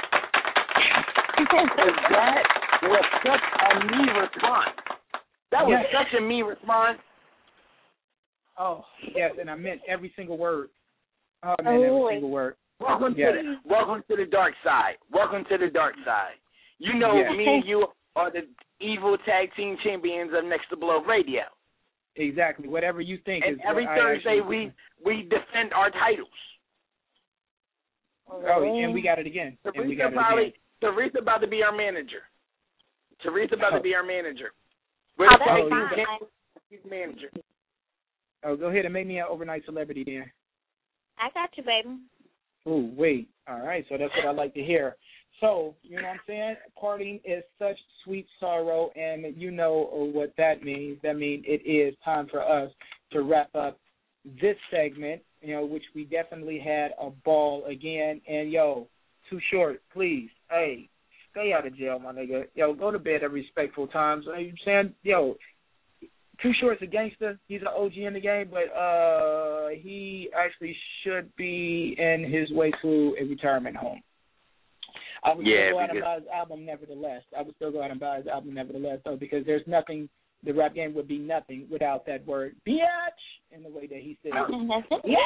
Because that was such a me response. That was Yes. such a me response. Oh, yes, and I meant every single word. Oh, I meant every single word. Welcome Yes. to the welcome to the dark side. Welcome to the dark side. You know, Yes. me and you are the evil tag team champions of Next to Blow Radio. Exactly. Whatever you think And is every what I Thursday actually- we we defend our titles. Oh, and we got it again. And we Teresa got it probably again. Teresa about to be our manager. Teresa about Oh. to be our manager. Oh, We're the that's tag fine. team champions manager. Oh, go ahead and make me an overnight celebrity then. I got you, baby. Oh, wait. All right, so that's what I like to hear. So, you know what I'm saying? Parting is such sweet sorrow, and you know what that means. That means it is time for us to wrap up this segment, you know, which we definitely had a ball again. And, yo, Too Short, please, hey, stay out of jail, my nigga. Yo, go to bed at respectful times. You know what I'm saying? Yo, Too Short's a gangster. He's an O G in the game, but uh, he actually should be in his way to a retirement home. I would Yeah, still go out and because- buy his album nevertheless. I would still go out and buy his album nevertheless, though, because there's nothing, the rap game would be nothing without that word, biatch, in the way that he says it. Yeah.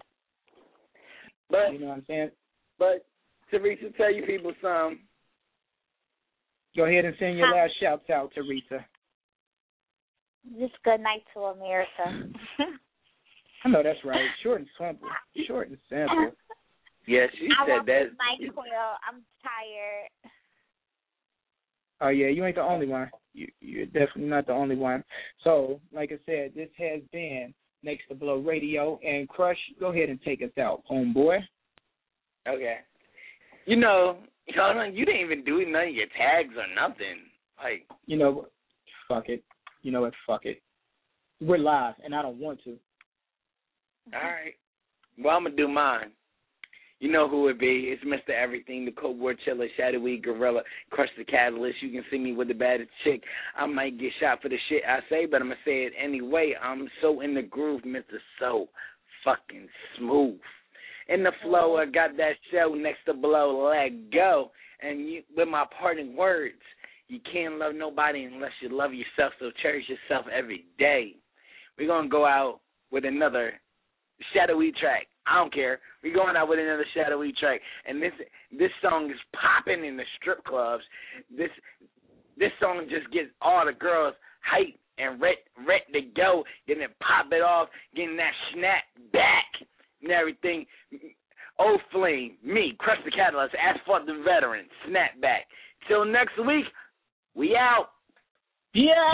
But You know what I'm saying? but Teresa, tell you people some. Go ahead and send your last shouts out, Teresa. Just good night to America. I know that's right. Short and simple. Short and simple. Yeah, she I said want that. this night, Quill. I'm tired. Oh, yeah, you ain't the only one. You, you're definitely not the only one. So, like I said, this has been Next to Blow Radio. And, Crush, go ahead and take us out, homeboy. Okay. You know, you know, you didn't even do none of your tags or nothing. Like, You know what? Fuck it. You know what? Fuck it. We're live, and I don't want to. all right. Well, I'm going to do mine. You know who it be. It's Mister Everything, the Cold War Chiller, Shadowy Gorilla, Crush the Catalyst. You can see me with the baddest chick. I might get shot for the shit I say, but I'm going to say it anyway. I'm so in the groove, Mister So fucking smooth. In the flow, I got that show Next to Blow, let go. And you, with my parting words, you can't love nobody unless you love yourself, so cherish yourself every day. We're going to go out with another shadowy track. I don't care. We're going out with another shadowy track. And this this song is popping in the strip clubs. This this song just gets all the girls hyped and ready, ready to go, getting it pop it off, getting that snap back and everything. Old Flame, me, Crush the Catalyst, Asphalt the Veteran, snap back. Till next week, we out. Yeah.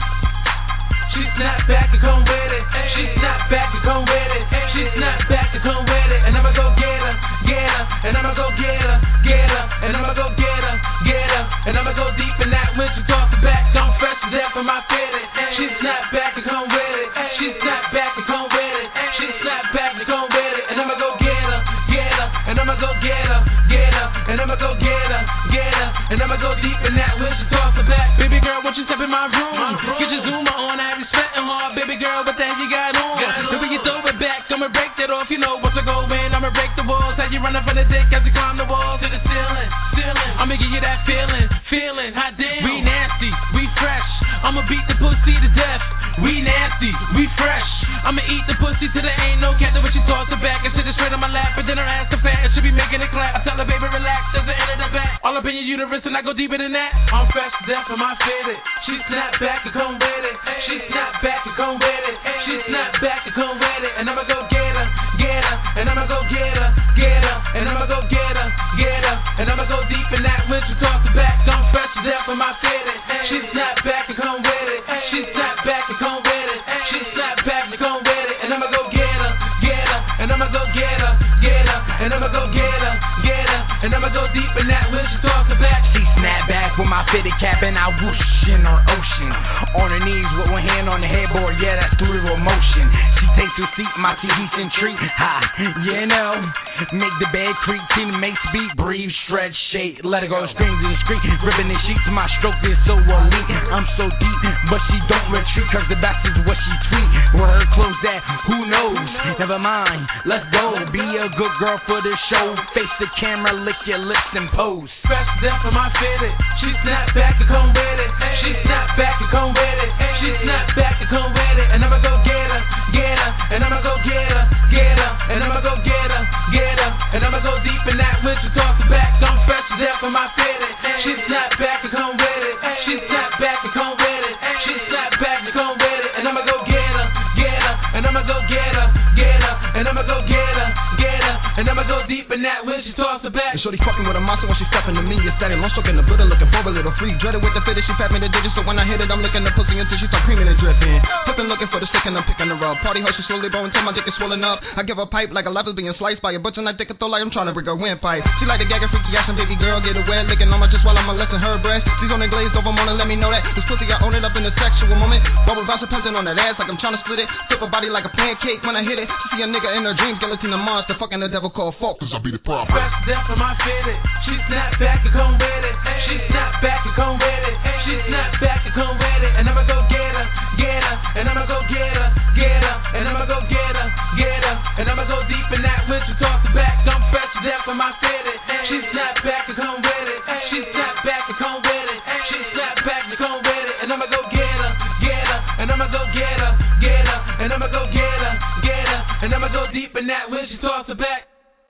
She snap back and come with it. She snap back and come with it. She snap back and come with it. And I'ma go get her, get her. And I'ma go get her, get her. And I'ma go get her, get her. And I'ma go deep in that when she toss it back. Don't fresh to death for my fitted. She snap back and come with it. She snap back and come with it. She snap back and come with it. And I'ma go get her, get her. And I'ma go get her, get her. And I'ma go get her, get her. And I'ma go deep in that when she toss it back. Baby girl, won't you step in my room? Get your Zoomer on, I be sweating hard. Baby girl, what the hell you got on? Then when you throw it back, I'ma break that off. You know once I go in, I'ma break the walls. How you running from the dick as you climb the walls to the ceiling, ceiling. I'ma give you that feeling, feeling. Hot damn. We nasty, we fresh. I'ma beat the pussy to death. We nasty, we fresh. I'ma eat the pussy till there ain't no cat. When she toss it back and sit it straight on my lap, and then her ass to fat and she be making it clap. I tell her baby relax, there's the end of the back. All up in your uterus and I go deeper than that. I'm fresh to death for my fitted. She snap back and come with it. She snap back and come with it. She snap back and come with it. And I'ma go get her, get her. And I'ma go get her, get her. And I'ma go get her, get her. And I'ma go deep in that when she toss it back. I'm fresh to death for my fitted. She snap back and come with it. She snap back and come with it. She snap back and come with it. And I'ma go get her, get her. And I'ma go get her, get her. And I'ma go get her, get her. And I'ma go deep in that when she toss it back. She snap back with my fitted cap and I whoosh in her ocean. On her knees with one hand on the headboard, yeah, that's through the motion. She takes her seat, my T V and treat. Ha, you know. Make the bed creak, team makes beat, breathe, stretch, shake, let her go, screams in the street, ripping the sheets, my stroke is so elite, I'm so deep, but she don't retreat, cause the best is what she tweet, where her clothes at, who knows, never mind, let's go, be a good girl for the show, face the camera, lick your lips and pose. Fresh death for my fitted, she snap back and come with it, she snap back and come with it, she snap back and come with it, and I'ma go get her, get her, and I'ma go get her, get her, and I'ma go get her, get her. And I'ma go deep in that when she toss it back. I'm fresh to death for my fitted. She snap back and come with it. She snap back and come with it. She snap back and come with it. And I'ma go get her, get her. And I'ma go get her, get her. And I'ma go get her, get her. And I'ma go deep in that when she toss it back. And shorty fucking with a monster when she stepping to me. It's that long stroke in the building looking for a little free. Dreaded with the fitted, she pat me the digits. So when I hit it, I'm licking the pussy until she start creaming and dripping. Flipping looking for the stick and I'm picking her up. Party hoe, she slowly bowing until my dick is swollen up. I give her pipe like a life is being sliced by a butcher and I dick a throw like I'm trying to break her windpipe. She like the gag and freaky action, baby girl, get it wet, licking on my just while I'm molesting her breast. She's on the glazed over morning, let me know that this pussy I own it up in a sexual moment. Bubble bounce pencil on that ass like I'm trying to split it. Flip her body like a pancake when I hit it. She see a nigga in her dreams, guillotine a monster, fucking the devil called fuck, cause I be the problem. Fresh death for my fitted. She snap back and come with it. She snap back and come with it. She snap back and come with it. And I'ma go get her, get her. And I'ma go get her, get her. And I'ma go get her, get her. And I'ma go deep in that when she toss it back. I'm fresh to death for my fitted. She snap back and come with it. She snap back and come with it. She snap back and come with it. And I'ma go get her, get her. And I'ma go get her, get her. And I'ma go get her, get her. And I'ma go deep in that when